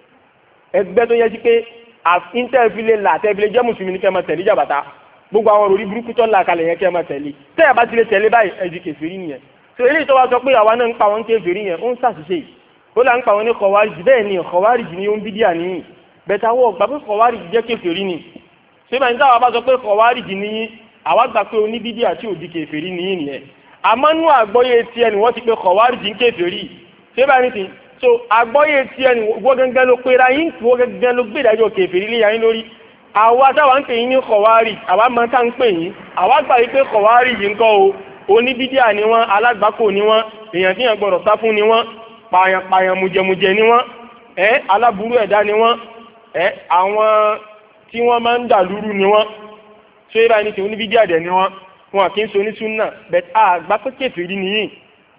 Speaker 1: ẹgbẹ́ tó yẹ sí pé àfíntẹ́filé làtẹ́filé jẹ́ mùsùlùmí ní kẹ́ máa tẹ̀lé jàbàtà gbogbo àwọn òrí burúkú tó làkalẹ̀ yẹn kẹ́ máa tẹ̀lé tẹ́ ẹ bá ti lè tẹ̀lé báyìí ẹ di kèfèrí nìyẹn tó eléyìí tó wá sọ pé àwa náà ń pa wọn kèfèrí yẹn ó ń ṣàṣìṣe ó là ń pa wọn ní kọ̀wárìjì bẹ́ẹ̀ ni kọ̀wárìjì ni ó ń bídíà níyìn bẹ̀tà wọ́ gbà pé kọ̀wárìjì jẹ́ kèfèrí ni ṣé báyìí táwa bá sọ pé kọ̀wárìjì ní àwa gbà pé oníbídí àti òdì kèfèrí ní nìyẹn àmọ́nú àgbọ́yé tí ẹni wọ́n ti pé kọ̀wárìjì ń kèfèrí ṣé báyìí ti so àgbọ́yé tí ẹni wọ́n gẹ́gẹ́ ló pera yín wọ́n gẹ́gẹ́ ló gbé ìdájọ́ kèfèrí lé yín lórí àwa táwa ń pè yín ní kọ̀wárìjì àwa máa tá ń pè yín àwa gbà yí pé kọ̀wárìjì ń kọ́ o oníbídí à ní wọ́n alágbàkò ní wọ́n èèyàn tí yẹn gbọ́dọ̀ sá fún ní wọ́n pààyàn pààyàn mùjẹmùjẹ ní wọ́n ẹ aláburú ẹ̀dá ní wọ́n ẹ àwọn tí wọ́n máa ń dà lúrú ni wọ́n tó yẹ báyìí ní ti oníbídí àdẹ̀ ni wọ́n wọn kì í so ní súnà bẹ́ẹ̀ àgbà pé kèfèrí nìyí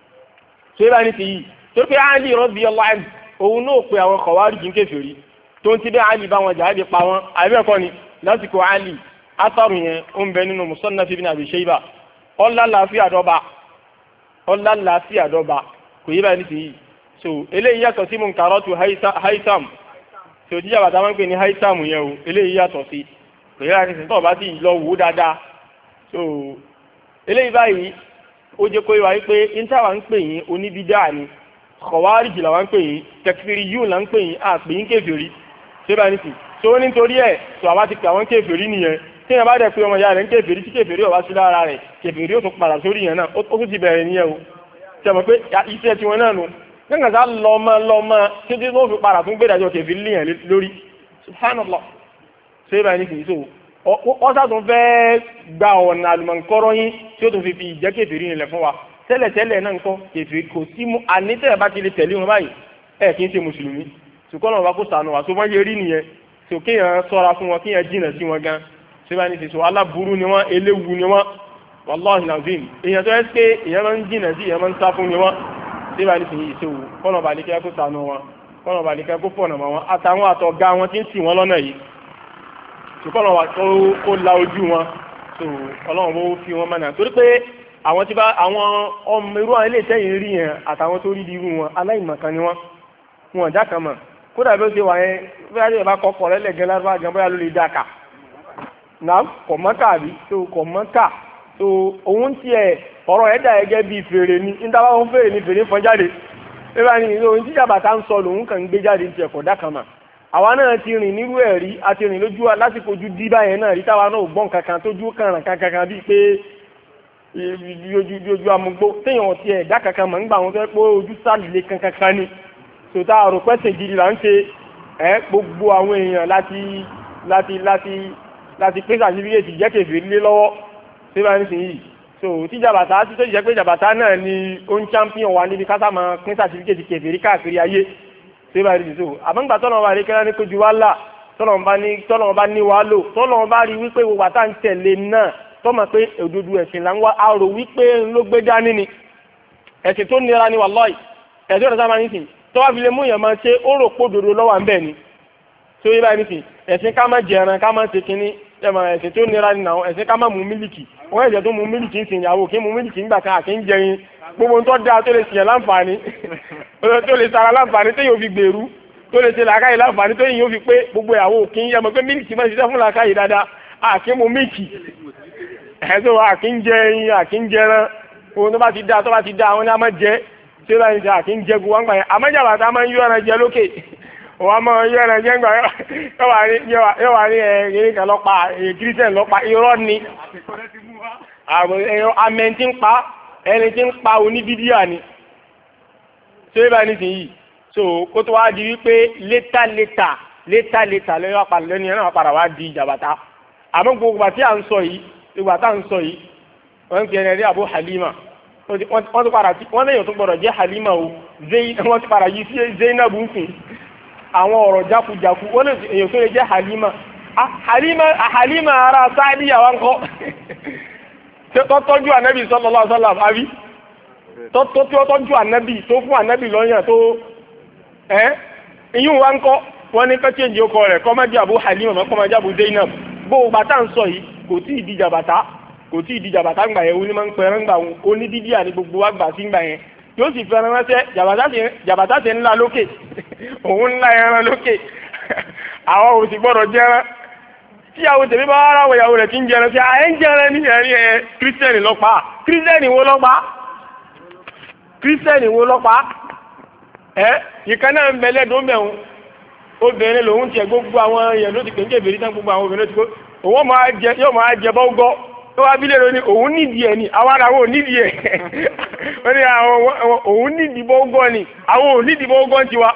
Speaker 1: tó yẹ báyìí ní ti yìí tó pé Ali radiyallahu anhu òun náà pe àwọn khawarij ń kèfèrí tó ń ti bẹ́ẹ̀ Ali bá wọn jáde pa wọn àbẹ́ẹ̀kọ́ ni lásìkò Ali atharu yẹn ó ń bẹ nínú Musannaf ibn Abi Shayba ọlá làáfíà dọ́ba ọlá làáfíà dọ́ba kò yẹ báyìí ní ti yìí so eléyìí yàtọ̀ sí munkaratu Haytham tí o jíjà bàtà máa ń pè ní haitamu yẹn o eléyìí yàtọ̀ sí pẹ̀lú àti sìn tó bá ti lọ wò ó dáadáa so eléyìí báyìí ó jẹ́ kó wáyé pé intawa ń pè yín oníbídà ni khawarij là wá ń pè yín takfiriyun là ń pè yín àpè yín kèfèrí ṣé bá ní sìn so nítorí ẹ̀ tó àwa ti pè àwọn kèfèrí nìyẹn tí yẹn bá dẹ̀ pé ọmọ ìyá rẹ̀ ń kèfèrí tí kèfèrí ọ̀wá sí lára rẹ̀ kèfèrí ó tún padà sórí yẹn náà ó tún ti bẹ̀rẹ̀ nìyẹn o ṣe mọ̀ pé iṣẹ́ tiwọn náà nù nígbà tá lọ́mọ lọ́mọ títí tó fi padà fún gbẹ́dàjọ́ kẹfì líyàn lórí subhanallah ṣé báyìí nìkìí so wọ́n sàtún fẹ́ gba ọ̀nà àlùmọ̀ǹkọ́rọ́ yín tí ó tún fi fi ìjẹ́ kẹfì rí nílẹ̀ fún wa tẹ́lẹ̀tẹ́lẹ̀ náà nǹkan kẹfì kò sí mú ànítẹ̀ bá ti lè tẹ̀lé wọn báyìí ẹ̀ kì í ṣe mùsùlùmí ṣùgbọ́n ọba kó sànù wá tó wọ́n yẹ rí nìyẹn tó kéèyàn sọ́ra fún wọn kéèyàn jìnà sí wọn gan ṣé bá ní ti sọ aláburú ni wọ́n eléwu ni wọ́n wàláhì nàzim èèyàn tó yẹ pé èèyàn máa ń jìnà sí èèyàn máa ń sá fún ni wọ́n ṣé bá ní ti yìí ṣòwò kọ́nà ọba àdékẹ́ kó sànù wọn kọ́nà ọba àdékẹ́ kó fọ̀nà mọ́ wọn àtàwọn àtọ̀gá wọn ti ń tì wọ́n lọ́nà yìí ṣùgbọ́n ọba kó la ojú wọn tó ọlọ́run bó fi wọn mọ́nà torí pé àwọn tí bá àwọn ọmọ irú àwọn ilé ìtẹ́yìn rí yẹn àtàwọn tó rí di irú wọn aláìmọ̀kan ni wọ́n wọn ọ̀dà kan mọ̀ kódà bí ó ṣe wà yẹn bóyá lè bá kọ́kọ́ rẹ lẹ́gẹ́ lárúbá gan bóyá ló lè dá kà náà kọ̀ mọ́kà rí tó kọ̀ mọ́kà tó òun tiẹ̀ ọ̀rọ̀ ẹ̀ dà gẹ́gẹ́ bíi fèrè ni níta bá wọn fèrè ni fèrè fọ́n jáde bẹ́ẹ̀ ni ohun tí jàbàtà ń sọ lòun kàn ń gbé jáde tiẹ̀ kọ̀ dá kan mọ̀ àwa náà ti rìn nírú ẹ̀ rí a ti rìn lójú lásìkò ojú dí báyẹn náà rí táwa náà gbọ́n kankan tójú kàràn kankan bíi pé ojú amúgbó téèyàn ti ẹ̀dá kankan mọ̀ nígbà wọn fẹ́ pé ojú sálìlé kankan ni sòtá àrò pẹ́sẹ̀ gidi là ń ṣe ẹ́ gbogbo àwọn èèyàn láti láti láti láti pé sàtífíkẹ́tì jẹ́ kèfèrí lé lọ́wọ́ ṣé bá ń sìn yìí so tí jàbàtà tí tó jẹ́ pé jàbàtà náà ni ó ń champion wa níbi kásá máa pín sàtífíkẹ́tì kèfèrí káàkiri ayé ṣé bá ń sìn so àmọ́ngbà tọ́nà bá rí kẹ́lá ní kojú wa là tọ́nà bá ní tọ́nà bá ní wa lò tọ́nà bá rí wípé gbogbo àtà ń tẹ̀lé náà tọ́mọ̀ pé òdodo ẹ̀sìn là ń wá arò wípé ló gbé dání ni ẹ̀sìn tó nira ni wàláì ẹ̀sìn ọ̀dọ̀ sábà nísìn tó wá fi lè mú yẹn máa ṣe ó rò pé òdodo lọ́wọ́ à ń bẹ̀ ni tó yé báyìí nísìn ẹ̀sìn ká má jẹran ká má ṣe kínní ẹ̀sìn tó nira ni náà ẹ̀sìn ká má mu mílìkì wọ́n ẹ̀jẹ̀ tó mu mílìkì ń sìn ìyàwó kí mu mílìkì ńgbà kan àkí ń jẹyin gbogbo tó dáa tó lè ṣìyàn láǹfààní tó lè sara láǹfààní tó yóò fi gbèrú tó lè ṣe làákàyè láǹfààní tó yóò fi pé gbogbo ìyàwó kí ń yẹ mọ̀ pé mílìkì máa ṣiṣẹ́ fún làákàyè dáadáa àkí mu mílìkì ẹ̀sọ́ àkíńjẹ ẹyin àkíńjẹran ohun tó bá ti dá tó bá ti dá àwọn ní a máa jẹ tí ó bá ti dá àkíńjẹ gbogbo wọn gbà yẹn àmọ́jàbà tá a máa ń yọ ẹran jẹ lókè òun a máa yọ ẹran jẹ gbà yóò wá ní ẹ̀yìn kan lọ́pa kírísítẹ̀n lọ́pa irọ́ ni àmẹ́ tí ń pa ẹni tí ń pa oníbídíà ni tí ó bá ní sìn yìí so kó tó wá di wípé létà létà létà létà lẹ́yìn apàdé lẹ́nu yẹn náà padà wá di ìjàbàtà àmọ́ gbogbo àti à ń sọ yìí ìgbà tá à ń sọ yìí wọ́n ń fi ẹni rí Abu Halima wọ́n ti padà wọ́n lẹ́yìn tó gbọ́dọ̀ jẹ́ Halima o wọ́n ti padà yí sí Zainab ń sìn àwọn ọ̀rọ̀ jákujáku wọ́n lè èyàn tó lè jẹ́ Halima Halima Halima ara Sáàdì àwọn kọ́ tó tọ́jú ànábì sallallahu alaihi wasallam àbí tó tọ́jú ànábì tó fún ànábì lọ́yàn tó ẹ́ ìyún wa ń kọ́ wọ́n ní kọ́ change ọkọ rẹ̀ kọ́ má jẹ́ Abu Halima mọ́ kọ́ má jẹ́ Abu Zainab bó bàtà ń sọ yìí kò tí ì di jàbàtà kò tí ì di jàbàtà ńgbà yẹn oní máa ń pẹran ńgbà wọn oní dídí àní gbogbo wa gbà sí ńgbà yẹn yóò sì fẹ́ràn ránṣẹ́ jàbàtà tẹ̀ ńlá lókè òun ńlá ẹran lókè àwọn ò sì gbọ́dọ̀ jẹran tí àwọn tèmi bá ara wọ ìyàwó rẹ̀ ti ń jẹran sí ẹ̀ ń jẹran ní ẹ̀rí ẹ̀ kírísítẹ́nì lọ́pàá kírísítẹ́nì wo lọ́pàá kírísítẹ́nì wo lọ́pàá ẹ̀ ìkan náà ń bẹ lẹ́dùn mẹ́wọ̀n obìnrin lòun tiẹ̀ gbogbo àwọn èèyàn ló ti pè ń kébèrè tán gbogbo àwọn obìnrin ló ti kó òun máa jẹ yóò máa jẹ bọ́gọ́ tó wá bílẹ̀ lóní òun nídìí ẹ̀ ni àwọn ará wọn ò nídìí ẹ̀ wọ́n ní àwọn òun nídìí bọ́gọ́ ni àwọn ò nídìí bọ́gọ́ ti wa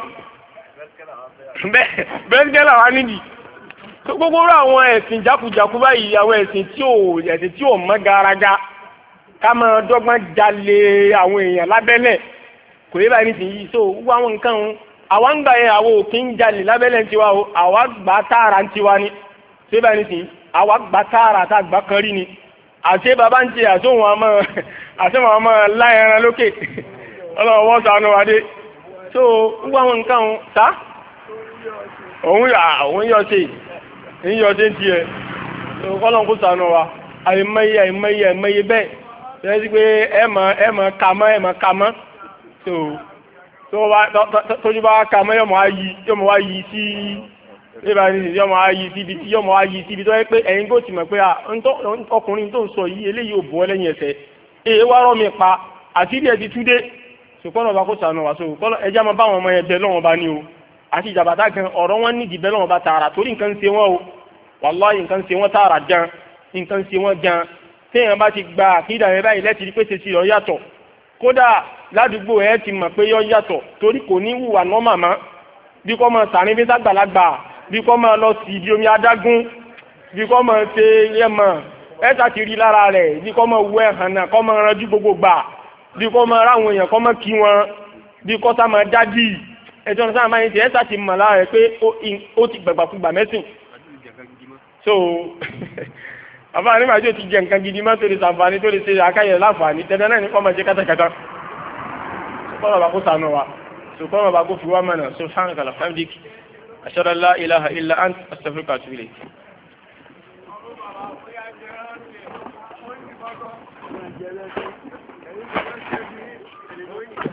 Speaker 1: bẹ́ẹ̀ gẹ́lá wa nídìí tó gbogbo rú àwọn ẹ̀sìn jákujàku báyìí àwọn ẹ̀sìn tí ò ẹ̀sìn tí ò mọ́ garaga ká máa dọ́gbọ́n jalè àwọn èèyàn lábẹ́lẹ̀ kò yẹ báyìí nísìnyí so gbogbo àwọn nǹkan àwa ń gbà yẹn àwọn òkè ń jalè lábẹ́lẹ̀ ń tiwa o àwa gbà tààrà ń tiwa ni ṣé báyìí nísìnyí àwa gbà tààrà tá a gbà kan rí ni àṣé bàbá ń tiẹ̀ àṣóhun àmọ́ àṣéwọn àmọ́ láyẹran lókè ọlọ́wọ́ wọ́n sànú wa dé so gbogbo àwọn nǹkan ọ̀hún sá òun yà òun yọ ṣe ń yọ ṣe ń tiẹ̀ ọlọ́run kó sànú wa àìmọye àìmọye àìmọye bẹ́ẹ̀ ṣe é sí pé ẹ mọ̀ ẹ mọ̀ kà mọ́ ẹ mọ̀ kà mọ́ so tójú bá ka mọ́ yọmọ ayí yọmọ wá yí sí ìbá ní yọmọ ayí síbi tí yọmọ ayí síbi tó yẹ pé ẹ̀yin kò tì mọ̀ pé ọkùnrin tó ń sọ yìí eléyìí ò bọ́ lẹ́yìn ẹsẹ̀ èyí wá rọ́ mi pa àti ilé ẹ̀ ti túdé ṣùgbọ́n ọba kò sànù wá so ẹjẹ́ máa bá àwọn ọmọ yẹn bẹ lọ́wọ́ bá ní o àti ìjàbàtà gan ọ̀rọ̀ wọn nídìí bẹ lọ́wọ́ bá tààrà torí nǹkan ń ṣe wọn o wàláhì nǹkan ń ṣe wọn tààrà gan nǹkan ń ṣe wọn gan téèyàn bá ti gba àkídà yẹn báyìí lẹ́tì rí pé ṣe sí ọ yàtọ̀ kódà ládùúgbò ẹ ti mọ̀ pé yọ yàtọ̀ torí kò ní wùwà nọ́mà mọ́ bí kò máa sàrin bí sàgbàlagbà bí kò máa lọ sí ibi omi adágún bí kò máa ṣe yẹmọ ẹ ta ti rí lára rẹ̀ bí kò máa wú ẹ̀hàn náà kò máa ranjú gbogbo gbà bí kò máa ráwọn èèyàn kò máa kí wọn bí kò sá máa dádì ẹjọ́ ní sáà máa ń jẹ́ ẹ́sà ti mọ̀ lára rẹ̀ pé ó ti gbàgbàkúgbà mẹ́sìn so àfáà nígbà tí ó ti jẹ nǹkan gidi má tó lè sàǹfààní tó lè ṣe àkáyẹ̀ láǹfààní tẹ́tẹ́ náà ní kọ́ máa jẹ kátàkátà sùkọ́nà bá kó sànù wa sùkọ́nà bá kó fi wá mọ̀nà subhanaka Allahumma hamdik ashhadu an la ilaha illa ant astaghfiruka wa atubu ilayk.
Speaker 2: Thank you.